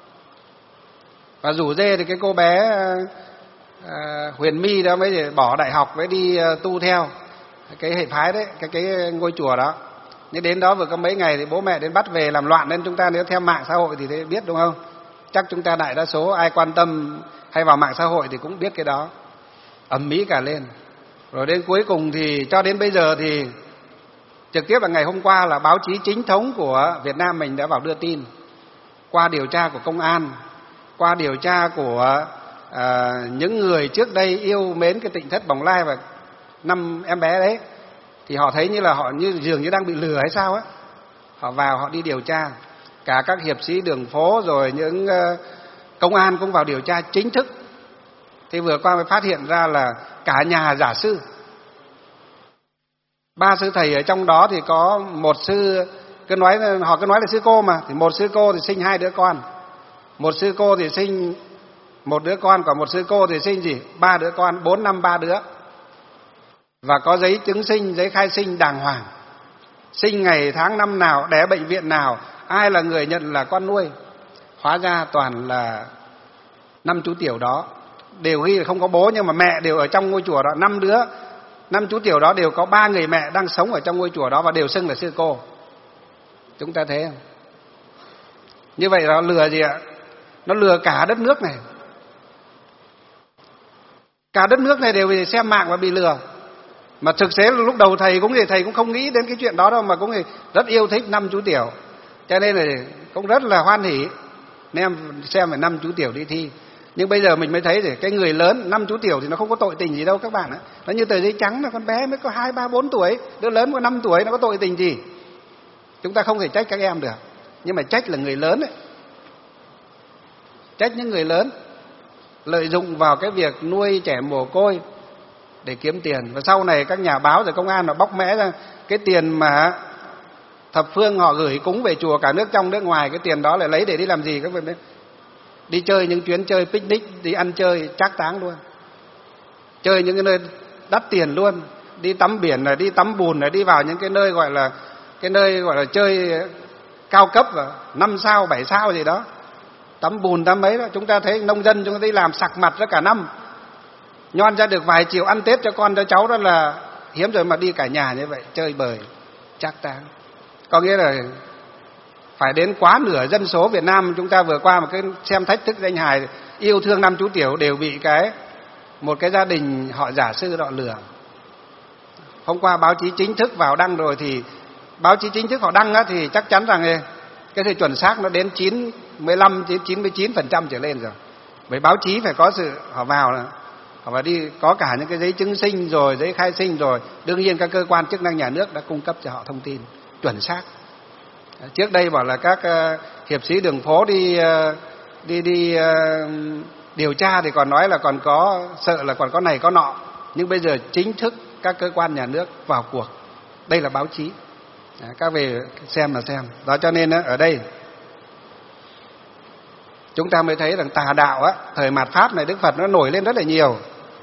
Speaker 3: Và rủ dê thì cái cô bé à, Huyền My đó mới bỏ đại học mới đi tu theo cái hệ phái đấy, cái cái ngôi chùa đó. Nhưng đến đó vừa có mấy ngày thì bố mẹ đến bắt về làm loạn, nên chúng ta nếu theo mạng xã hội thì thế biết đúng không? Chắc chúng ta đại đa số ai quan tâm hay vào mạng xã hội thì cũng biết cái đó. Ầm ĩ cả lên. Rồi đến cuối cùng thì cho đến bây giờ thì trực tiếp là ngày hôm qua là báo chí chính thống của Việt Nam mình đã vào đưa tin. Qua điều tra của công an, qua điều tra của à, những người trước đây yêu mến cái Tịnh Thất Bồng Lai và năm em bé đấy, thì họ thấy như là họ như dường như đang bị lừa hay sao á. Họ vào họ đi điều tra, cả các hiệp sĩ đường phố rồi những uh, công an cũng vào điều tra chính thức. Thì vừa qua mới phát hiện ra là cả nhà giả sư. Ba sư thầy ở trong đó thì có một sư, cứ nói họ cứ nói là sư cô mà, thì một sư cô thì sinh hai đứa con, một sư cô thì sinh một đứa con, còn một sư cô thì sinh gì ba đứa con, bốn năm ba đứa, và có giấy chứng sinh, giấy khai sinh đàng hoàng, sinh ngày tháng năm nào, đẻ bệnh viện nào, ai là người nhận là con nuôi. Hóa ra toàn là năm chú tiểu đó đều ghi là không có bố, nhưng mà mẹ đều ở trong ngôi chùa đó. Năm đứa, năm chú tiểu đó đều có ba người mẹ đang sống ở trong ngôi chùa đó và đều xưng là sư cô. Chúng ta thấy không? Như vậy nó lừa gì ạ? Nó lừa cả đất nước này. Cả đất nước này đều bị xem mạng và bị lừa. Mà thực tế là lúc đầu thầy cũng thì thầy cũng không nghĩ đến cái chuyện đó đâu, mà cũng thì rất yêu thích năm chú tiểu. Cho nên là cũng rất là hoan hỉ nên xem phải năm chú tiểu đi thi. Nhưng bây giờ mình mới thấy thì cái người lớn năm chú tiểu thì nó không có tội tình gì đâu các bạn ạ. Nó như tờ giấy trắng, là con bé mới có hai ba bốn tuổi, đứa lớn có năm tuổi, nó có tội tình gì. Chúng ta không thể trách các em được, nhưng mà trách là người lớn ấy. Trách những người lớn lợi dụng vào cái việc nuôi trẻ mồ côi để kiếm tiền. Và sau này các nhà báo rồi công an nó bóc mẽ ra cái tiền mà thập phương họ gửi cúng về chùa cả nước trong nước ngoài, cái tiền đó lại lấy để đi làm gì các bạn biết? Đi chơi những chuyến chơi picnic, đi ăn chơi trác táng luôn, chơi những cái nơi đắt tiền luôn, đi tắm biển này, đi tắm bùn này, đi vào những cái nơi gọi là cái nơi gọi là chơi cao cấp và năm sao bảy sao gì đó, tắm bùn tắm mấy đó. Chúng ta thấy nông dân chúng ta đi làm sặc mặt ra cả năm, nhon ra được vài triệu ăn Tết cho con cho cháu, đó là hiếm rồi, mà đi cả nhà như vậy chơi bời trác táng. Có nghĩa là phải đến quá nửa dân số Việt Nam chúng ta vừa qua một cái xem thách thức danh hài yêu thương năm chú tiểu đều bị cái một cái gia đình họ giả sư họ lừa. Hôm qua báo chí chính thức vào đăng rồi, thì báo chí chính thức họ đăng á, thì chắc chắn rằng cái sự chuẩn xác nó đến chín mươi lăm đến chín mươi chín phần trăm trở lên rồi. Bởi báo chí phải có sự họ vào là họ phải đi có cả những cái giấy chứng sinh rồi giấy khai sinh rồi, đương nhiên các cơ quan chức năng nhà nước đã cung cấp cho họ thông tin chuẩn xác. Trước đây bảo là các uh, hiệp sĩ đường phố đi uh, đi đi uh, điều tra thì còn nói là còn có sợ là còn có này có nọ, nhưng bây giờ chính thức các cơ quan nhà nước vào cuộc. Đây là báo chí. Các về xem là xem. Đó cho nên ở đây chúng ta mới thấy rằng tà đạo á, thời mạt Pháp này Đức Phật nó nổi lên rất là nhiều.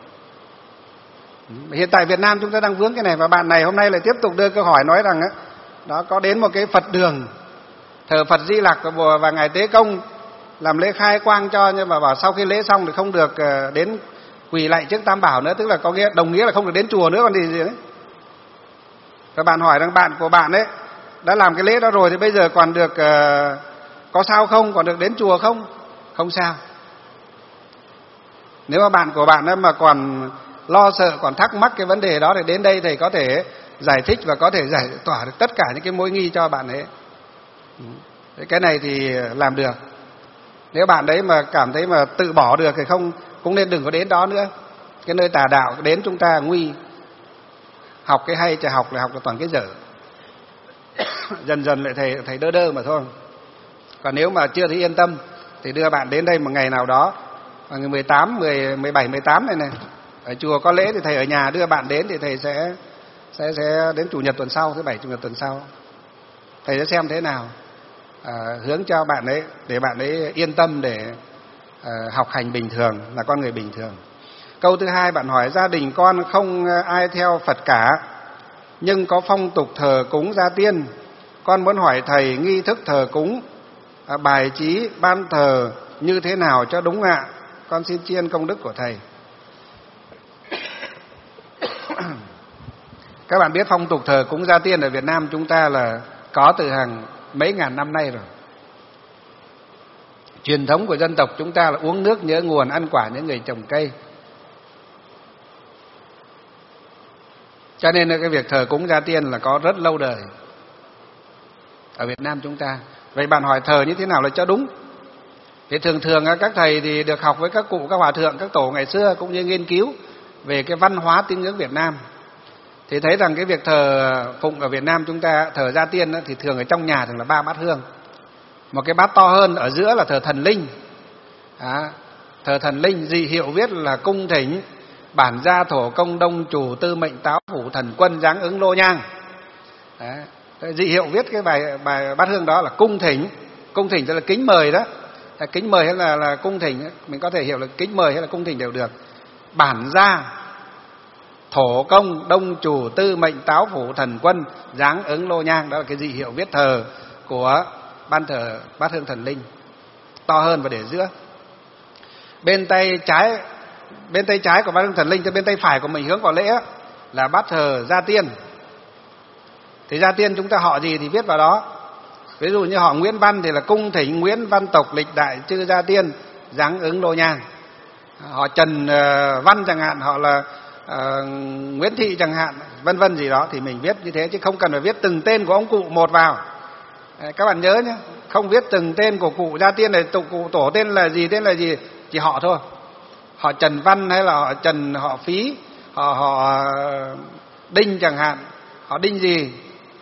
Speaker 3: Hiện tại Việt Nam chúng ta đang vướng cái này, và bạn này hôm nay lại tiếp tục đưa câu hỏi nói rằng á, đó có đến một cái Phật đường thờ Phật Di Lặc và ngài Tế Công làm lễ khai quang cho, nhưng mà bảo sau khi lễ xong thì không được đến quỳ lạy trước Tam Bảo nữa, tức là có nghĩa đồng nghĩa là không được đến chùa nữa còn gì gì đấy. Và bạn hỏi rằng bạn của bạn ấy đã làm cái lễ đó rồi thì bây giờ còn được uh, có sao không, còn được đến chùa không? Không sao. Nếu mà bạn của bạn ấy mà còn lo sợ, còn thắc mắc cái vấn đề đó thì đến đây thầy có thể giải thích và có thể giải tỏa được tất cả những cái mối nghi cho bạn ấy. Cái này thì làm được. Nếu bạn đấy mà cảm thấy mà tự bỏ được thì không, cũng nên đừng có đến đó nữa. Cái nơi tà đạo đến chúng ta nguy. Học cái hay chả học lại học là toàn cái dở. Dần dần lại thầy thầy đơ đơ mà thôi. Còn nếu mà chưa thấy yên tâm thì đưa bạn đến đây một ngày nào đó, vào ngày mười tám, mười, mười bảy, mười tám này này, ở chùa có lễ thì thầy ở nhà đưa bạn đến, thì thầy sẽ sẽ sẽ đến chủ nhật tuần sau, thứ bảy chủ nhật tuần sau. Thầy sẽ xem thế nào, à, hướng cho bạn ấy để bạn ấy yên tâm để à, học hành bình thường, là con người bình thường. Câu thứ hai bạn hỏi gia đình con không ai theo Phật cả, nhưng có phong tục thờ cúng gia tiên. Con muốn hỏi thầy nghi thức thờ cúng, à, bài trí ban thờ như thế nào cho đúng ạ? Con xin tri ân công đức của thầy. Các bạn biết phong tục thờ cúng gia tiên ở Việt Nam chúng ta là có từ hàng mấy ngàn năm nay rồi. Truyền thống của dân tộc chúng ta là uống nước nhớ nguồn, ăn quả nhớ người trồng cây. Cho nên là cái việc thờ cúng gia tiên là có rất lâu đời ở Việt Nam chúng ta. Vậy bạn hỏi thờ như thế nào là cho đúng? Thì thường thường các thầy thì được học với các cụ, các hòa thượng, các tổ ngày xưa, cũng như nghiên cứu về cái văn hóa tín ngưỡng Việt Nam, thì thấy rằng cái việc thờ phụng ở Việt Nam chúng ta, thờ gia tiên thì thường ở trong nhà thường là ba bát hương. Một cái bát to hơn ở giữa là thờ thần linh. Đó, thờ thần linh dị hiệu viết là cung thỉnh bản gia thổ công đông chủ tư mệnh táo phủ thần quân giáng ứng lô nhang. Đấy, dị hiệu viết cái bài bài bát hương đó là cung thỉnh. Cung thỉnh tức là kính mời đó. Là kính mời hay là là cung thỉnh, mình có thể hiểu là kính mời hay là cung thỉnh đều được. Bản gia thổ công đông chủ tư mệnh táo phủ thần quân giáng ứng lô nhang, đó là cái dị hiệu viết thờ của ban thờ bát hương thần linh, to hơn và để giữa. Bên tay trái bên tay trái của bát hương thần linh, thì bên tay phải của mình hướng vào lễ là bát thờ gia tiên. Thì gia tiên chúng ta họ gì thì viết vào đó. Ví dụ như họ Nguyễn Văn thì là cung thỉnh Nguyễn Văn tộc lịch đại chư gia tiên giáng ứng lô nhang. Họ Trần Văn chẳng hạn, họ là uh, Nguyễn Thị chẳng hạn, vân vân gì đó, thì mình viết như thế, chứ không cần phải viết từng tên của ông cụ một vào. Các bạn nhớ nhé, không viết từng tên của cụ gia tiên này, cụ tổ tên là gì, tên là gì, chỉ họ thôi. Họ Trần Văn hay là họ Trần, họ Phí, họ, họ Đinh chẳng hạn, họ Đinh gì,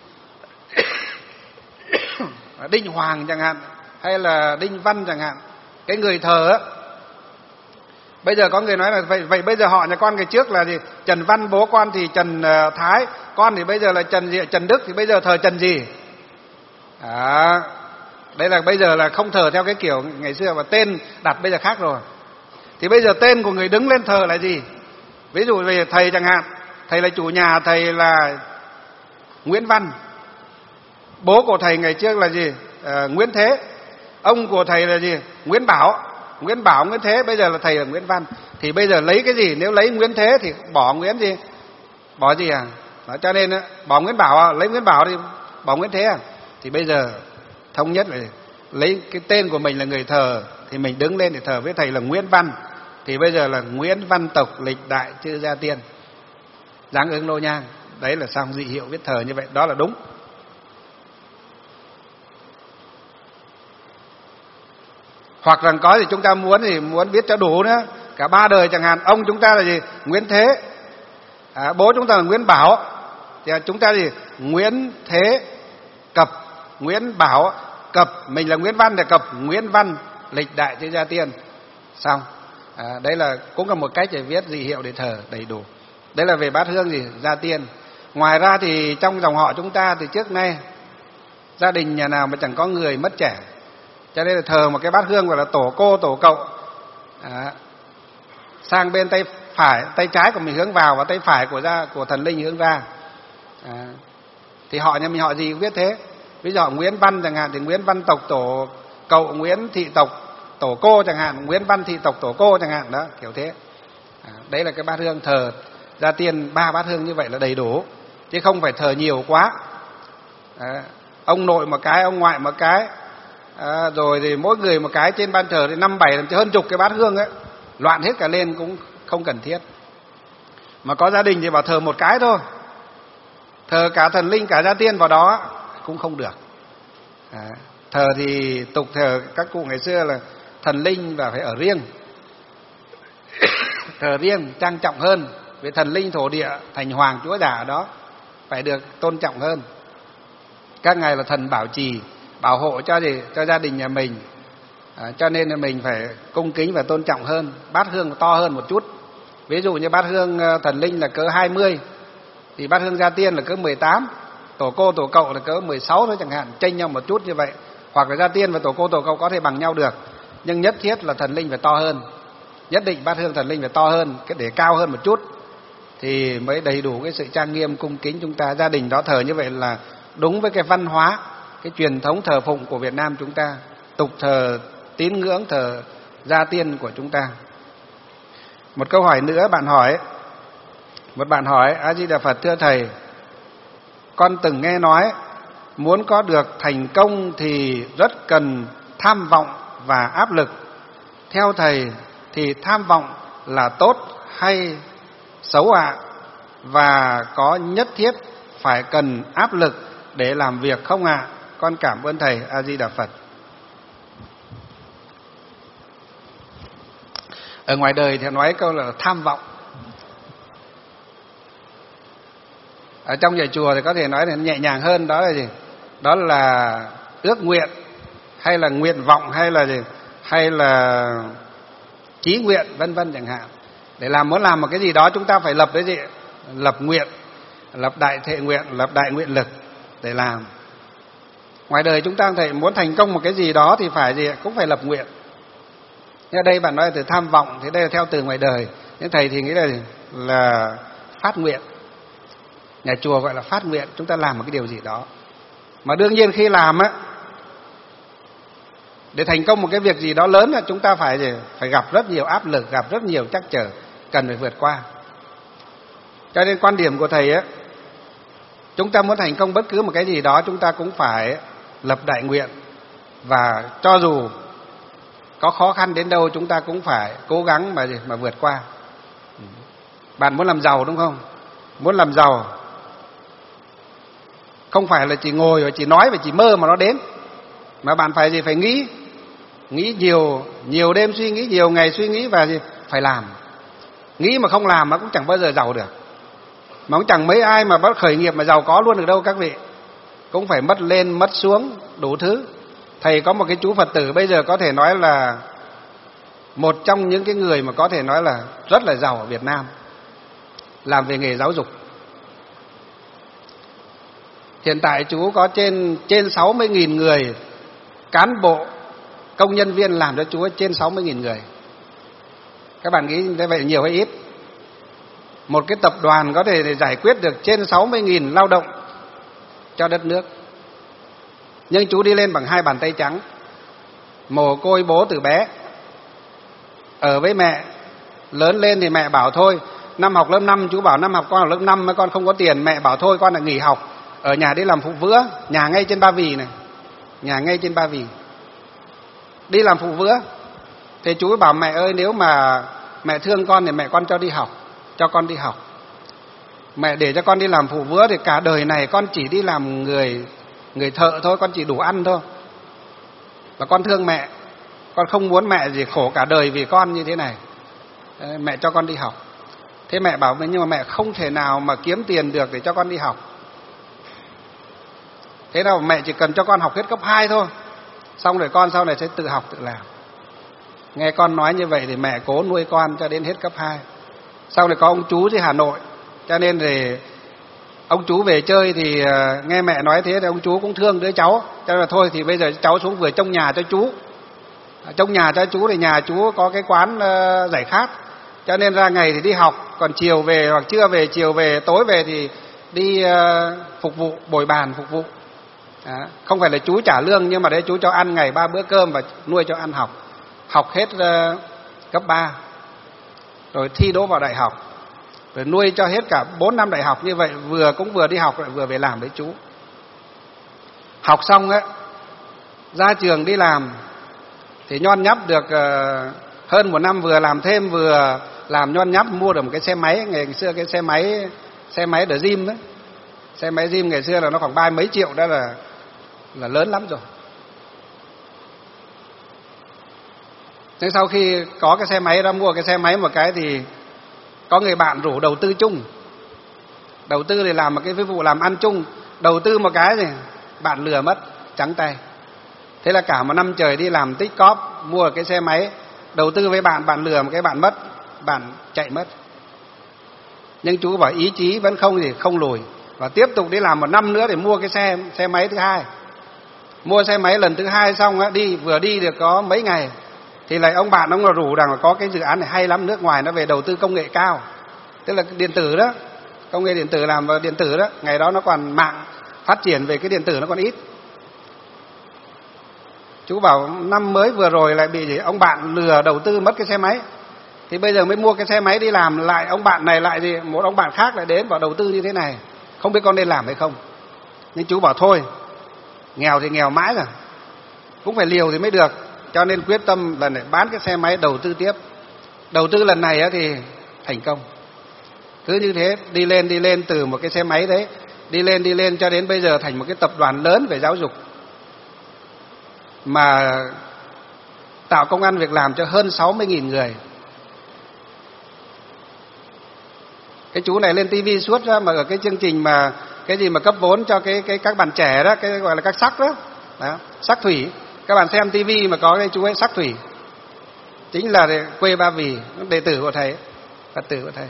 Speaker 3: Đinh Hoàng chẳng hạn, hay là Đinh Văn chẳng hạn. Cái người thờ á, bây giờ có người nói là vậy, vậy bây giờ họ nhà con ngày trước là gì? Trần Văn, bố con thì Trần Thái, con thì bây giờ là Trần gì? Trần Đức, thì bây giờ thờ Trần gì? À, đây là bây giờ là không thờ theo cái kiểu ngày xưa, mà tên đặt bây giờ khác rồi. Thì bây giờ tên của người đứng lên thờ là gì? Ví dụ về thầy chẳng hạn, thầy là chủ nhà, thầy là Nguyễn Văn. Bố của thầy ngày trước là gì? À, Nguyễn Thế. Ông của thầy là gì? Nguyễn Bảo. Nguyễn Bảo, Nguyễn Thế, bây giờ là thầy là Nguyễn Văn. Thì bây giờ lấy cái gì? Nếu lấy Nguyễn Thế thì bỏ Nguyễn gì? Bỏ gì à? Đó, cho nên bỏ Nguyễn Bảo à? Lấy Nguyễn Bảo thì bỏ Nguyễn Thế à? Thì bây giờ thống nhất là lấy cái tên của mình là người thờ, thì mình đứng lên để thờ với thầy là Nguyễn Văn. Thì bây giờ là Nguyễn Văn tộc lịch đại chư gia tiên giáng ứng lô nhang. Đấy là xong, dị hiệu viết thờ như vậy, đó là đúng. Hoặc rằng có thì chúng ta muốn thì muốn viết cho đủ nữa, cả ba đời chẳng hạn. Ông chúng ta là gì? Nguyễn Thế. À, bố chúng ta là Nguyễn Bảo, thì chúng ta gì? Nguyễn Thế cập Nguyễn Bảo cập mình là Nguyễn Văn để cập Nguyễn Văn lịch đại chư gia tiên. Xong. À, đấy là cũng là một cách để viết dị hiệu để thờ đầy đủ. Đấy là về bát hương gì? Gia tiên. Ngoài ra thì trong dòng họ chúng ta từ trước nay, gia đình nhà nào mà chẳng có người mất trẻ, Cho nên là thờ một cái bát hương gọi là tổ cô tổ cậu. Đó. Sang bên tay phải, tay trái của mình hướng vào và tay phải của ra của thần linh hướng ra. Đó. Thì họ nhà mình họ gì cũng biết thế. Ví dụ Nguyễn Văn chẳng hạn thì Nguyễn Văn tộc tổ cậu, Nguyễn thị tộc tổ cô chẳng hạn, Nguyễn Văn thị tộc tổ cô chẳng hạn, đó kiểu thế. À, đấy là cái bát hương thờ gia tiên, ba bát hương như vậy là đầy đủ, chứ không phải thờ nhiều quá. À, ông nội một cái, ông ngoại một cái, à, rồi thì mỗi người một cái, trên ban thờ thì năm bảy hơn chục cái bát hương ấy, loạn hết cả lên cũng không cần thiết. Mà có gia đình thì bảo thờ một cái thôi, thờ cả thần linh cả gia tiên vào đó cũng không được. À, thờ thì tục thờ các cụ ngày xưa là thần linh và phải ở riêng, thờ riêng trang trọng hơn. Vì thần linh thổ địa thành hoàng chúa giả đó phải được tôn trọng hơn. Các ngài là thần bảo trì, bảo hộ cho gì, cho gia đình nhà mình. À, cho nên là mình phải cung kính và tôn trọng hơn. Bát hương to hơn một chút. Ví dụ như bát hương thần linh là cỡ hai mươi, thì bát hương gia tiên là cỡ mười tám, tổ cô tổ cậu là cỡ mười sáu thôi chẳng hạn, chênh nhau một chút như vậy. Hoặc là gia tiên và tổ cô tổ cậu có thể bằng nhau được, nhưng nhất thiết là thần linh phải to hơn. Nhất định bát hương thần linh phải to hơn, cái để cao hơn một chút thì mới đầy đủ cái sự trang nghiêm cung kính. Chúng ta gia đình đó thờ như vậy là đúng với cái văn hóa, cái truyền thống thờ phụng của Việt Nam chúng ta, tục thờ tín ngưỡng thờ gia tiên của chúng ta. Một câu hỏi nữa bạn hỏi, một bạn hỏi: A Di Đà Phật, thưa thầy, con từng nghe nói muốn có được thành công thì rất cần tham vọng và áp lực. Theo thầy thì tham vọng là tốt hay xấu ạ? À? Và có nhất thiết phải cần áp lực để làm việc không ạ? À? Con cảm ơn thầy. A Di Đà Phật. Ở ngoài đời thì nói câu là tham vọng. Ở trong nhà chùa thì có thể nói là nhẹ nhàng hơn, đó là gì? Đó là ước nguyện, hay là nguyện vọng, hay là gì? Hay là chí nguyện, vân vân chẳng hạn. Để làm muốn làm một cái gì đó chúng ta phải lập cái gì? Lập nguyện, lập đại thệ nguyện, lập đại nguyện lực để làm. Ngoài đời chúng ta thấy muốn thành công một cái gì đó thì phải gì? Cũng phải lập nguyện. Nhưng ở đây bạn nói là từ tham vọng, thì đây là theo từ ngoài đời. Nhưng thầy thì nghĩ là là phát nguyện. Nhà chùa gọi là phát nguyện, chúng ta làm một cái điều gì đó. Mà đương nhiên khi làm á, để thành công một cái việc gì đó lớn là chúng ta phải gì? Phải gặp rất nhiều áp lực, gặp rất nhiều trắc trở, cần phải vượt qua. Cho nên quan điểm của thầy á, chúng ta muốn thành công bất cứ một cái gì đó, chúng ta cũng phải lập đại nguyện. Và cho dù có khó khăn đến đâu, chúng ta cũng phải cố gắng mà mà vượt qua. Bạn muốn làm giàu đúng không? Muốn làm giàu không phải là chỉ ngồi và chỉ nói và chỉ mơ mà nó đến, mà bạn phải gì? Phải nghĩ, nghĩ nhiều, nhiều đêm suy nghĩ, nhiều ngày suy nghĩ và gì? Phải làm. Nghĩ mà không làm nó cũng chẳng bao giờ giàu được. Mà cũng chẳng mấy ai mà bắt khởi nghiệp mà giàu có luôn được đâu các vị. Cũng phải mất lên mất xuống đủ thứ. Thầy có một cái chú Phật tử bây giờ có thể nói là một trong những cái người mà có thể nói là rất là giàu ở Việt Nam, làm về nghề giáo dục. Hiện tại chú có trên trên sáu mươi nghìn người cán bộ, công nhân viên làm cho chú trên sáu mươi nghìn người. Các bạn nghĩ như vậy nhiều hay ít? Một cái tập đoàn có thể giải quyết được trên sáu mươi nghìn lao động cho đất nước. Nhưng chú đi lên bằng hai bàn tay trắng, mồ côi bố từ bé, ở với mẹ. Lớn lên thì mẹ bảo thôi, năm học lớp năm, chú bảo năm học con học lớp năm mà con không có tiền. Mẹ bảo thôi con là nghỉ học, ở nhà đi làm phụ vữa. Nhà ngay trên Ba Vì này, nhà ngay trên Ba Vì, đi làm phụ vữa. Thì chú bảo mẹ ơi, nếu mà mẹ thương con thì mẹ con cho đi học, cho con đi học. Mẹ để cho con đi làm phụ vữa thì cả đời này con chỉ đi làm người người thợ thôi, con chỉ đủ ăn thôi. Và con thương mẹ, con không muốn mẹ gì khổ cả đời vì con như thế này. Mẹ cho con đi học. Thế mẹ bảo nhưng mà mẹ không thể nào mà kiếm tiền được để cho con đi học. Thế nào mẹ chỉ cần cho con học hết cấp hai thôi, xong rồi con sau này sẽ tự học tự làm. Nghe con nói như vậy thì mẹ cố nuôi con cho đến hết cấp hai. Sau này có ông chú dưới Hà Nội, cho nên thì ông chú về chơi thì nghe mẹ nói thế thì ông chú cũng thương đứa cháu, cho nên là thôi thì bây giờ cháu xuống vừa trông nhà cho chú. Trông nhà cho chú thì nhà chú có cái quán giải khát, cho nên ra ngày thì đi học, còn chiều về hoặc trưa về, chiều về, tối về thì đi phục vụ, bồi bàn phục vụ. Đó. Không phải là chú trả lương, nhưng mà đấy chú cho ăn ngày ba bữa cơm và nuôi cho ăn học. Học hết uh, cấp ba, rồi thi đỗ vào đại học, rồi nuôi cho hết cả bốn năm đại học như vậy, vừa cũng vừa đi học lại vừa về làm với chú. Học xong á, ra trường đi làm thì nhon nhắp được uh, hơn một năm, vừa làm thêm vừa làm nhon nhắp mua được một cái xe máy. Ngày xưa cái xe máy xe máy The Gym đấy, xe máy Gym ngày xưa là nó khoảng ba mấy triệu, đó là là lớn lắm rồi. Thế sau khi có cái xe máy đó, mua cái xe máy một cái thì có người bạn rủ đầu tư chung. Đầu tư để làm một cái vụ làm ăn chung. Đầu tư một cái thì bạn lừa mất, trắng tay. Thế là cả một năm trời đi làm tích cóp, mua cái xe máy, đầu tư với bạn, bạn lừa một cái bạn mất, bạn chạy mất. Nhưng chú bảo ý chí vẫn không thì không lùi, và tiếp tục đi làm một năm nữa để mua cái xe xe máy thứ hai. Mua xe máy lần thứ hai xong á, đi vừa đi được có mấy ngày thì lại ông bạn ông là rủ rằng là có cái dự án này hay lắm, nước ngoài nó về đầu tư công nghệ cao, tức là điện tử đó, công nghệ điện tử, làm vào điện tử đó. Ngày đó nó còn mạng phát triển về cái điện tử nó còn ít. Chú bảo năm mới vừa rồi lại bị gì? Ông bạn lừa đầu tư mất cái xe máy. Thì bây giờ mới mua cái xe máy đi làm, lại ông bạn này lại gì? Một ông bạn khác lại đến vào đầu tư như thế này, không biết con nên làm hay không. Nhưng chú bảo thôi, nghèo thì nghèo mãi rồi, cũng phải liều thì mới được. Cho nên quyết tâm lần này bán cái xe máy đầu tư tiếp. Đầu tư lần này thì thành công. Cứ như thế đi lên đi lên, từ một cái xe máy đấy đi lên đi lên cho đến bây giờ thành một cái tập đoàn lớn về giáo dục, mà tạo công ăn việc làm cho hơn sáu mươi nghìn người. Cái chú này lên tivi suốt đó, mà ở cái chương trình mà cái gì mà cấp vốn cho cái cái các bạn trẻ đó, cái gọi là các sắc đó, đó sắc thủy. Các bạn xem tivi mà có cái chú ấy sắc thủy, chính là quê Ba Vì, đệ tử của thầy, Phật tử của thầy.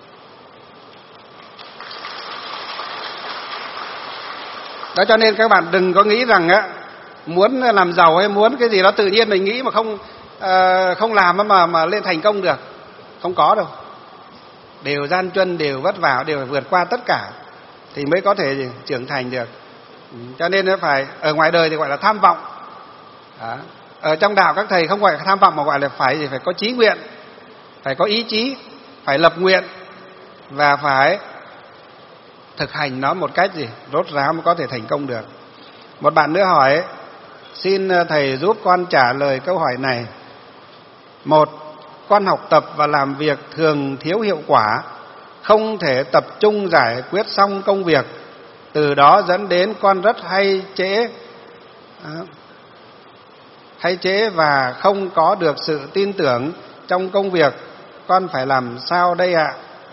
Speaker 3: Đó, cho nên các bạn đừng có nghĩ rằng á, muốn làm giàu hay muốn cái gì đó tự nhiên mình nghĩ mà không uh, không làm mà mà lên thành công được, không có đâu. Đều gian truân, đều vất vả, đều phải vượt qua tất cả thì mới có thể gì, trưởng thành được. Cho nên nó phải ở ngoài đời thì gọi là tham vọng. Đó. Ở trong đạo các thầy không gọi là tham vọng mà gọi là phải gì, phải có chí nguyện, phải có ý chí, phải lập nguyện và phải thực hành nó một cách gì rốt ráo mới có thể thành công được. Một bạn nữa hỏi, xin thầy giúp con trả lời câu hỏi này. Một, con học tập và làm việc thường thiếu hiệu quả, không thể tập trung giải quyết xong công việc, từ đó dẫn đến con rất hay trễ hay trễ và không có được sự tin tưởng trong công việc. Con phải làm sao đây ạ?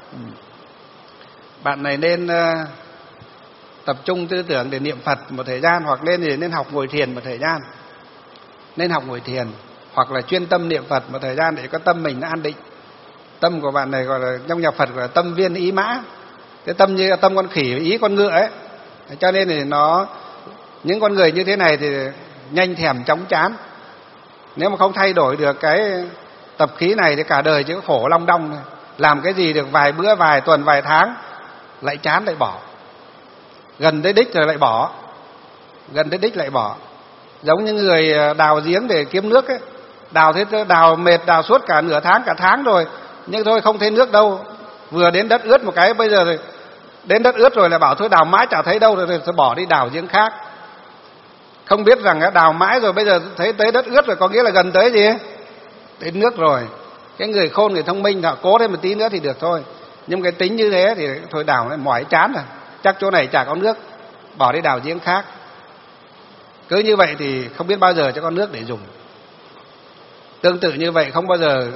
Speaker 3: Bạn này nên uh, tập trung tư tưởng để niệm Phật một thời gian, hoặc nên nên học ngồi thiền một thời gian. Nên học ngồi thiền hoặc là chuyên tâm niệm Phật một thời gian để có tâm mình nó an định. Tâm của bạn này gọi là trong nhà Phật gọi là tâm viên ý mã. Cái tâm như tâm con khỉ, ý con ngựa ấy. Cho nên thì nó những con người như thế này thì nhanh thèm chóng chán. Nếu mà không thay đổi được cái tập khí này thì cả đời chỉ có khổ long đong thôi. Làm cái gì được vài bữa, vài tuần, vài tháng lại chán lại bỏ. Gần tới đích rồi lại bỏ. Gần tới đích lại bỏ. Giống như người đào giếng để kiếm nước ấy. Đào thế đào mệt, đào suốt cả nửa tháng, cả tháng rồi, nhưng thôi không thấy nước đâu. Vừa đến đất ướt một cái, bây giờ rồi đến đất ướt rồi là bảo thôi đào mãi chả thấy đâu, rồi thôi bỏ đi đào giếng khác. Không biết rằng đào mãi rồi bây giờ thấy tới đất ướt rồi, có nghĩa là gần tới gì ấy? Đến nước rồi. Cái người khôn, người thông minh họ cố thêm một tí nữa thì được thôi. Nhưng cái tính như thế thì thôi đào lại mỏi chán rồi, chắc chỗ này chả có nước, bỏ đi đào giếng khác. Cứ như vậy thì không biết bao giờ cho có nước để dùng. Tương tự như vậy, không bao giờ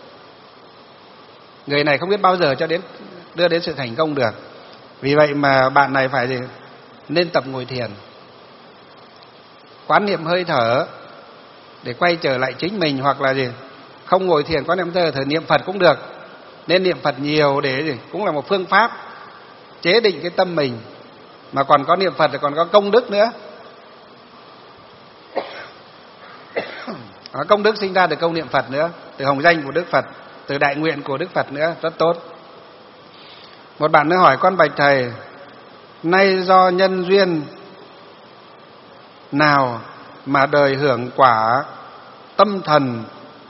Speaker 3: người này không biết bao giờ cho đến đưa đến sự thành công được. Vì vậy mà bạn này phải gì? Nên tập ngồi thiền, quán niệm hơi thở để quay trở lại chính mình, hoặc là gì? Không ngồi thiền quán niệm hơi thở, niệm Phật cũng được. Nên niệm Phật nhiều để gì? Cũng là một phương pháp chế định cái tâm mình, mà còn có niệm Phật thì còn có công đức nữa. Công đức sinh ra từ công niệm Phật nữa, từ hồng danh của Đức Phật, từ đại nguyện của Đức Phật nữa, rất tốt. Một bạn nữa hỏi: con bạch thầy, nay do nhân duyên nào mà đời hưởng quả tâm thần?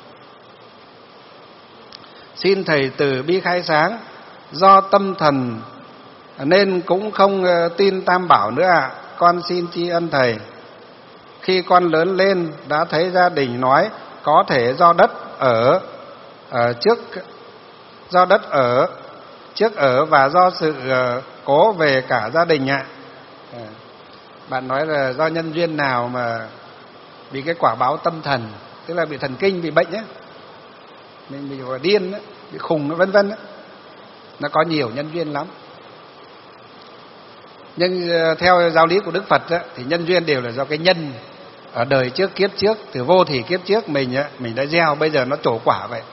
Speaker 3: Xin thầy từ bi khai sáng. Do tâm thần nên cũng không tin Tam Bảo nữa ạ. Con xin tri ân thầy. Khi con lớn lên đã thấy gia đình nói có thể do đất ở, ở trước do đất ở trước ở và do sự uh, cố về cả gia đình ạ. À, bạn nói là do nhân duyên nào mà bị cái quả báo tâm thần, tức là bị thần kinh, bị bệnh ấy, mình bị gọi điên ấy, bị khùng vân vân ấy. Nó có nhiều nhân duyên lắm. Nhưng uh, theo giáo lý của Đức Phật ấy, thì nhân duyên đều là do cái nhân ở đời trước, kiếp trước, từ vô thỉ kiếp trước mình ấy, mình đã gieo, bây giờ nó trổ quả vậy.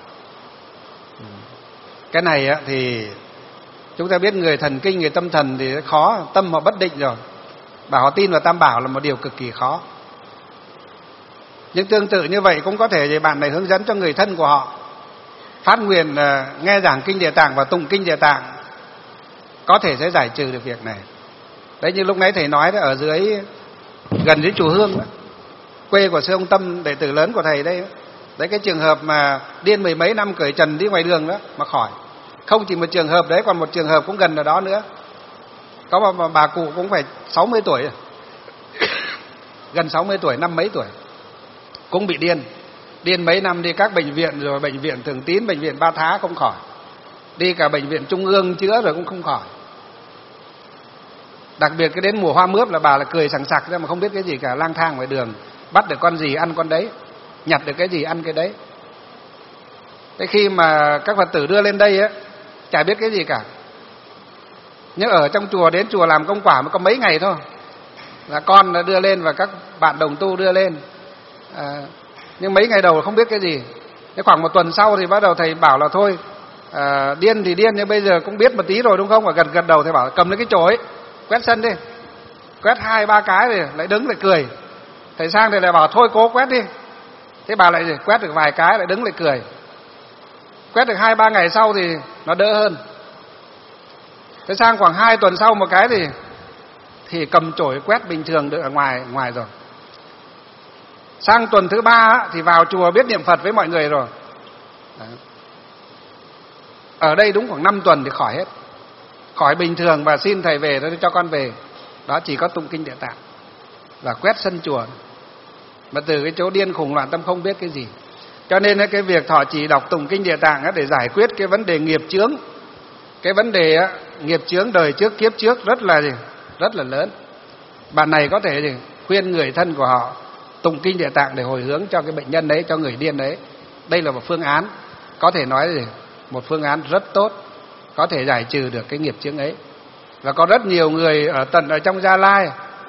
Speaker 3: Cái này ấy, thì chúng ta biết người thần kinh, người tâm thần thì khó, tâm họ bất định rồi. Bảo họ tin vào Tam Bảo là một điều cực kỳ khó. Nhưng tương tự như vậy cũng có thể thì bạn này hướng dẫn cho người thân của họ phát nguyện uh, nghe giảng Kinh Địa Tạng và tụng Kinh Địa Tạng, có thể sẽ giải trừ được việc này. Đấy, như lúc nãy thầy nói đó, ở dưới gần dưới chùa Hương đó, quê của sư ông Tâm, đệ tử lớn của thầy đây. Đấy, cái trường hợp mà điên mười mấy năm cởi trần đi ngoài đường đó mà khỏi. Không chỉ một trường hợp đấy, còn một trường hợp cũng gần ở đó nữa. Có một bà, bà cụ cũng phải sáu mươi tuổi, gần sáu mươi tuổi, năm mấy tuổi, cũng bị điên. Điên mấy năm đi các bệnh viện, rồi bệnh viện Thường Tín, bệnh viện Ba Thá không khỏi. Đi cả bệnh viện Trung ương chữa rồi cũng không khỏi. Đặc biệt cái đến mùa hoa mướp là bà là cười sằng sặc ra mà không biết cái gì cả, lang thang ngoài đường, bắt được con gì ăn con đấy, nhặt được cái gì ăn cái đấy. Thế khi mà các Phật tử đưa lên đây á, chả biết cái gì cả. Nhưng ở trong chùa, đến chùa làm công quả mới có mấy ngày thôi, là con đã đưa lên và các bạn đồng tu đưa lên. À, nhưng mấy ngày đầu không biết cái gì. Thế khoảng một tuần sau thì bắt đầu thầy bảo là thôi, à, điên thì điên nhưng bây giờ cũng biết một tí rồi đúng không? Và gật gật đầu thầy bảo cầm lấy cái chổi quét sân đi, quét hai ba cái rồi lại đứng lại cười. Thầy sang thầy lại bảo thôi cố quét đi. Thế bà lại quét được vài cái lại đứng lại cười. Quét được hai ba ngày sau thì nó đỡ hơn. Thế sang khoảng hai tuần sau một cái thì thì cầm chổi quét bình thường được ở ngoài ngoài rồi. Sang tuần thứ ba thì vào chùa biết niệm Phật với mọi người rồi. Đấy. Ở đây đúng khoảng năm tuần thì khỏi hết, khỏi bình thường và xin thầy về rồi cho con về. Đó, chỉ có tụng Kinh Địa Tạng và quét sân chùa. Mà từ cái chỗ điên khùng loạn tâm không biết cái gì. Cho nên cái việc thọ trì đọc tụng Kinh Địa Tạng để giải quyết cái vấn đề nghiệp chướng, cái vấn đề nghiệp chướng đời trước kiếp trước rất là rất là lớn. Bạn này có thể khuyên người thân của họ tụng Kinh Địa Tạng để hồi hướng cho cái bệnh nhân đấy, cho người điên đấy. Đây là một phương án, có thể nói là một phương án rất tốt, có thể giải trừ được cái nghiệp chướng ấy. Và có rất nhiều người ở tận ở trong Gia Lai,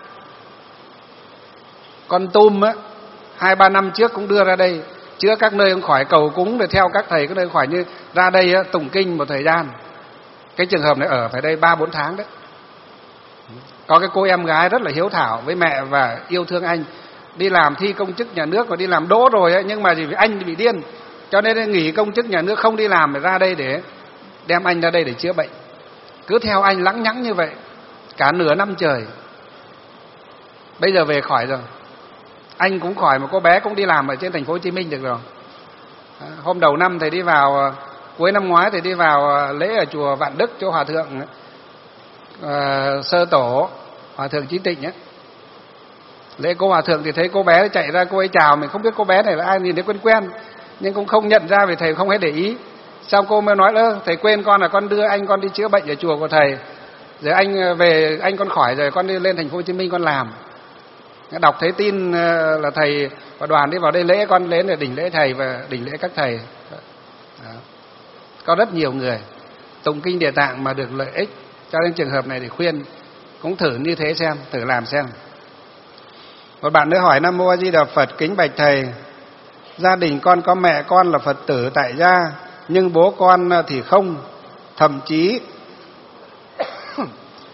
Speaker 3: Con Tum á, hai ba năm trước cũng đưa ra đây chữa các nơi không khỏi, cầu cúng để theo các thầy các nơi khỏi, như ra đây á, tụng kinh một thời gian. Cái trường hợp này ở phải đây ba bốn tháng đấy. Có cái cô em gái rất là hiếu thảo với mẹ và yêu thương anh, đi làm thi công chức nhà nước và đi làm đỗ rồi ấy, nhưng mà vì anh bị điên cho nên nghỉ công chức nhà nước không đi làm, để ra đây để đem anh ra đây để chữa bệnh. Cứ theo anh lẳng nhẳng như vậy cả nửa năm trời. Bây giờ về khỏi rồi. Anh cũng khỏi, một cô bé cũng đi làm ở trên thành phố Hồ Chí Minh được rồi. Hôm đầu năm thầy đi vào, cuối năm ngoái thầy đi vào lễ ở chùa Vạn Đức chỗ hòa thượng uh, Sơ Tổ, hòa thượng Chí Tịnh ấy. Lễ cô hòa thượng thì thấy cô bé chạy ra, cô ấy chào mình, không biết cô bé này là ai, nhìn thấy quen quen nhưng cũng không nhận ra vì thầy không hề để ý. Sau cô mới nói ơ thầy quên con là con đưa anh con đi chữa bệnh ở chùa của thầy, rồi anh về anh con khỏi rồi con đi lên thành phố Hồ Chí Minh con làm. Đọc thấy tin là thầy và đoàn đi vào đây lễ, con đến để đỉnh lễ thầy và đỉnh lễ các thầy. Đó. Có rất nhiều người tụng Kinh Địa Tạng mà được lợi ích, cho nên trường hợp này thì khuyên cũng thử như thế xem, thử làm xem. Một bạn nữa hỏi: Nam Mô A Di Đà Phật, kính bạch thầy, gia đình con có mẹ con là Phật tử tại gia, nhưng bố con thì không, thậm chí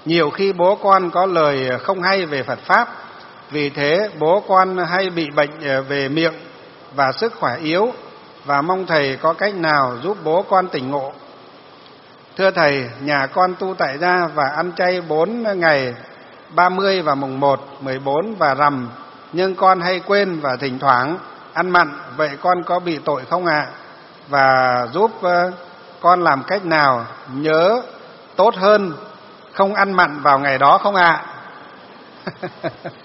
Speaker 3: nhiều khi bố con có lời không hay về Phật Pháp, vì thế bố con hay bị bệnh về miệng và sức khỏe yếu, và mong Thầy có cách nào giúp bố con tỉnh ngộ. Thưa Thầy, nhà con tu tại gia và ăn chay bốn ngày, ba mươi và mùng một, mười bốn và rằm, nhưng con hay quên và thỉnh thoảng ăn mặn, vậy con có bị tội không ạ? À? Và giúp con làm cách nào nhớ tốt hơn không ăn mặn vào ngày đó không ạ? À?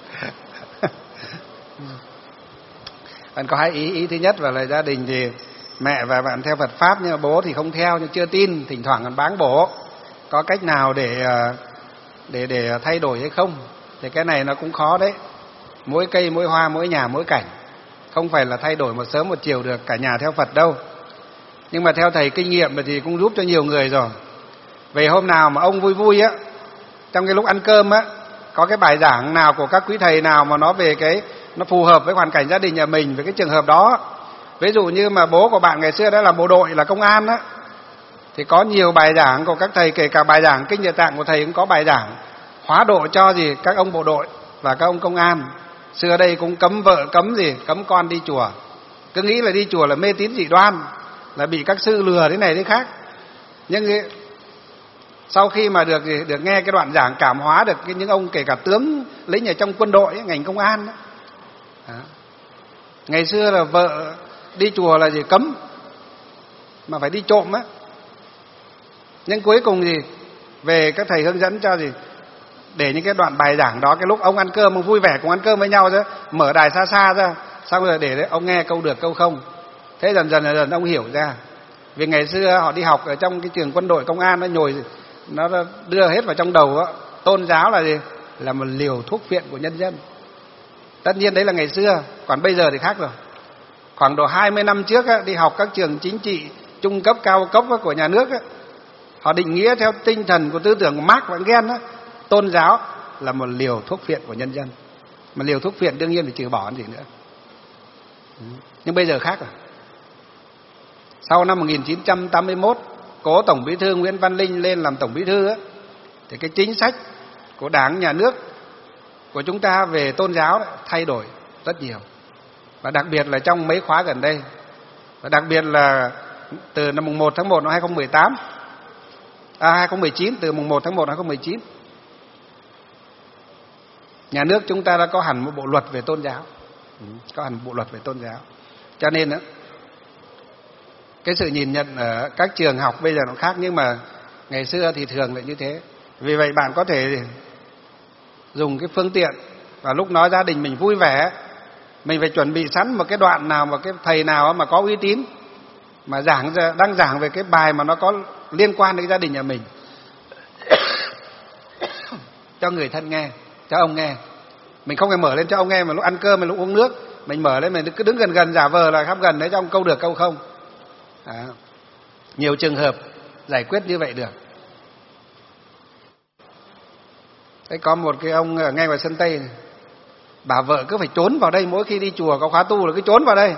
Speaker 3: Bạn có hai ý. Ý thứ nhất là gia đình thì mẹ và bạn theo Phật Pháp, nhưng mà bố thì không theo, nhưng chưa tin, thỉnh thoảng còn báng bổ. Có cách nào để để để thay đổi hay không? Thì cái này nó cũng khó đấy. Mỗi cây, mỗi hoa, mỗi nhà, mỗi cảnh. Không phải là thay đổi một sớm một chiều được cả nhà theo Phật đâu. Nhưng mà theo Thầy kinh nghiệm thì cũng giúp cho nhiều người rồi. Về hôm nào mà ông vui vui á, trong cái lúc ăn cơm á, có cái bài giảng nào của các quý thầy nào mà nó về cái, nó phù hợp với hoàn cảnh gia đình nhà mình, với cái trường hợp đó. Ví dụ như mà bố của bạn ngày xưa đã là bộ đội, là công an á, thì có nhiều bài giảng của các thầy, kể cả bài giảng Kinh Địa Tạng của Thầy cũng có bài giảng hóa độ cho gì các ông bộ đội và các ông công an. Xưa đây cũng cấm vợ, cấm gì, cấm con đi chùa. Cứ nghĩ là đi chùa là mê tín dị đoan, là bị các sư lừa thế này thế khác. Nhưng sau khi mà được được nghe cái đoạn giảng cảm hóa được những ông kể cả tướng lính ở trong quân đội, ngành công an đó. Đó. Ngày xưa là vợ đi chùa là gì cấm, mà phải đi trộm á. Nhưng cuối cùng gì về các thầy hướng dẫn cho gì để những cái đoạn bài giảng đó, cái lúc ông ăn cơm, ông vui vẻ cùng ăn cơm với nhau chứ, mở đài xa xa ra, xong rồi để đấy, ông nghe câu được câu không. Thế dần dần dần ông hiểu ra. Vì ngày xưa họ đi học ở trong cái trường quân đội công an, nó nhồi, nó đưa hết vào trong đầu á, tôn giáo là gì? Là một liều thuốc phiện của nhân dân. Tất nhiên đấy là ngày xưa, còn bây giờ thì khác rồi. Khoảng độ hai mươi năm trước á, đi học các trường chính trị trung cấp, cao cấp của nhà nước á, họ định nghĩa theo tinh thần của tư tưởng của Marx và Engels á, tôn giáo là một liều thuốc phiện của nhân dân. Mà liều thuốc phiện đương nhiên phải trừ bỏ làm gì nữa. Nhưng bây giờ khác rồi. Sau năm một nghìn chín trăm tám mươi mốt, cố Tổng Bí thư Nguyễn Văn Linh lên làm Tổng Bí thư á, thì cái chính sách của Đảng, Nhà nước của chúng ta về tôn giáo đã thay đổi rất nhiều. Và đặc biệt là trong mấy khóa gần đây. Và đặc biệt là từ năm mùng một tháng một năm hai nghìn không trăm mười tám, à hai nghìn không trăm mười chín, từ mùng một tháng một năm hai nghìn không trăm mười chín, nhà nước chúng ta đã có hẳn một bộ luật về tôn giáo. Có hẳn một bộ luật về tôn giáo. Cho nên đó, cái sự nhìn nhận ở các trường học bây giờ nó khác, nhưng mà ngày xưa thì thường lại như thế. Vì vậy bạn có thể dùng cái phương tiện, và lúc nói gia đình mình vui vẻ, mình phải chuẩn bị sẵn một cái đoạn nào mà cái thầy nào mà có uy tín, mà giảng đang giảng về cái bài mà nó có liên quan đến gia đình nhà mình, cho người thân nghe, cho ông nghe. Mình không phải mở lên cho ông nghe mà lúc ăn cơm, mà lúc uống nước, mình mở lên, mình cứ đứng gần gần, giả vờ là khắp gần đấy cho ông câu được câu không. Đó. Nhiều trường hợp giải quyết như vậy được. Thế có một cái ông ở ngay ngoài sân Tây này, bà vợ cứ phải trốn vào đây, mỗi khi đi chùa có khóa tu là cứ trốn vào đây.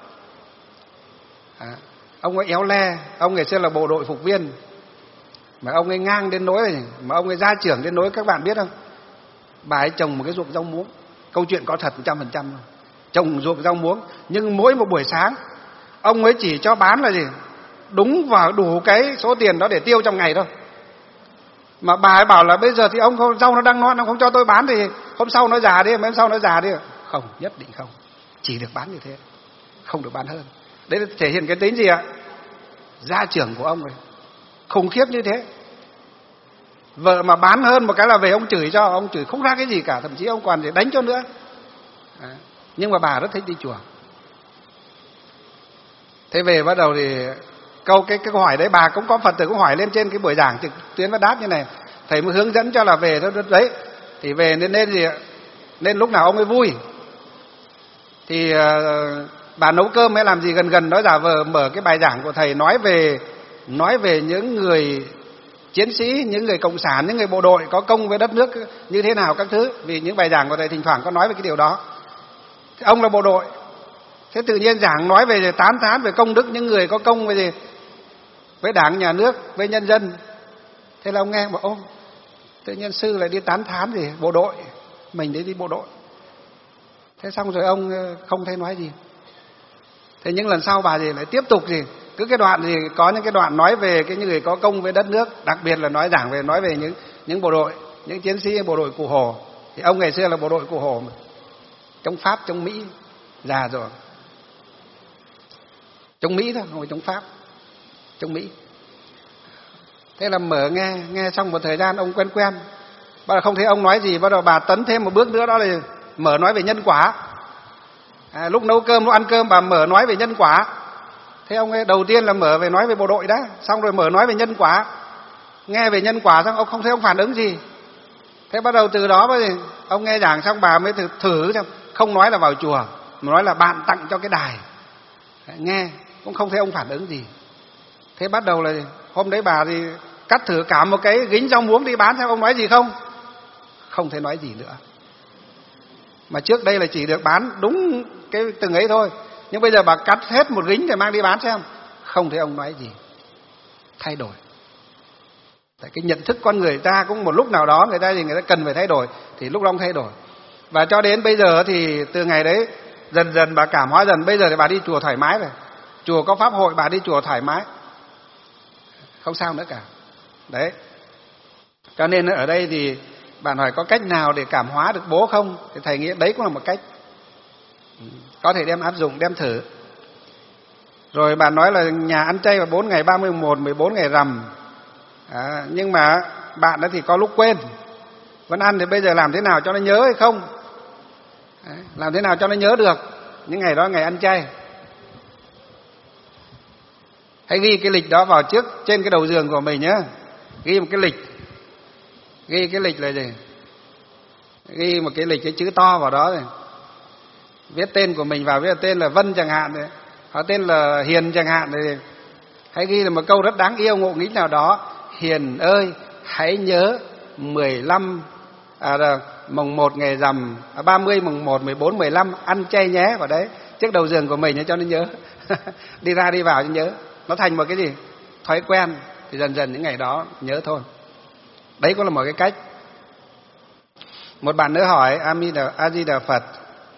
Speaker 3: À, ông ấy éo le, ông ngày xưa là bộ đội phục viên, mà ông ấy ngang đến nỗi này, mà ông ấy gia trưởng đến nỗi các bạn biết không? Bà ấy trồng một cái ruộng rau muống, câu chuyện có thật một trăm phần trăm, trồng ruộng rau muống, nhưng mỗi một buổi sáng ông ấy chỉ cho bán là gì? Đúng vào đủ cái số tiền đó để tiêu trong ngày thôi. Mà bà ấy bảo là bây giờ thì ông không, rau nó đang non, ông không cho tôi bán thì hôm sau nó già đi, hôm sau nó già đi. Không, nhất định không. Chỉ được bán như thế, không được bán hơn. Đấy là thể hiện cái tính gì ạ? Gia trưởng của ông ấy khủng khiếp như thế. Vợ mà bán hơn một cái là về ông chửi cho, ông chửi không ra cái gì cả, thậm chí ông còn để đánh cho nữa. À, nhưng mà bà rất thích đi chùa. Thế về bắt đầu thì câu cái, cái câu hỏi đấy, bà cũng có Phật tử cũng hỏi lên trên cái buổi giảng trực tuyến và đáp như này, thầy mới hướng dẫn cho là về thôi đấy. Thì về nên nên gì ạ? Nên lúc nào ông ấy vui thì uh, bà nấu cơm hay làm gì gần gần đó, giả vờ mở cái bài giảng của thầy nói về nói về những người chiến sĩ, những người cộng sản, những người bộ đội có công với đất nước như thế nào các thứ. Vì những bài giảng của thầy thỉnh thoảng có nói về cái điều đó. Thế ông là bộ đội, thế tự nhiên giảng nói về tán thán về công đức những người có công với gì, với Đảng, Nhà nước, với nhân dân. Thế là ông nghe bảo ô, Tự nhiên sư lại đi tán thán gì bộ đội, mình đấy đi bộ đội. Thế xong rồi ông không thấy nói gì. Thế những lần sau bà gì lại tiếp tục gì, cứ cái đoạn gì có những cái đoạn nói về cái những người có công với đất nước, đặc biệt là nói giảng về nói về những những bộ đội, những chiến sĩ bộ đội Cụ Hồ. Thì ông ngày xưa là bộ đội Cụ Hồ mà, chống Pháp chống Mỹ, già rồi, chống Mỹ thôi, không phải chống Pháp, chống Mỹ. Thế là mở nghe, nghe xong một thời gian ông quen quen, bắt đầu không thấy ông nói gì, bắt đầu bà tấn thêm một bước nữa, đó là mở nói về nhân quả. À, lúc nấu cơm, lúc ăn cơm bà mở nói về nhân quả. Thế ông ấy đầu tiên là mở về nói về bộ đội đã, xong rồi mở nói về nhân quả. Nghe về nhân quả xong ông không thấy ông phản ứng gì. Thế bắt đầu từ đó ông nghe giảng xong bà mới thử, thử xem, không nói là vào chùa, mà nói là bạn tặng cho cái đài. Nghe cũng không thấy ông phản ứng gì. Thế bắt đầu là hôm đấy bà thì cắt thử cả một cái gính rau muống đi bán xem ông nói gì không. Không thấy nói gì nữa. Mà trước đây là chỉ được bán đúng cái từng ấy thôi. Nhưng bây giờ bà cắt hết một gính để mang đi bán xem, không thấy ông nói gì. Thay đổi. Tại cái nhận thức con người ta cũng một lúc nào đó người ta thì người ta cần phải thay đổi, thì lúc đó ông thay đổi. Và cho đến bây giờ thì từ ngày đấy dần dần bà cảm hóa dần. Bây giờ thì bà đi chùa thoải mái rồi. Chùa có pháp hội bà đi chùa thoải mái, không sao nữa cả. Đấy. Cho nên ở đây thì bạn hỏi có cách nào để cảm hóa được bố không? Thì thầy nghĩ đấy cũng là một cách. Có thể đem áp dụng, đem thử. Rồi bạn nói là nhà ăn chay vào bốn ngày ba mươi mốt, mười bốn ngày rằm. À, nhưng mà bạn đó thì có lúc quên. Vẫn ăn thì bây giờ làm thế nào cho nó nhớ hay không? À, làm thế nào cho nó nhớ được những ngày đó ngày ăn chay. Hãy ghi cái lịch đó vào trước trên cái đầu giường của mình nhé. Ghi một cái lịch. Ghi cái lịch là gì? Ghi một cái lịch, cái chữ to vào đó rồi. Viết tên của mình vào, viết tên là Vân chẳng hạn, hoặc tên là Hiền chẳng hạn. Thì hãy ghi là một câu rất đáng yêu ngộ nghĩnh nào đó. Hiền ơi, hãy nhớ mười lăm à, mùng một ngày rằm, à, ba mươi, mùng một, mười bốn, mười lăm ăn chay nhé, vào đấy trước đầu giường của mình cho nó nhớ. Đi ra đi vào cho nhớ. Nó thành một cái gì? Thói quen. Thì dần dần những ngày đó nhớ thôi. Đấy cũng là một cái cách. Một bạn nữa hỏi: A Di Đà Phật,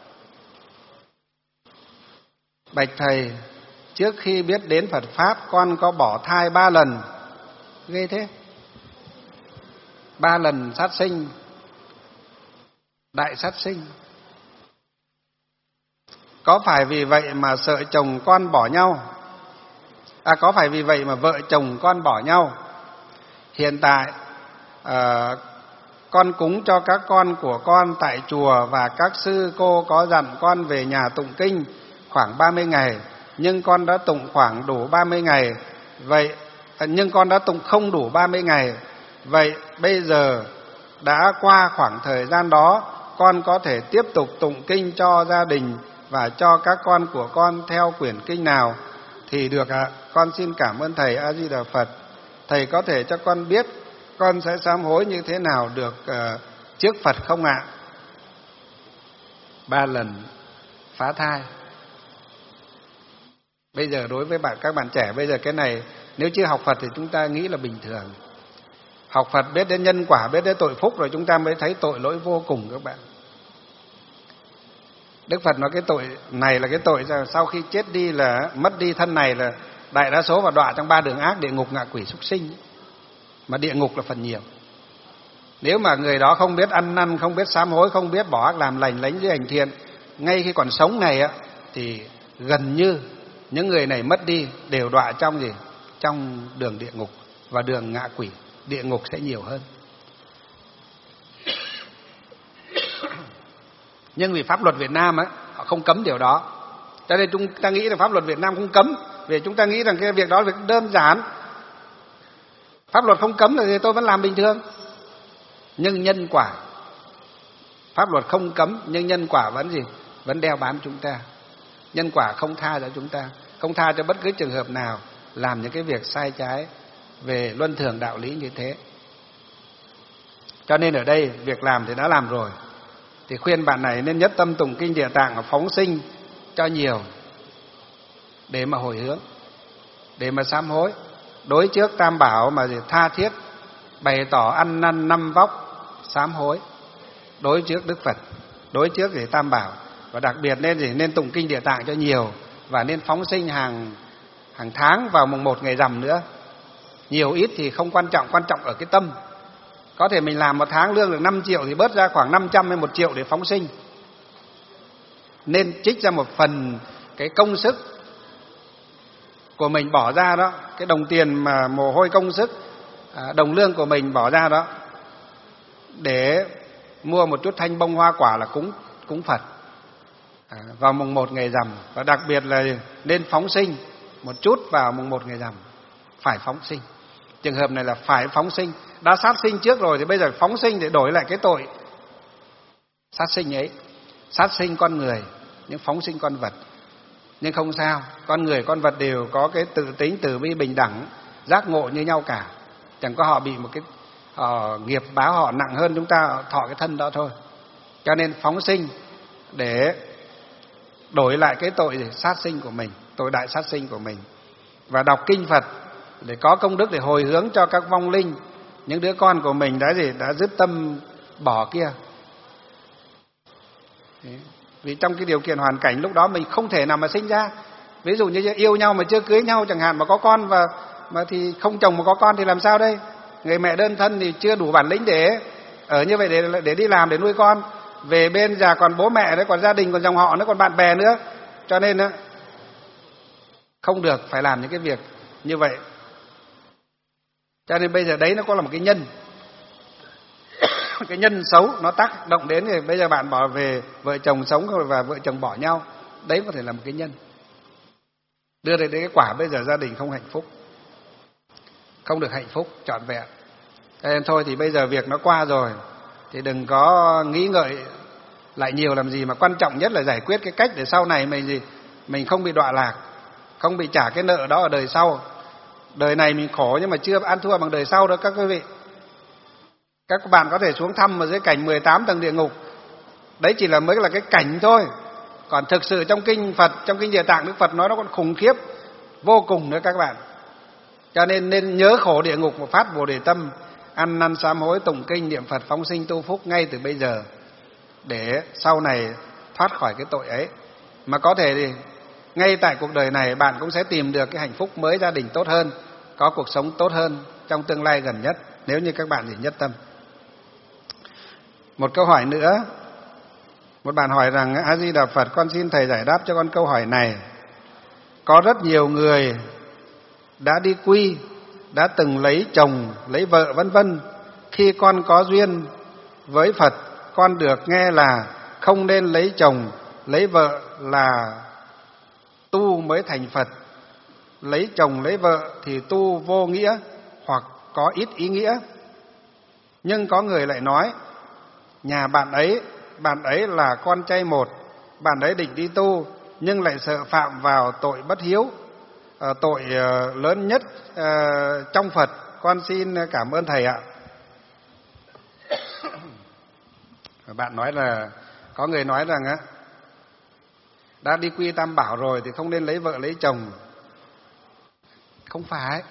Speaker 3: bạch thầy, trước khi biết đến Phật Pháp con có bỏ thai ba lần. Ghê thế. Ba lần sát sinh, đại sát sinh. Có phải vì vậy mà sợ chồng con bỏ nhau? À, có phải vì vậy mà vợ chồng con bỏ nhau? Hiện tại à, con cúng cho các con của con tại chùa, và các sư cô có dặn con về nhà tụng kinh khoảng ba mươi ngày, nhưng con đã tụng khoảng đủ ba mươi ngày. Vậy nhưng con đã tụng không đủ ba mươi ngày. Vậy bây giờ đã qua khoảng thời gian đó, con có thể tiếp tục tụng kinh cho gia đình và cho các con của con theo quyển kinh nào thì được ạ? À? Con xin cảm ơn thầy. A Di Đà Phật. Thầy có thể cho con biết con sẽ sám hối như thế nào được uh, trước Phật không ạ? Ba lần phá thai. Bây giờ đối với bạn các bạn trẻ bây giờ cái này nếu chưa học Phật thì chúng ta nghĩ là bình thường. Học Phật biết đến nhân quả, biết đến tội phúc rồi chúng ta mới thấy tội lỗi vô cùng các bạn. Đức Phật nói cái tội này là cái tội sau khi chết đi là mất đi thân này là đại đa số vào đọa trong ba đường ác: địa ngục, ngạ quỷ, súc sinh. Mà địa ngục là phần nhiều. Nếu mà người đó không biết ăn năn, không biết sám hối, không biết bỏ ác làm lành, lánh dữ hành thiện ngay khi còn sống này á, thì gần như những người này mất đi đều đọa trong gì? Trong đường địa ngục và đường ngạ quỷ. Địa ngục sẽ nhiều hơn. Nhưng vì pháp luật Việt Nam á, họ không cấm điều đó. Cho nên chúng ta nghĩ là pháp luật Việt Nam không cấm, vì chúng ta nghĩ rằng cái việc đó là việc đơn giản. Pháp luật không cấm thì tôi vẫn làm bình thường. Nhưng nhân quả, pháp luật không cấm nhưng nhân quả vẫn gì? Vẫn đeo bám chúng ta. Nhân quả không tha cho chúng ta, không tha cho bất cứ trường hợp nào làm những cái việc sai trái về luân thường đạo lý như thế. Cho nên ở đây việc làm thì đã làm rồi, thì khuyên bạn này nên nhất tâm tụng kinh Địa Tạng và phóng sinh cho nhiều để mà hồi hướng, để mà sám hối, đối trước Tam Bảo mà tha thiết bày tỏ ăn năn năm vóc sám hối đối trước Đức Phật, đối trước để Tam Bảo, và đặc biệt nên gì nên tụng kinh Địa Tạng cho nhiều, và nên phóng sinh hàng hàng tháng vào mùng một ngày rằm nữa. Nhiều ít thì không quan trọng, quan trọng ở cái tâm. Có thể mình làm một tháng lương được năm triệu thì bớt ra khoảng năm trăm hay một triệu để phóng sinh. Nên trích ra một phần cái công sức của mình bỏ ra đó, cái đồng tiền mà mồ hôi công sức, đồng lương của mình bỏ ra đó, để mua một chút thanh bông hoa quả là cúng cúng Phật à, vào mùng một ngày rằm. Và đặc biệt là nên phóng sinh một chút vào mùng một ngày rằm, phải phóng sinh. Trường hợp này là phải phóng sinh, đã sát sinh trước rồi thì bây giờ phóng sinh để đổi lại cái tội sát sinh ấy. Sát sinh con người nhưng phóng sinh con vật. Nhưng không sao, con người con vật đều có cái tự tính từ bi bình đẳng, giác ngộ như nhau cả. Chẳng có họ bị một cái uh, nghiệp báo họ nặng hơn chúng ta thọ cái thân đó thôi. Cho nên phóng sinh để đổi lại cái tội sát sinh của mình, tội đại sát sinh của mình. Và đọc kinh Phật để có công đức để hồi hướng cho các vong linh, những đứa con của mình đã gì đã dứt tâm bỏ kia. Đấy. Vì trong cái điều kiện hoàn cảnh lúc đó mình không thể nào mà sinh ra. Ví dụ như yêu nhau mà chưa cưới nhau chẳng hạn, mà có con và mà thì không chồng mà có con thì làm sao đây? Người mẹ đơn thân thì chưa đủ bản lĩnh để ở như vậy, để để đi làm để nuôi con. Về bên già còn bố mẹ đấy, còn gia đình, còn dòng họ nữa, còn bạn bè nữa. Cho nên không được phải làm những cái việc như vậy. Cho nên bây giờ đấy nó có là một cái nhân cái nhân xấu nó tác động đến, thì bây giờ bạn bỏ về vợ chồng sống và vợ chồng bỏ nhau, đấy có thể là một cái nhân đưa đến cái quả bây giờ gia đình không hạnh phúc, không được hạnh phúc trọn vẹn. Cho nên thôi thì bây giờ việc nó qua rồi thì đừng có nghĩ ngợi lại nhiều làm gì, mà quan trọng nhất là giải quyết cái cách để sau này mình gì mình không bị đọa lạc, không bị trả cái nợ đó ở đời sau. Đời này mình khổ nhưng mà chưa ăn thua bằng đời sau đâu các quý vị. Các bạn có thể xuống thăm ở dưới cảnh mười tám tầng địa ngục, đấy chỉ là mới là cái cảnh thôi. Còn thực sự trong kinh Phật, trong kinh Địa Tạng Đức Phật nói nó còn khủng khiếp vô cùng nữa các bạn. Cho nên nên nhớ khổ địa ngục một phát Bồ Đề tâm, ăn năn sám hối, tụng kinh, niệm Phật, phóng sinh tu phúc ngay từ bây giờ, để sau này thoát khỏi cái tội ấy. Mà có thể thì ngay tại cuộc đời này bạn cũng sẽ tìm được cái hạnh phúc mới, gia đình tốt hơn, có cuộc sống tốt hơn trong tương lai gần nhất, nếu như các bạn chỉ nhất tâm. Một câu hỏi nữa. Một bạn hỏi rằng: A Di Đà Phật, con xin thầy giải đáp cho con câu hỏi này. Có rất nhiều người đã đi quy, đã từng lấy chồng, lấy vợ vân vân. Khi con có duyên với Phật, con được nghe là không nên lấy chồng, lấy vợ là tu mới thành Phật. Lấy chồng, lấy vợ thì tu vô nghĩa hoặc có ít ý nghĩa. Nhưng có người lại nói nhà bạn ấy, bạn ấy là con trai một, bạn ấy định đi tu nhưng lại sợ phạm vào tội bất hiếu, tội lớn nhất trong Phật. Con xin cảm ơn thầy ạ. Bạn nói là có người nói rằng á, đã đi quy Tam Bảo rồi thì không nên lấy vợ lấy chồng. Không phải.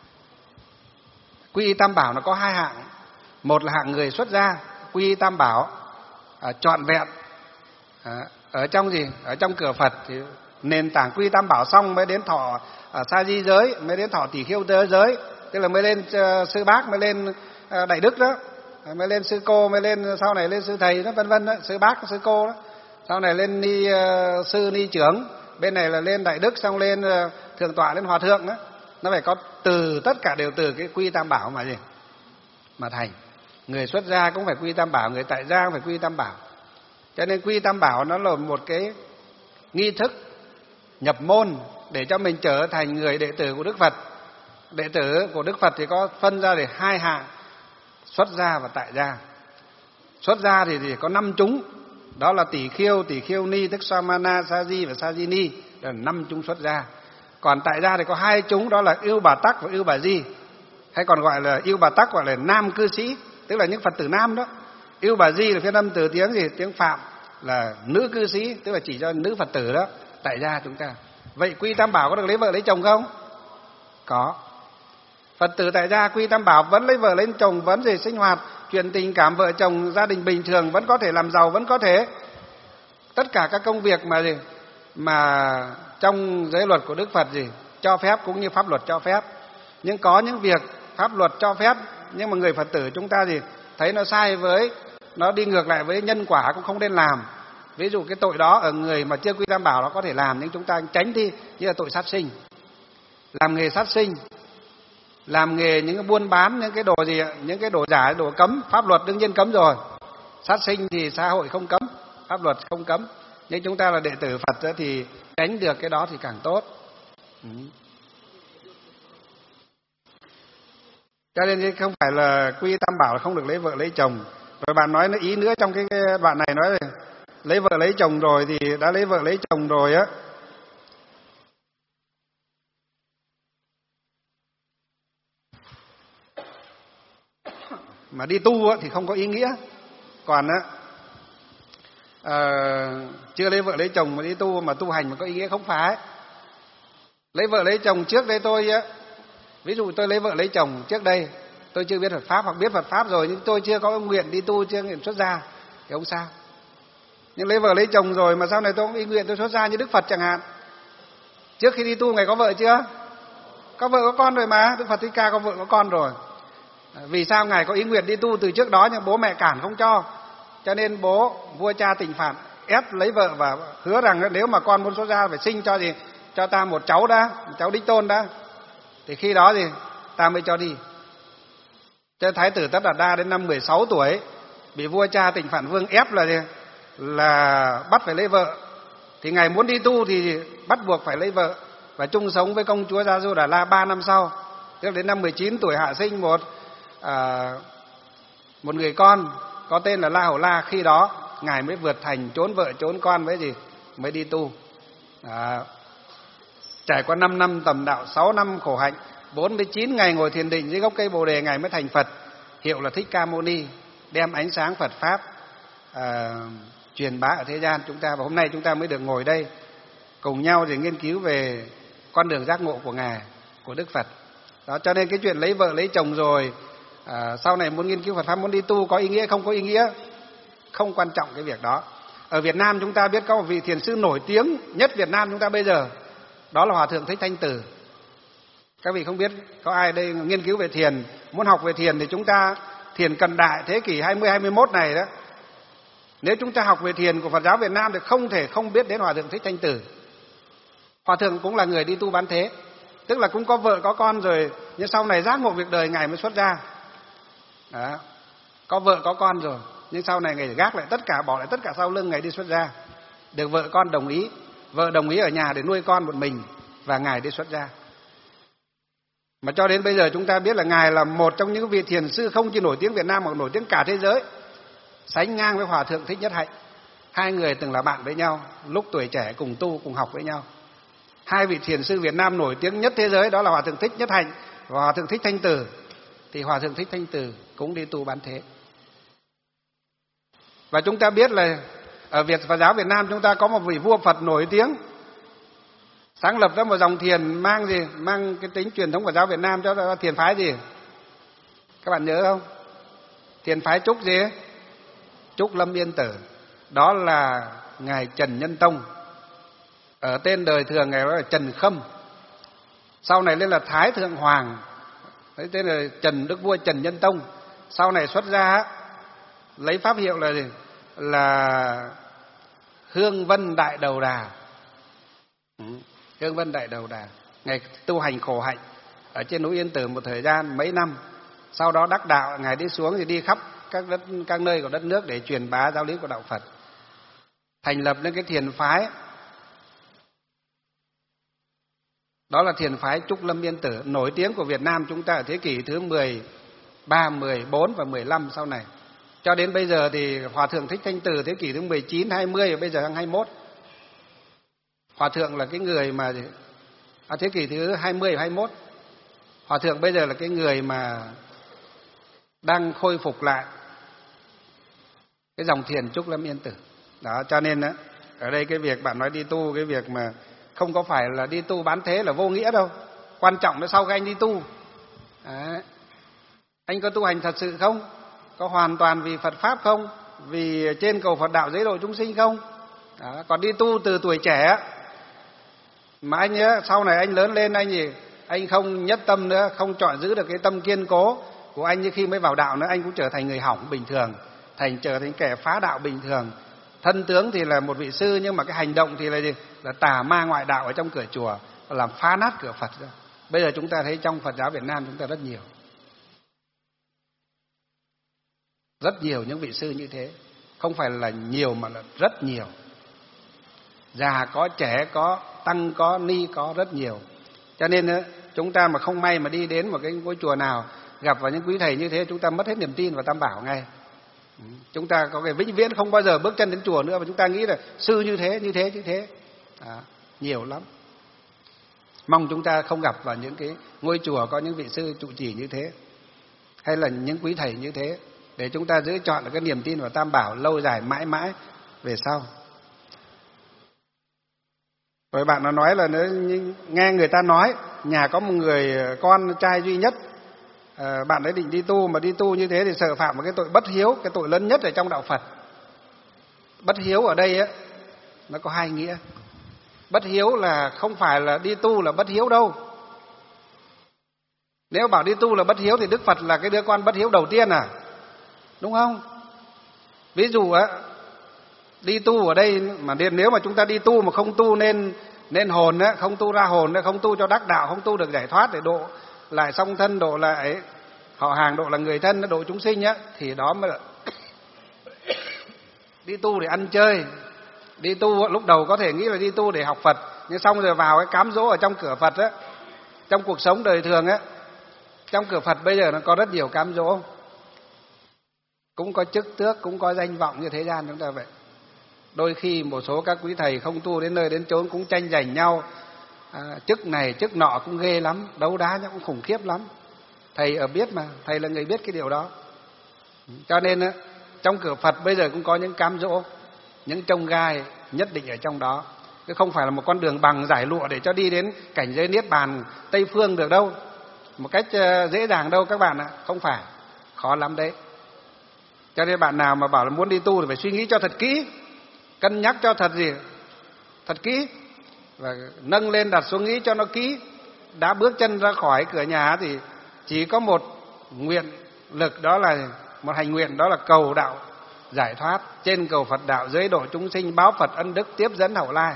Speaker 3: Quy Tam Bảo nó có hai hạng. Một là hạng người xuất gia quy Tam Bảo à, trọn vẹn à, ở trong gì ở trong cửa Phật thì nền tảng quy Tam Bảo xong mới đến thọ à, sa di giới, mới đến thọ tỷ khiêu tơ giới, tức là mới lên uh, sư bác, mới lên uh, đại đức đó, mới lên sư cô, mới lên sau này lên sư thầy đó, vân vân đó, sư bác sư cô đó, sau này lên ni uh, sư ni trưởng, bên này là lên đại đức, xong lên uh, thượng tọa, lên hòa thượng đó. Nó phải có từ, tất cả đều từ cái quy Tam Bảo mà gì mà thành. Người xuất gia cũng phải quy Tam Bảo, người tại gia cũng phải quy Tam Bảo. Cho nên quy Tam Bảo nó là một cái nghi thức nhập môn để cho mình trở thành người đệ tử của Đức Phật. Đệ tử của Đức Phật thì có phân ra để hai hạng: xuất gia và tại gia. Xuất gia thì, thì có năm chúng, đó là tỷ khiêu, tỷ khiêu ni, tức Samana, Sa Di và Sa Di Ni, là năm chúng xuất gia. Còn tại gia thì có hai chúng, đó là Ưu Bà Tắc và Ưu Bà Di, hay còn gọi là Ưu Bà Tắc gọi là nam cư sĩ, tức là những Phật tử nam đó. Ưu Bà Di là phiên âm từ tiếng gì? Tiếng Phạm, là nữ cư sĩ, tức là chỉ cho nữ Phật tử đó. Tại gia chúng ta. Vậy quy Tam Bảo có được lấy vợ lấy chồng không? Có. Phật tử tại gia quy tam bảo vẫn lấy vợ lấy chồng, vẫn gì sinh hoạt chuyện tình cảm vợ chồng gia đình bình thường, vẫn có thể làm giàu, vẫn có thể tất cả các công việc mà gì mà trong giới luật của Đức Phật gì cho phép cũng như pháp luật cho phép. Nhưng có những việc pháp luật cho phép nhưng mà người Phật tử chúng ta gì thấy nó sai, với nó đi ngược lại với nhân quả cũng không nên làm. Ví dụ cái tội đó ở người mà chưa quy tam bảo nó có thể làm, nhưng chúng ta tránh đi, như là tội sát sinh, làm nghề sát sinh, làm nghề những cái buôn bán những cái đồ gì, những cái đồ giả, đồ cấm, pháp luật đương nhiên cấm rồi. Sát sinh thì xã hội không cấm, pháp luật không cấm, nhưng chúng ta là đệ tử Phật thì tránh được cái đó thì càng tốt. Ừ. Cho nên không phải là quy tam bảo là không được lấy vợ lấy chồng. Rồi bạn nói nó ý nữa trong cái, cái đoạn này nói là lấy vợ lấy chồng rồi thì đã lấy vợ lấy chồng rồi á, mà đi tu á thì không có ý nghĩa. Còn á à, chưa lấy vợ lấy chồng mà đi tu mà tu hành mà có ý nghĩa không phải. Lấy vợ lấy chồng trước đây tôi á, ví dụ tôi lấy vợ lấy chồng trước đây tôi chưa biết Phật pháp hoặc biết Phật pháp rồi nhưng tôi chưa có nguyện đi tu, chưa nguyện xuất gia thì không sao. Nhưng lấy vợ lấy chồng rồi mà sau này tôi cũng ý nguyện tôi xuất gia như Đức Phật chẳng hạn. Trước khi đi tu Ngài có vợ chưa? Có vợ có con rồi mà. Đức Phật Thích Ca có vợ có con rồi. Vì sao Ngài có ý nguyện đi tu từ trước đó nhưng bố mẹ cản không cho. Cho nên bố vua cha Tịnh Phạn ép lấy vợ và hứa rằng nếu mà con muốn xuất gia phải sinh cho gì cho ta một cháu đã, một cháu đích tôn đã. Thì khi đó thì ta mới cho đi. Cho Thái tử Tất Đạt Đa đến năm mười sáu tuổi bị vua cha Tịnh Phạn Vương ép là gì? Là bắt phải lấy vợ. Thì Ngài muốn đi tu thì bắt buộc phải lấy vợ và chung sống với công chúa Gia Du Đà La ba năm sau. Tức đến năm mười chín tuổi hạ sinh một à, một người con có tên là La Hầu La. Khi đó Ngài mới vượt thành trốn vợ trốn con với gì mới đi tu. À, trải qua năm năm tầm đạo, sáu năm khổ hạnh, bốn mươi chín ngày ngồi thiền định dưới gốc cây Bồ Đề, Ngài mới thành Phật, hiệu là Thích Ca Mâu Ni, đem ánh sáng Phật pháp à, truyền bá ở thế gian chúng ta. Và hôm nay chúng ta mới được ngồi đây cùng nhau để nghiên cứu về con đường giác ngộ của Ngài, của Đức Phật. Đó, cho nên cái chuyện lấy vợ lấy chồng rồi à, sau này muốn nghiên cứu Phật pháp, muốn đi tu có ý nghĩa không có ý nghĩa, không quan trọng cái việc đó. Ở Việt Nam chúng ta biết có một vị thiền sư nổi tiếng nhất Việt Nam chúng ta bây giờ, đó là Hòa Thượng Thích Thanh Từ. Các vị không biết có ai đây nghiên cứu về thiền, muốn học về thiền thì chúng ta thiền cận đại thế kỷ hai mươi hai mươi mốt này đó. Nếu chúng ta học về thiền của Phật giáo Việt Nam thì không thể không biết đến Hòa Thượng Thích Thanh Từ. Hòa Thượng cũng là người đi tu bán thế, tức là cũng có vợ có con rồi, nhưng sau này giác ngộ việc đời Ngài mới xuất gia. Đó. Có vợ có con rồi, nhưng sau này Ngài gác lại tất cả, bỏ lại tất cả sau lưng Ngài đi xuất gia. Được vợ con đồng ý, vợ đồng ý ở nhà để nuôi con một mình và Ngài đi xuất gia. Mà cho đến bây giờ chúng ta biết là Ngài là một trong những vị thiền sư không chỉ nổi tiếng Việt Nam mà nổi tiếng cả thế giới, sánh ngang với Hòa Thượng Thích Nhất Hạnh. Hai người từng là bạn với nhau, lúc tuổi trẻ cùng tu cùng học với nhau. Hai vị thiền sư Việt Nam nổi tiếng nhất thế giới đó là Hòa Thượng Thích Nhất Hạnh và Hòa Thượng Thích Thanh Từ. Thì Hòa Thượng Thích Thanh Từ cũng đi tu bán thế. Và chúng ta biết là ở Việt Phật giáo Việt Nam chúng ta có một vị vua Phật nổi tiếng, sáng lập ra một dòng thiền mang gì, mang cái tính truyền thống Phật giáo Việt Nam, cho là thiền phái gì? Các bạn nhớ không? Thiền phái Trúc gì? Trúc Lâm Yên Tử. Đó là ngài Trần Nhân Tông. Ở tên đời thường ngài đó là Trần Khâm. Sau này lên là Thái Thượng Hoàng. Đấy, tên là Trần Đức Vua Trần Nhân Tông. Sau này xuất gia lấy pháp hiệu là gì? Là Hương Vân Đại Đầu Đà. Ừ. Hương Vân Đại Đầu Đà. Ngài tu hành khổ hạnh ở trên núi Yên Tử một thời gian mấy năm. Sau đó đắc đạo, ngài đi xuống thì đi khắp các đất, các nơi của đất nước để truyền bá giáo lý của đạo Phật. Thành lập nên cái thiền phái, đó là thiền phái Trúc Lâm Yên Tử, nổi tiếng của Việt Nam chúng ta ở thế kỷ thứ mười ba, mười bốn và mười lăm sau này. Cho đến bây giờ thì Hòa Thượng Thích Thanh Từ thế kỷ thứ mười chín, hai mươi và bây giờ đang hai mươi mốt. Hòa Thượng là cái người mà à, thế kỷ thứ hai mươi và hai mươi mốt. Hòa Thượng bây giờ là cái người mà đang khôi phục lại cái dòng thiền Trúc Lâm Yên Tử. Đó, cho nên đó, ở đây cái việc bạn nói đi tu, cái việc mà không có phải là đi tu bán thế là vô nghĩa đâu. Quan trọng là sau khi anh đi tu, Đấy. Anh có tu hành thật sự không? Có hoàn toàn vì Phật Pháp không? Vì trên cầu Phật đạo giới độ chúng sinh không? Đó. Còn đi tu từ tuổi trẻ mà anh nhớ sau này anh lớn lên anh gì anh không nhất tâm nữa, không chọn giữ được cái tâm kiên cố của anh, như khi mới vào đạo nữa anh cũng trở thành người hỏng bình thường, thành trở thành kẻ phá đạo bình thường. Thân tướng thì là một vị sư nhưng mà cái hành động thì là gì? Là tà ma ngoại đạo ở trong cửa chùa, làm phá nát cửa Phật ra. Bây giờ chúng ta thấy trong Phật giáo Việt Nam chúng ta rất nhiều, rất nhiều những vị sư như thế, không phải là nhiều mà là rất nhiều. Già có, trẻ có, tăng có, ni có, rất nhiều. Cho nên chúng ta mà không may mà đi đến một cái ngôi chùa nào gặp vào những quý thầy như thế, chúng ta mất hết niềm tin vào Tam Bảo ngay. Chúng ta có cái vĩnh viễn không bao giờ bước chân đến chùa nữa, và chúng ta nghĩ là sư như thế, như thế, như thế. À, nhiều lắm. Mong chúng ta không gặp vào những cái ngôi chùa có những vị sư trụ trì như thế, hay là những quý thầy như thế, để chúng ta giữ chọn được cái niềm tin vào Tam Bảo lâu dài mãi mãi về sau. Rồi bạn nó nói là nếu nghe người ta nói nhà có một người con trai duy nhất, à, bạn ấy định đi tu, mà đi tu như thế thì sợ phạm một cái tội bất hiếu, cái tội lớn nhất ở trong đạo Phật. Bất hiếu ở đây á, nó có hai nghĩa. Bất hiếu là không phải là đi tu là bất hiếu đâu. Nếu bảo đi tu là bất hiếu thì Đức Phật là cái đứa con bất hiếu đầu tiên à, đúng không? Ví dụ á, đi tu ở đây mà nếu mà chúng ta đi tu mà không tu nên nên hồn á, không tu ra hồn, không tu cho đắc đạo, không tu được giải thoát để độ lại song thân, độ lại họ hàng, độ là người thân, độ chúng sinh á, thì đó mới là đi tu để ăn chơi. Đi tu lúc đầu có thể nghĩ là đi tu để học Phật, nhưng xong rồi vào cái cám dỗ ở trong cửa Phật á, trong cuộc sống đời thường á, trong cửa Phật bây giờ nó có rất nhiều cám dỗ, cũng có chức tước, cũng có danh vọng như thế gian chúng ta vậy. Đôi khi một số các quý thầy không tu đến nơi đến chốn cũng tranh giành nhau, à, chức này chức nọ cũng ghê lắm, đấu đá nhau cũng khủng khiếp lắm. Thầy ở biết mà, thầy là người biết cái điều đó. Cho nên á, trong cửa Phật bây giờ cũng có những cám dỗ, những chông gai nhất định ở trong đó. Chứ không phải là một con đường bằng giải lụa để cho đi đến cảnh giới niết bàn Tây phương được đâu, một cách dễ dàng đâu các bạn ạ, không phải, khó lắm đấy. Cho nên bạn nào mà bảo là muốn đi tu thì phải suy nghĩ cho thật kỹ, cân nhắc cho thật gì, thật kỹ, và nâng lên đặt xuống nghĩ cho nó kỹ. Đã bước chân ra khỏi cửa nhà thì chỉ có một nguyện lực, đó là một hành nguyện, đó là cầu đạo giải thoát, trên cầu Phật đạo dưới độ chúng sinh, báo Phật ân đức tiếp dẫn hậu lai.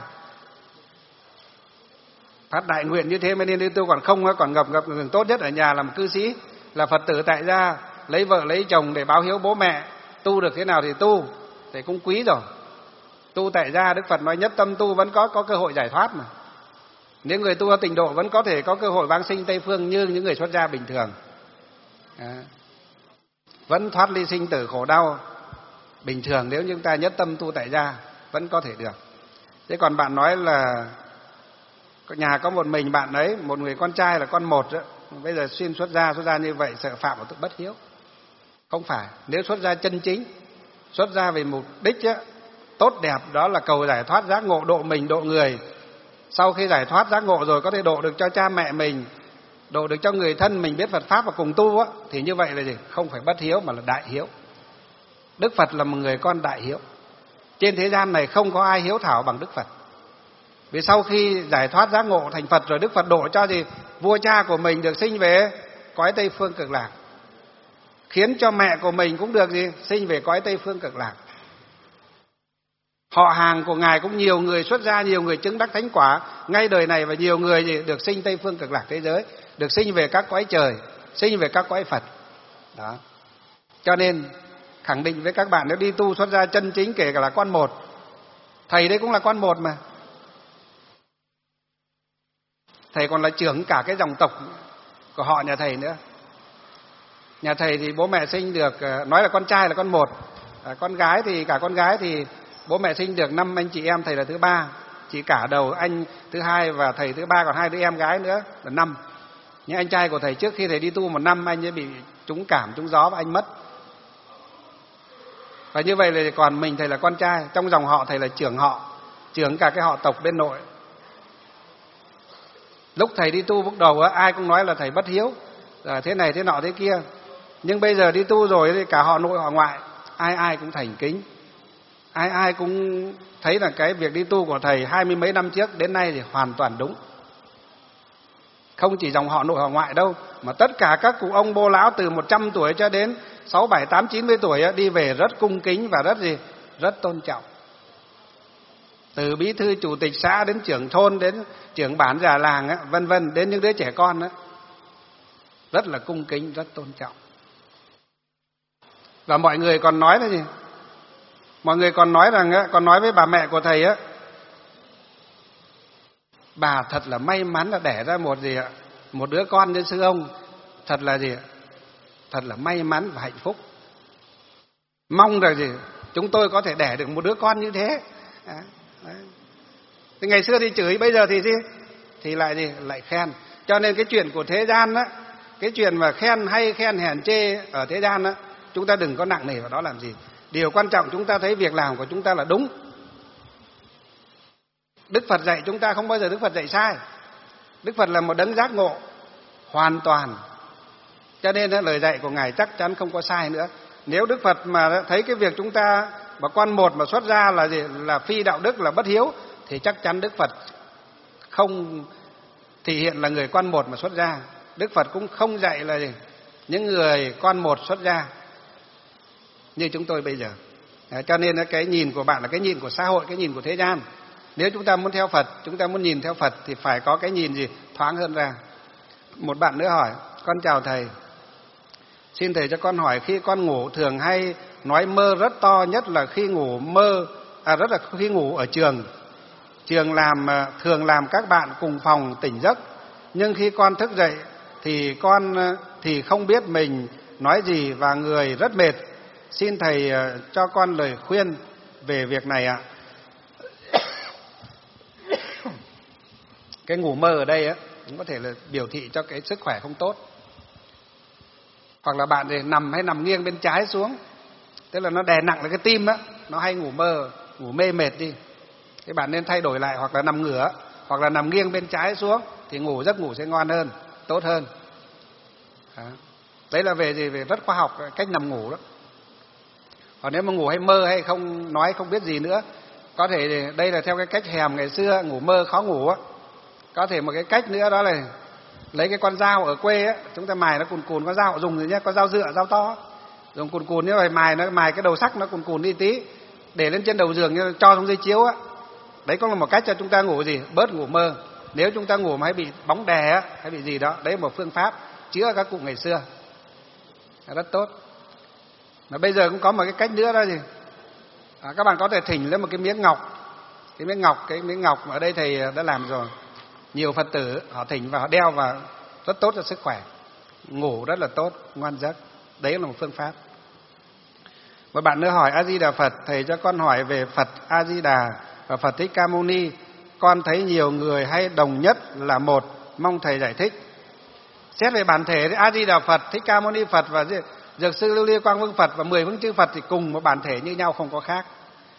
Speaker 3: Phát đại nguyện như thế mới nên đi tu, còn không còn ngập ngập ngừng. Tốt nhất ở nhà làm cư sĩ, là Phật tử tại gia, lấy vợ lấy chồng để báo hiếu bố mẹ, tu được thế nào thì tu, thì cũng quý rồi. Tu tại gia, Đức Phật nói nhất tâm tu vẫn có có cơ hội giải thoát mà. Nếu người tu ở tịnh độ vẫn có thể có cơ hội vãng sinh Tây phương như những người xuất gia bình thường. À, vẫn thoát ly sinh tử khổ đau bình thường nếu chúng ta nhất tâm tu tại gia, vẫn có thể được. Thế còn bạn nói là nhà có một mình bạn ấy, một người con trai là con một đó, bây giờ xuyên xuất gia, xuất gia như vậy sợ phạm vào tội bất hiếu. Không phải, nếu xuất gia chân chính, xuất gia về mục đích á, tốt đẹp, đó là cầu giải thoát giác ngộ, độ mình độ người. Sau khi giải thoát giác ngộ rồi có thể độ được cho cha mẹ mình, độ được cho người thân mình biết Phật Pháp và cùng tu á, thì như vậy là gì? Không phải bất hiếu mà là đại hiếu. Đức Phật là một người con đại hiếu. Trên thế gian này không có ai hiếu thảo bằng Đức Phật. Vì sau khi giải thoát giác ngộ thành Phật rồi, Đức Phật độ cho gì? Vua cha của mình được sinh về cõi Tây phương Cực Lạc, khiến cho mẹ của mình cũng được gì? Sinh về cõi Tây phương Cực Lạc. Họ hàng của Ngài cũng nhiều người xuất gia, nhiều người chứng đắc thánh quả ngay đời này, và nhiều người gì? Được sinh Tây phương Cực Lạc thế giới, được sinh về các cõi trời, sinh về các cõi Phật. Đó. Cho nên khẳng định với các bạn, nếu đi tu xuất gia chân chính, kể cả là con một, thầy đấy cũng là con một mà. Thầy còn là trưởng cả cái dòng tộc của họ nhà thầy nữa. Nhà thầy thì bố mẹ sinh được, nói là con trai là con một, con gái thì cả con gái thì bố mẹ sinh được năm anh chị em, thầy là thứ ba, chị cả đầu anh thứ hai và thầy thứ ba, còn hai đứa em gái nữa là năm. Nhưng anh trai của thầy trước khi thầy đi tu một năm anh ấy bị trúng cảm trúng gió và anh mất. Và như vậy là còn mình thầy là con trai, trong dòng họ thầy là trưởng họ, trưởng cả cái họ tộc bên nội. Lúc thầy đi tu bước đầu ai cũng nói là thầy bất hiếu, rồi thế này thế nọ thế kia. Nhưng bây giờ đi tu rồi thì cả họ nội họ ngoại ai ai cũng thành kính, ai ai cũng thấy là cái việc đi tu của thầy hai mươi mấy năm trước đến nay thì hoàn toàn đúng. Không chỉ dòng họ nội họ ngoại đâu, mà tất cả các cụ ông bô lão từ một trăm tuổi cho đến sáu, bảy, tám, chín mươi tuổi đi về rất cung kính và rất gì, rất tôn trọng. Từ bí thư chủ tịch xã đến trưởng thôn, đến trưởng bản già làng, vân vân, đến những đứa trẻ con đó, rất là cung kính, rất tôn trọng. Và mọi người còn nói là gì? Mọi người còn nói rằng, còn nói với bà mẹ của thầy á, bà thật là may mắn là đẻ ra một gì ạ? Một đứa con như sư ông, thật là gì ạ? Thật là may mắn và hạnh phúc. Mong rằng gì? Chúng tôi có thể đẻ được một đứa con như thế. À, thì ngày xưa thì chửi, bây giờ thì gì? Thì lại gì? Lại khen. Cho nên cái chuyện của thế gian á, cái chuyện mà khen hay khen hèn chê ở thế gian á, chúng ta đừng có nặng nề vào đó làm gì. Điều quan trọng chúng ta thấy việc làm của chúng ta là đúng. Đức Phật dạy chúng ta không bao giờ Đức Phật dạy sai. Đức Phật là một đấng giác ngộ hoàn toàn. Cho nên lời dạy của Ngài chắc chắn không có sai nữa. Nếu Đức Phật mà thấy cái việc chúng ta mà con một mà xuất ra là gì? Là phi đạo đức, là bất hiếu, thì chắc chắn Đức Phật không thể hiện là người con một mà xuất ra. Đức Phật cũng không dạy là gì? Những người con một xuất ra như chúng tôi bây giờ. Đấy, cho nên cái nhìn của bạn là cái nhìn của xã hội, cái nhìn của thế gian. Nếu chúng ta muốn theo Phật, chúng ta muốn nhìn theo Phật thì phải có cái nhìn gì thoáng hơn ra. Một bạn nữa hỏi: con chào thầy, xin thầy cho con hỏi, khi con ngủ thường hay nói mơ rất to, nhất là khi ngủ mơ à rất là khi ngủ ở trường. Trường làm thường làm các bạn cùng phòng tỉnh giấc, nhưng khi con thức dậy thì con thì không biết mình nói gì và người rất mệt. Xin thầy cho con lời khuyên về việc này ạ. Cái ngủ mơ ở đây á cũng có thể là biểu thị cho cái sức khỏe không tốt. Hoặc là bạn thì nằm hay nằm nghiêng bên trái xuống, tức là nó đè nặng lên cái tim á, nó hay ngủ mơ, ngủ mê mệt đi. Các bạn nên thay đổi lại, hoặc là nằm ngửa, hoặc là nằm nghiêng bên trái xuống thì ngủ giấc ngủ sẽ ngon hơn, tốt hơn. Đó. Đấy là về gì? Về rất khoa học cách nằm ngủ đó. Còn nếu mà ngủ hay mơ hay không nói không biết gì nữa, có thể đây là theo cái cách hèm ngày xưa, ngủ mơ khó ngủ á. Có thể một cái cách nữa đó là lấy cái con dao ở quê á, chúng ta mài nó cùn cùn, con dao dùng gì nhá, con dao dựa, dao to, dùng cùn cùn như vậy, mài nó mài cái đầu sắc nó cùn cùn đi tí, để lên trên đầu giường như cho trong dây chiếu á. Đấy cũng là một cách cho chúng ta ngủ gì bớt ngủ mơ. Nếu chúng ta ngủ mà hay bị bóng đè á, hay bị gì đó, đấy là một phương pháp chữa các cụ ngày xưa, rất tốt. Mà bây giờ cũng có một cái cách nữa đó gì, à, các bạn có thể thỉnh lên một cái miếng ngọc, cái miếng ngọc, cái miếng ngọc ở đây thầy đã làm rồi. Nhiều Phật tử họ thỉnh và họ đeo vào, rất tốt cho sức khỏe, ngủ rất là tốt, ngoan giấc. Đấy là một phương pháp. Một bạn nữa hỏi: A Di Đà Phật, thầy cho con hỏi về Phật A Di Đà và Phật Thích Ca Mâu Ni. Con thấy nhiều người hay đồng nhất là một, mong thầy giải thích. Xét về bản thể thì A Di Đà Phật, Thích Ca Mâu Ni Phật và Dược Sư Lưu Ly Quang Vương Phật và mười phương chư Phật thì cùng một bản thể như nhau, không có khác.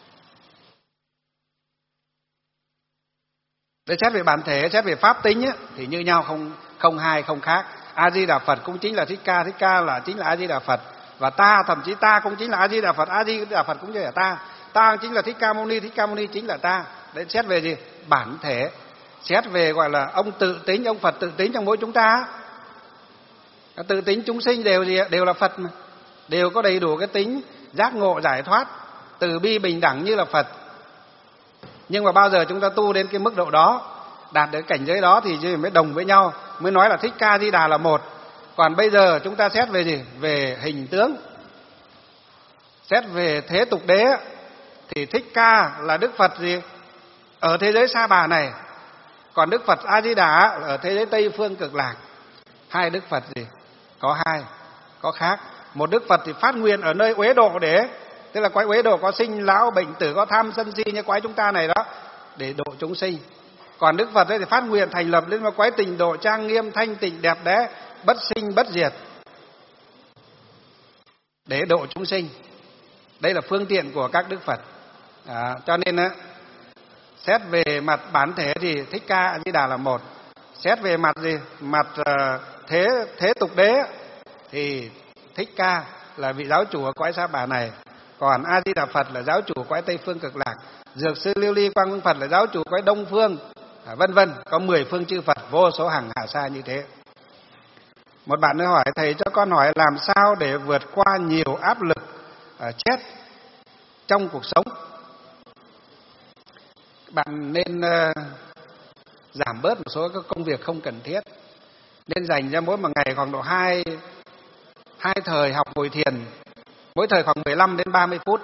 Speaker 3: Để xét về bản thể, xét về pháp tính ấy, thì như nhau, không không hai không khác. A Di Đà Phật cũng chính là Thích Ca, Thích Ca là chính là A Di Đà Phật, và ta thậm chí ta cũng chính là A Di Đà Phật, A Di Đà Phật cũng chính là ta, ta chính là Thích Ca Mâu Ni, Thích Ca Mâu Ni chính là ta. Đấy, xét về gì? Bản thể. Xét về gọi là ông tự tính, ông Phật tự tính trong mỗi chúng ta. Tự tính chúng sinh đều gì? Đều là Phật mà, đều có đầy đủ cái tính giác ngộ giải thoát, từ bi bình đẳng như là Phật. Nhưng mà bao giờ chúng ta tu đến cái mức độ đó, đạt đến cảnh giới đó thì mới đồng với nhau, mới nói là Thích Ca Di Đà là một. Còn bây giờ chúng ta xét về gì? Về hình tướng, xét về thế tục đế thì Thích Ca là Đức Phật gì? Ở thế giới Sa Bà này, còn Đức Phật A Di Đà ở thế giới Tây Phương Cực Lạc. Hai Đức Phật gì? Có hai, có khác. Một Đức Phật thì phát nguyện ở nơi Uế Độ để, tức là quái Uế Độ có sinh lão bệnh tử, có tham sân si như quái chúng ta này đó, để độ chúng sinh. Còn Đức Phật ấy thì phát nguyện thành lập lên một quái Tịnh Độ trang nghiêm thanh tịnh đẹp đẽ, bất sinh bất diệt, để độ chúng sinh. Đây là phương tiện của các Đức Phật. À, cho nên á, xét về mặt bản thể thì Thích Ca A Di Đà là một. Xét về mặt gì? Mặt uh, thế thế tục đế thì Thích Ca là vị giáo chủ ở cõi Sa Bà này, còn A Di Đà Phật là giáo chủ cõi Tây Phương Cực Lạc, Dược Sư Lưu Ly Quang Vương Phật là giáo chủ cõi Đông Phương, à, vân vân, có mười phương chư Phật vô số hàng hà sa như thế. Một bạn nữa hỏi thầy cho con hỏi làm sao để vượt qua nhiều áp lực uh, chết trong cuộc sống. Bạn nên uh, giảm bớt một số các công việc không cần thiết, nên dành ra mỗi một ngày khoảng độ hai hai thời học ngồi thiền, mỗi thời khoảng mười lăm đến ba mươi phút.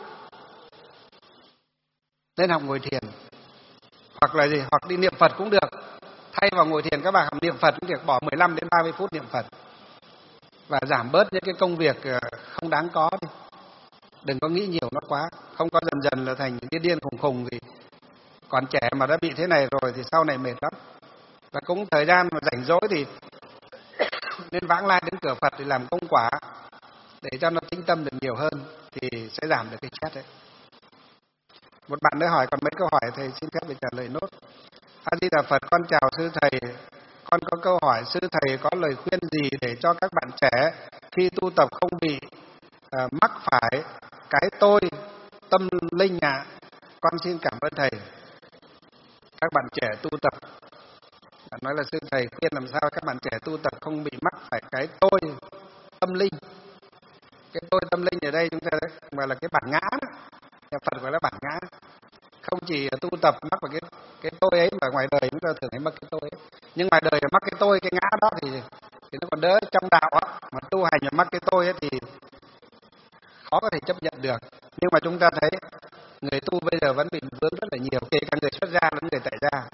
Speaker 3: Nên học ngồi thiền, hoặc là gì, hoặc đi niệm Phật cũng được. Thay vào ngồi thiền các bạn học niệm Phật cũng được, bỏ mười lăm đến ba mươi phút niệm Phật và giảm bớt những cái công việc không đáng có đi. Đừng có nghĩ nhiều nó quá, không có dần dần là thành điên điên khùng khùng thì còn trẻ mà đã bị thế này rồi thì sau này mệt lắm. Và cũng thời gian mà rảnh rỗi thì nên vãng lai đến cửa Phật để làm công quả, để cho nó tinh tâm được nhiều hơn thì sẽ giảm được cái stress đấy. Một bạn nữa hỏi còn mấy câu hỏi thầy xin phép để trả lời nốt. A Di Đà Phật, con chào sư thầy. Con có câu hỏi, sư thầy có lời khuyên gì để cho các bạn trẻ khi tu tập không bị uh, mắc phải cái tôi tâm linh ạ? À? Con xin cảm ơn thầy. Các bạn trẻ tu tập, bạn nói là sư thầy khuyên làm sao các bạn trẻ tu tập không bị mắc phải cái tôi tâm linh. Cái tôi tâm linh ở đây chúng ta gọi là cái bản ngã đó. Nhà Phật gọi là bản ngã. Không chỉ tu tập mắc vào cái cái tôi ấy mà ngoài đời chúng ta thường hay mắc cái tôi ấy. Nhưng ngoài đời mắc cái tôi, cái ngã đó thì thì nó còn đỡ. Trong đạo á, mà tu hành mà mắc cái tôi ấy thì khó có thể chấp nhận được. Nhưng mà chúng ta thấy người tu bây giờ vẫn bị vướng rất là nhiều, kể cả người xuất gia lẫn người tại gia.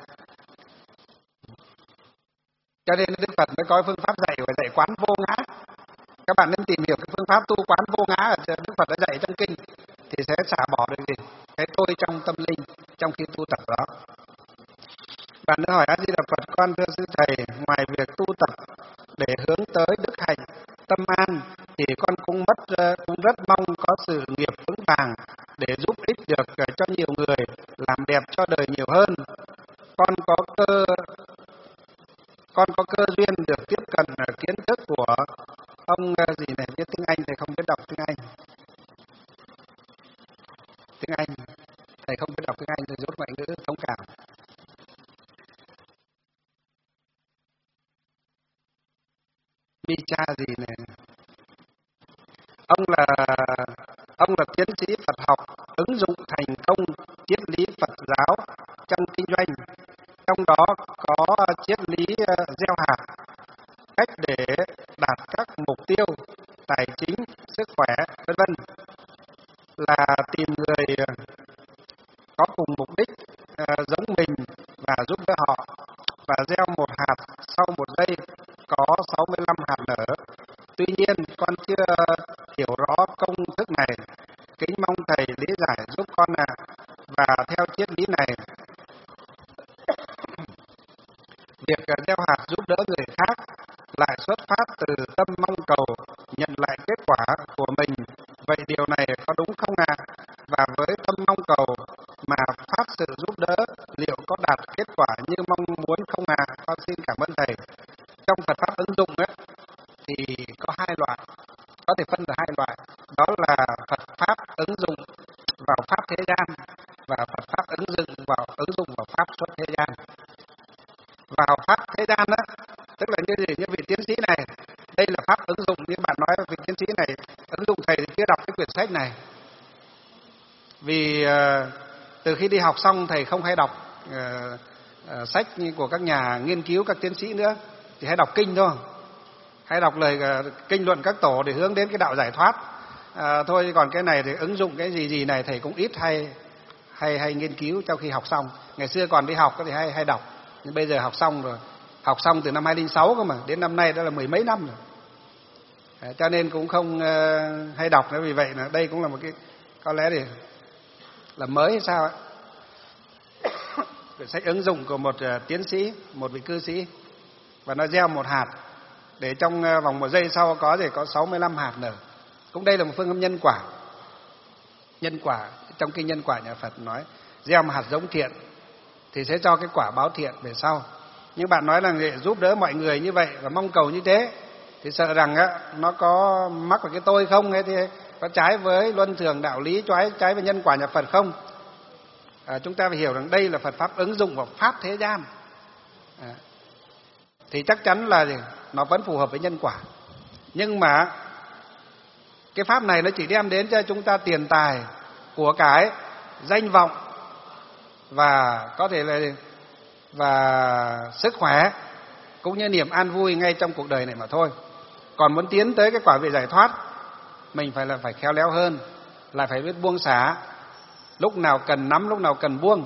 Speaker 3: Cho nên Đức Phật mới có phương pháp dạy và dạy quán vô ngã. Các bạn nên tìm hiểu cái phương pháp tu quán vô ngã ở Đức Phật đã dạy trong kinh thì sẽ xả bỏ được gì cái tôi trong tâm linh trong khi tu tập đó. Bạn nữa hỏi A Di Đà Phật, con thưa sư thầy, ngoài việc tu tập để hướng tới đức hạnh tâm an thì con cũng mất cũng rất mong có sự nghiệp vững vàng để giúp ích được cho nhiều người, làm đẹp cho đời nhiều hơn. Con có cơ con có cơ duyên được tiếp cận kiến thức của ông gì này, biết tiếng Anh thầy không biết đọc tiếng Anh. Tiếng Anh thầy không biết đọc tiếng Anh, thầy rốt ngoại ngữ thông cảm. Micha gì này, ông là ông là tiến sĩ Phật học, ứng dụng thành công triết lý Phật giáo trong kinh doanh, trong đó có triết lý gieo hạt, cách để đạt các mục tiêu tài chính, sức khỏe, vân vân, là tìm người có cùng mục đích giống mình và giúp đỡ họ, và gieo một hạt sau một giây có sáu mươi lăm hạt nở. Tuy nhiên con chưa hiểu rõ công thức này, kính mong thầy lý giải giúp con ạ. À. Và theo triết lý này, việc gieo hạt giúp đỡ người khác lại xuất phát từ tâm mong cầu nhận lại kết quả của mình. Vậy điều này có đúng không ạ? À? Và với tâm mong cầu mà phát sự giúp đỡ liệu có đạt kết quả như mong muốn không ạ? À? Con xin cảm ơn thầy. Trong Phật pháp ứng dụng ấy, thì có hai loại, có thể phân là hai loại, đó là Phật pháp ứng dụng vào pháp thế gian và Phật pháp ứng dụng vào ứng dụng vào pháp xuất thế gian. Vào pháp thế gian đó, tức là như gì, như vị tiến sĩ này, đây là pháp ứng dụng, như bạn nói vị tiến sĩ này ứng dụng, thầy chưa đọc cái quyển sách này vì uh, từ khi đi học xong thầy không hay đọc uh, uh, sách của các nhà nghiên cứu, các tiến sĩ nữa, thì hay đọc kinh thôi, hay đọc lời uh, kinh luận các tổ để hướng đến cái đạo giải thoát uh, thôi. Còn cái này thì ứng dụng cái gì gì này thầy cũng ít hay hay hay nghiên cứu trong khi học xong. Ngày xưa còn đi học thì hay hay đọc, nhưng bây giờ học xong rồi, học xong từ năm hai không không sáu cơ mà, đến năm nay đã là mười mấy năm rồi. Đấy, cho nên cũng không uh, hay đọc nữa. Vì vậy là đây cũng là một cái có lẽ thì là mới hay sao ấy. Quyển sách ứng dụng của một uh, tiến sĩ, một vị cư sĩ, và nó gieo một hạt để trong uh, vòng một giây sau có thể có sáu mươi lăm hạt nở. Cũng đây là một phương pháp nhân quả. Nhân quả trong kinh Nhân Quả nhà Phật nói gieo một hạt giống thiện thì sẽ cho cái quả báo thiện về sau. Nhưng bạn nói là để giúp đỡ mọi người như vậy và mong cầu như thế thì sợ rằng á, nó có mắc vào cái tôi không, hay thì có trái với luân thường đạo lý, trái trái với nhân quả nhà Phật không? À, chúng ta phải hiểu rằng đây là Phật pháp ứng dụng vào pháp thế gian. À, thì chắc chắn là gì? Nó vẫn phù hợp với nhân quả. Nhưng mà cái pháp này nó chỉ đem đến cho chúng ta tiền tài, của cái, danh vọng và có thể là và sức khỏe cũng như niềm an vui ngay trong cuộc đời này mà thôi. Còn muốn tiến tới cái quả vị giải thoát, mình phải là phải khéo léo hơn, là phải biết buông xả, lúc nào cần nắm, lúc nào cần buông,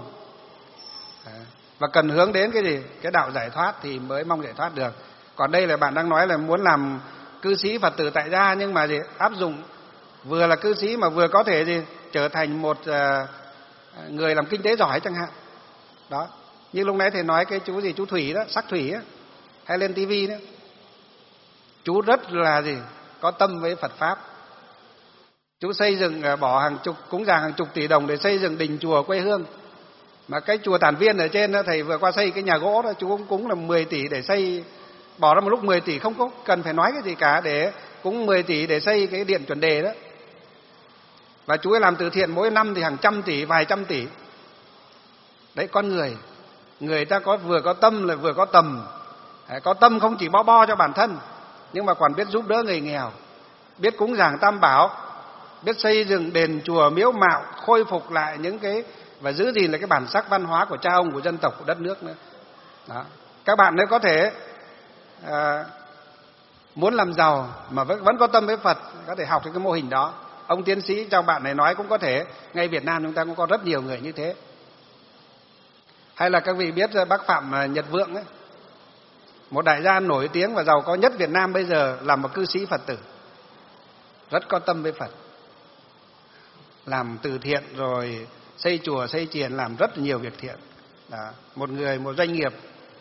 Speaker 3: và cần hướng đến cái gì? Cái đạo giải thoát thì mới mong giải thoát được. Còn đây là bạn đang nói là muốn làm cư sĩ Phật tử tại gia, nhưng mà gì? Áp dụng vừa là cư sĩ mà vừa có thể gì? Trở thành một uh, người làm kinh tế giỏi chẳng hạn. Đó. Như lúc nãy thầy nói cái chú gì? Chú Thủy đó, Sắc Thủy á, hay lên tivi đó. Chú rất là gì? Có tâm với Phật pháp. Chú xây dựng bỏ hàng chục cúng dường hàng chục tỷ đồng để xây dựng đình chùa quê hương. Mà cái chùa Tản Viên ở trên đó, thầy vừa qua xây cái nhà gỗ đó, chú cũng cúng là mười tỷ để xây, bỏ ra một lúc mười tỷ không có cần phải nói cái gì cả, để cúng mười tỷ để xây cái điện chuẩn đề đó. Và chú ấy làm từ thiện mỗi năm thì hàng trăm tỷ, vài trăm tỷ. Đấy, con người, người ta có vừa có tâm là vừa có tầm. Có tâm không chỉ bo bo cho bản thân, nhưng mà còn biết giúp đỡ người nghèo, biết cúng dường tam bảo, biết xây dựng đền chùa miếu mạo, khôi phục lại những cái và giữ gìn lại cái bản sắc văn hóa của cha ông, của dân tộc, của đất nước nữa. Đó. Các bạn nếu có thể à, muốn làm giàu mà vẫn, vẫn có tâm với Phật, có thể học cái mô hình đó. Ông tiến sĩ trong bạn này nói cũng có thể, ngay Việt Nam chúng ta cũng có rất nhiều người như thế. Hay là các vị biết bác Phạm Nhật Vượng ấy, một đại gia nổi tiếng và giàu có nhất Việt Nam bây giờ, là một cư sĩ Phật tử, rất có tâm với Phật, làm từ thiện rồi xây chùa, xây chiền, làm rất nhiều việc thiện. Đó. Một người, một doanh nghiệp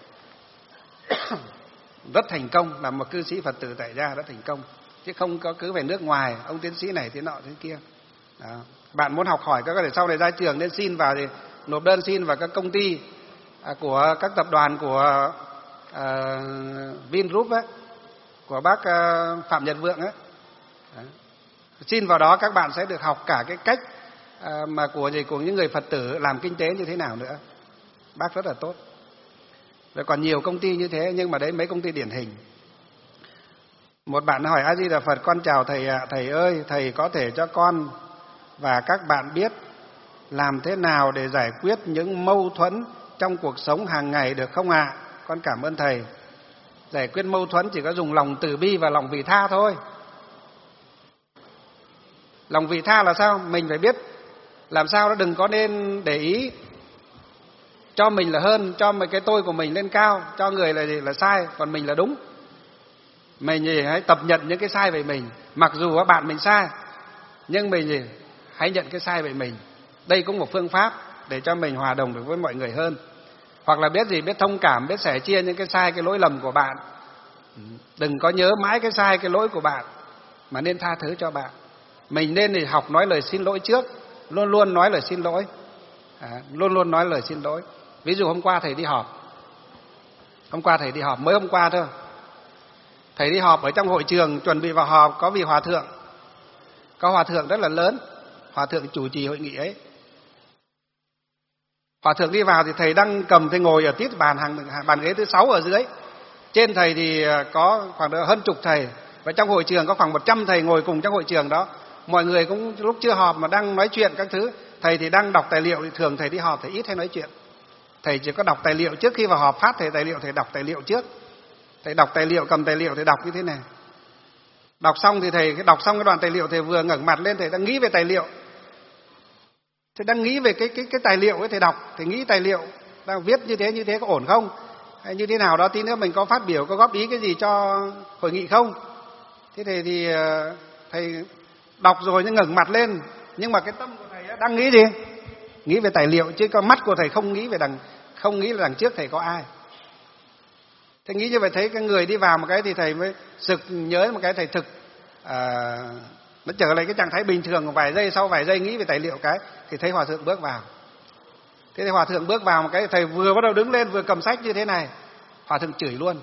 Speaker 3: rất thành công, là một cư sĩ Phật tử tại gia rất thành công, chứ không có cứ về nước ngoài, ông tiến sĩ này thế nọ thế kia. Đó. Bạn muốn học hỏi các có thể sau này ra trường nên xin vào thì nộp đơn xin vào các công ty à, của các tập đoàn của à, Vingroup ấy, của bác à, Phạm Nhật Vượng ấy. Đấy. Xin vào đó các bạn sẽ được học cả cái cách à, mà của gì của những người Phật tử làm kinh tế như thế nào nữa. Bác rất là tốt. Rồi còn nhiều công ty như thế, nhưng mà đấy mấy công ty điển hình. Một bạn hỏi: A Di Đà Phật, con chào thầy ạ. Thầy ơi, thầy có thể cho con và các bạn biết làm thế nào để giải quyết những mâu thuẫn trong cuộc sống hàng ngày được không ạ? Con cảm ơn thầy. Giải quyết mâu thuẫn chỉ có dùng lòng từ bi và lòng vị tha thôi. Lòng vị tha là sao? Mình phải biết làm sao đó đừng có nên để ý cho mình là hơn, cho cái tôi của mình lên cao, cho người là gì là sai, còn mình là đúng. Mình gì hãy tập nhận những cái sai về mình, mặc dù các bạn mình sai, nhưng mình gì hãy nhận cái sai về mình. Đây cũng một phương pháp để cho mình hòa đồng được với mọi người hơn. Hoặc là biết gì, biết thông cảm, biết sẻ chia những cái sai, cái lỗi lầm của bạn. Đừng có nhớ mãi cái sai, cái lỗi của bạn, mà nên tha thứ cho bạn. Mình nên thì học nói lời xin lỗi trước, luôn luôn nói lời xin lỗi, à, luôn luôn nói lời xin lỗi. Ví dụ hôm qua thầy đi họp, hôm qua thầy đi họp mới hôm qua thôi, thầy đi họp ở trong hội trường, chuẩn bị vào họp, có vị hòa thượng, có hòa thượng rất là lớn, hòa thượng chủ trì hội nghị ấy. Hòa thượng đi vào thì thầy đang cầm, thầy ngồi ở tít bàn hàng bàn ghế thứ sáu ở dưới. Trên thầy thì có khoảng hơn chục thầy, và trong hội trường có khoảng một trăm thầy ngồi cùng trong hội trường đó. Mọi người cũng lúc chưa họp mà đang nói chuyện các thứ. Thầy thì đang đọc tài liệu, thì thường thầy đi họp thầy ít hay nói chuyện. Thầy chỉ có đọc tài liệu trước khi vào họp, phát thầy tài liệu thầy đọc tài liệu trước. Thầy đọc tài liệu, cầm tài liệu thầy đọc như thế này. Đọc xong thì thầy đọc xong cái đoạn tài liệu, thầy vừa ngẩng mặt lên, thầy đang nghĩ về tài liệu. Thầy đang nghĩ về cái cái cái tài liệu ấy, thầy đọc, thầy nghĩ tài liệu đang viết như thế như thế có ổn không? Hay như thế nào đó, tí nữa mình có phát biểu, có góp ý cái gì cho hội nghị không? Thế thầy thì thầy đọc rồi nhưng ngẩng mặt lên, nhưng mà cái tâm của thầy đang nghĩ gì? Nghĩ về tài liệu, chứ con mắt của thầy không nghĩ về đằng không nghĩ là đằng trước thầy có ai. Thầy nghĩ như vậy, thấy cái người đi vào một cái thì thầy mới sực nhớ một cái, thầy thực à, nó trở lại cái trạng thái bình thường vài giây, sau vài giây nghĩ về tài liệu cái thì thấy hòa thượng bước vào. Thế thì hòa thượng bước vào một cái, thầy vừa bắt đầu đứng lên vừa cầm sách như thế này, Hòa thượng chửi luôn.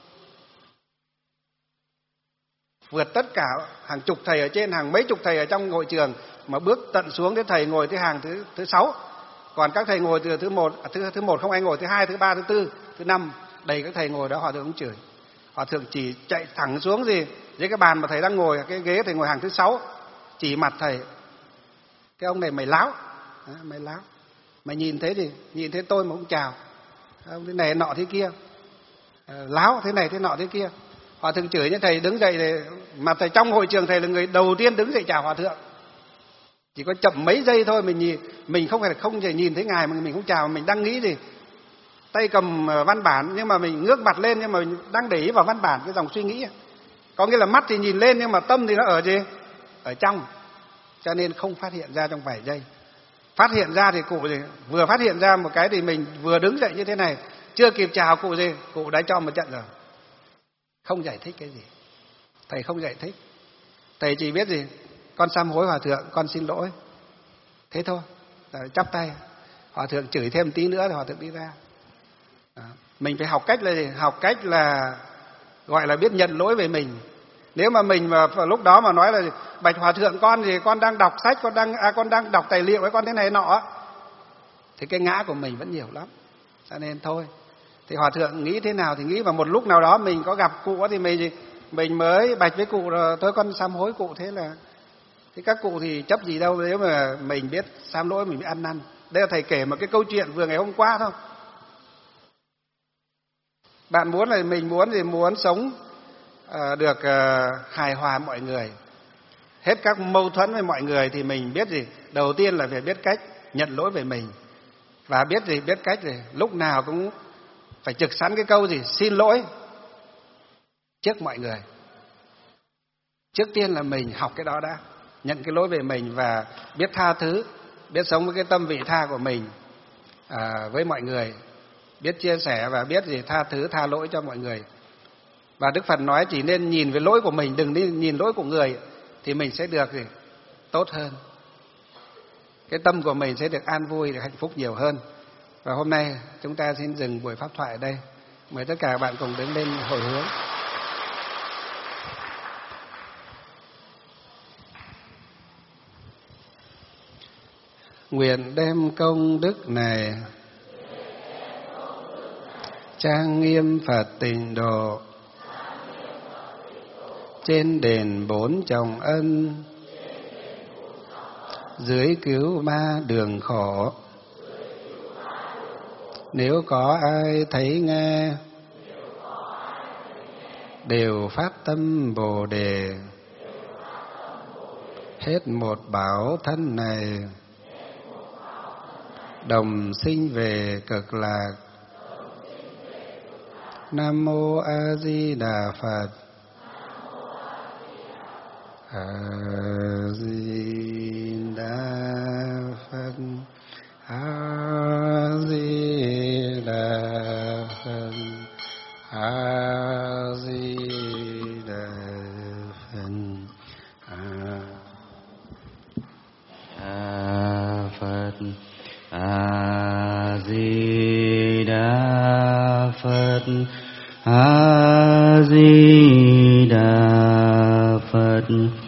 Speaker 3: Vượt tất cả hàng chục thầy ở trên, hàng mấy chục thầy ở trong hội trường, mà bước tận xuống đến thầy ngồi tới hàng thứ thứ sáu. Còn các thầy ngồi từ thứ một, thứ thứ một không ai ngồi, thứ hai, thứ ba, thứ tư, thứ năm, đầy các thầy ngồi đó. Hòa thượng cũng chửi. Hòa thượng chỉ chạy thẳng xuống gì dưới cái bàn mà thầy đang ngồi, cái ghế thầy ngồi hàng thứ sáu, chỉ mặt thầy: cái ông này mày láo, à, mày láo, mày nhìn thấy thì nhìn thấy tôi mà không chào, ông thế này nọ thế kia, à, láo thế này thế nọ thế kia. Hòa thượng chửi như thầy đứng dậy thì, mà thầy trong hội trường thầy là người đầu tiên đứng dậy chào hòa thượng. Chỉ có chậm mấy giây thôi, mình nhìn, mình không phải không thể nhìn thấy ngài mà mình không chào, mình đang nghĩ gì, tay cầm văn bản nhưng mà mình ngước mặt lên, nhưng mà mình đang để ý vào văn bản, cái dòng suy nghĩ. Có nghĩa là mắt thì nhìn lên nhưng mà tâm thì nó ở gì? Ở trong. Cho nên không phát hiện ra trong vài giây. Phát hiện ra thì cụ gì? Vừa phát hiện ra một cái thì mình vừa đứng dậy như thế này, chưa kịp chào cụ gì, cụ đã cho một trận rồi. Không giải thích cái gì. Thầy không giải thích. Thầy chỉ biết gì? Con sám hối hòa thượng, con xin lỗi. Thế thôi. Rồi chắp tay. Hòa thượng chửi thêm tí nữa thì hòa thượng đi ra. Đó. Mình phải học cách là gì? Học cách là gọi là biết nhận lỗi về mình. Nếu mà mình mà lúc đó mà nói là bạch hòa thượng con thì con đang đọc sách, con đang à, con đang đọc tài liệu với con thế này nọ, thì cái ngã của mình vẫn nhiều lắm. Cho nên thôi. Thì hòa thượng nghĩ thế nào thì nghĩ, vào một lúc nào đó mình có gặp cụ thì mình mình mới bạch với cụ rồi thôi con sám hối cụ. Thế là thì các cụ thì chấp gì đâu, nếu mà mình biết sám lỗi mình biết ăn năn. Đây là thầy kể một cái câu chuyện vừa ngày hôm qua thôi. Bạn muốn là mình muốn thì muốn sống uh, được uh, hài hòa mọi người, hết các mâu thuẫn với mọi người, thì mình biết gì? Đầu tiên là phải biết cách nhận lỗi về mình, và biết gì? Biết cách gì? Lúc nào cũng phải trực sẵn cái câu gì? Xin lỗi trước mọi người. Trước tiên là mình học cái đó đã, nhận cái lỗi về mình và biết tha thứ, biết sống với cái tâm vị tha của mình à, với mọi người, biết chia sẻ và biết gì? Tha thứ, tha lỗi cho mọi người. Và Đức Phật nói chỉ nên nhìn về lỗi của mình, đừng đi nhìn lỗi của người, thì mình sẽ được gì? Tốt hơn. Cái tâm của mình sẽ được an vui, được hạnh phúc nhiều hơn. Và hôm nay chúng ta xin dừng buổi pháp thoại ở đây. Mời tất cả các bạn cùng đứng lên hồi hướng. Nguyện đem công đức này trang nghiêm Phật Tịnh Độ, trên đền bốn chồng ân, dưới cứu ba đường khổ. Nếu có ai thấy nghe, đều phát tâm Bồ Đề, hết một bảo thân này, đồng sinh về cực lạc. Nam mô A Di Đà Phật. A Di Đà Phật. A Di Đà Phật. A Di Đà Phật.
Speaker 1: A Phật. A Di Đà Phật. A Di Đà Phật.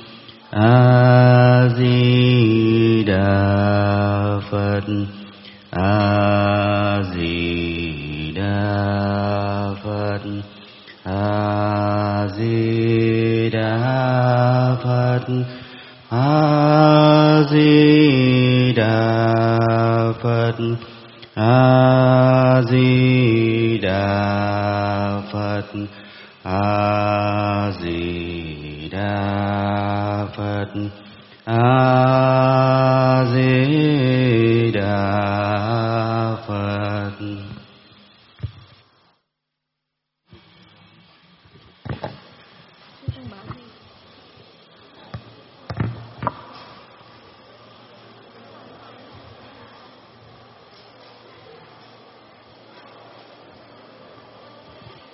Speaker 1: A Di Đà Phật. A Di Đà Phật. A Di Đà Phật. A Di Đà Phật. A Di Đà Phật. A Di Đà Phật. A Di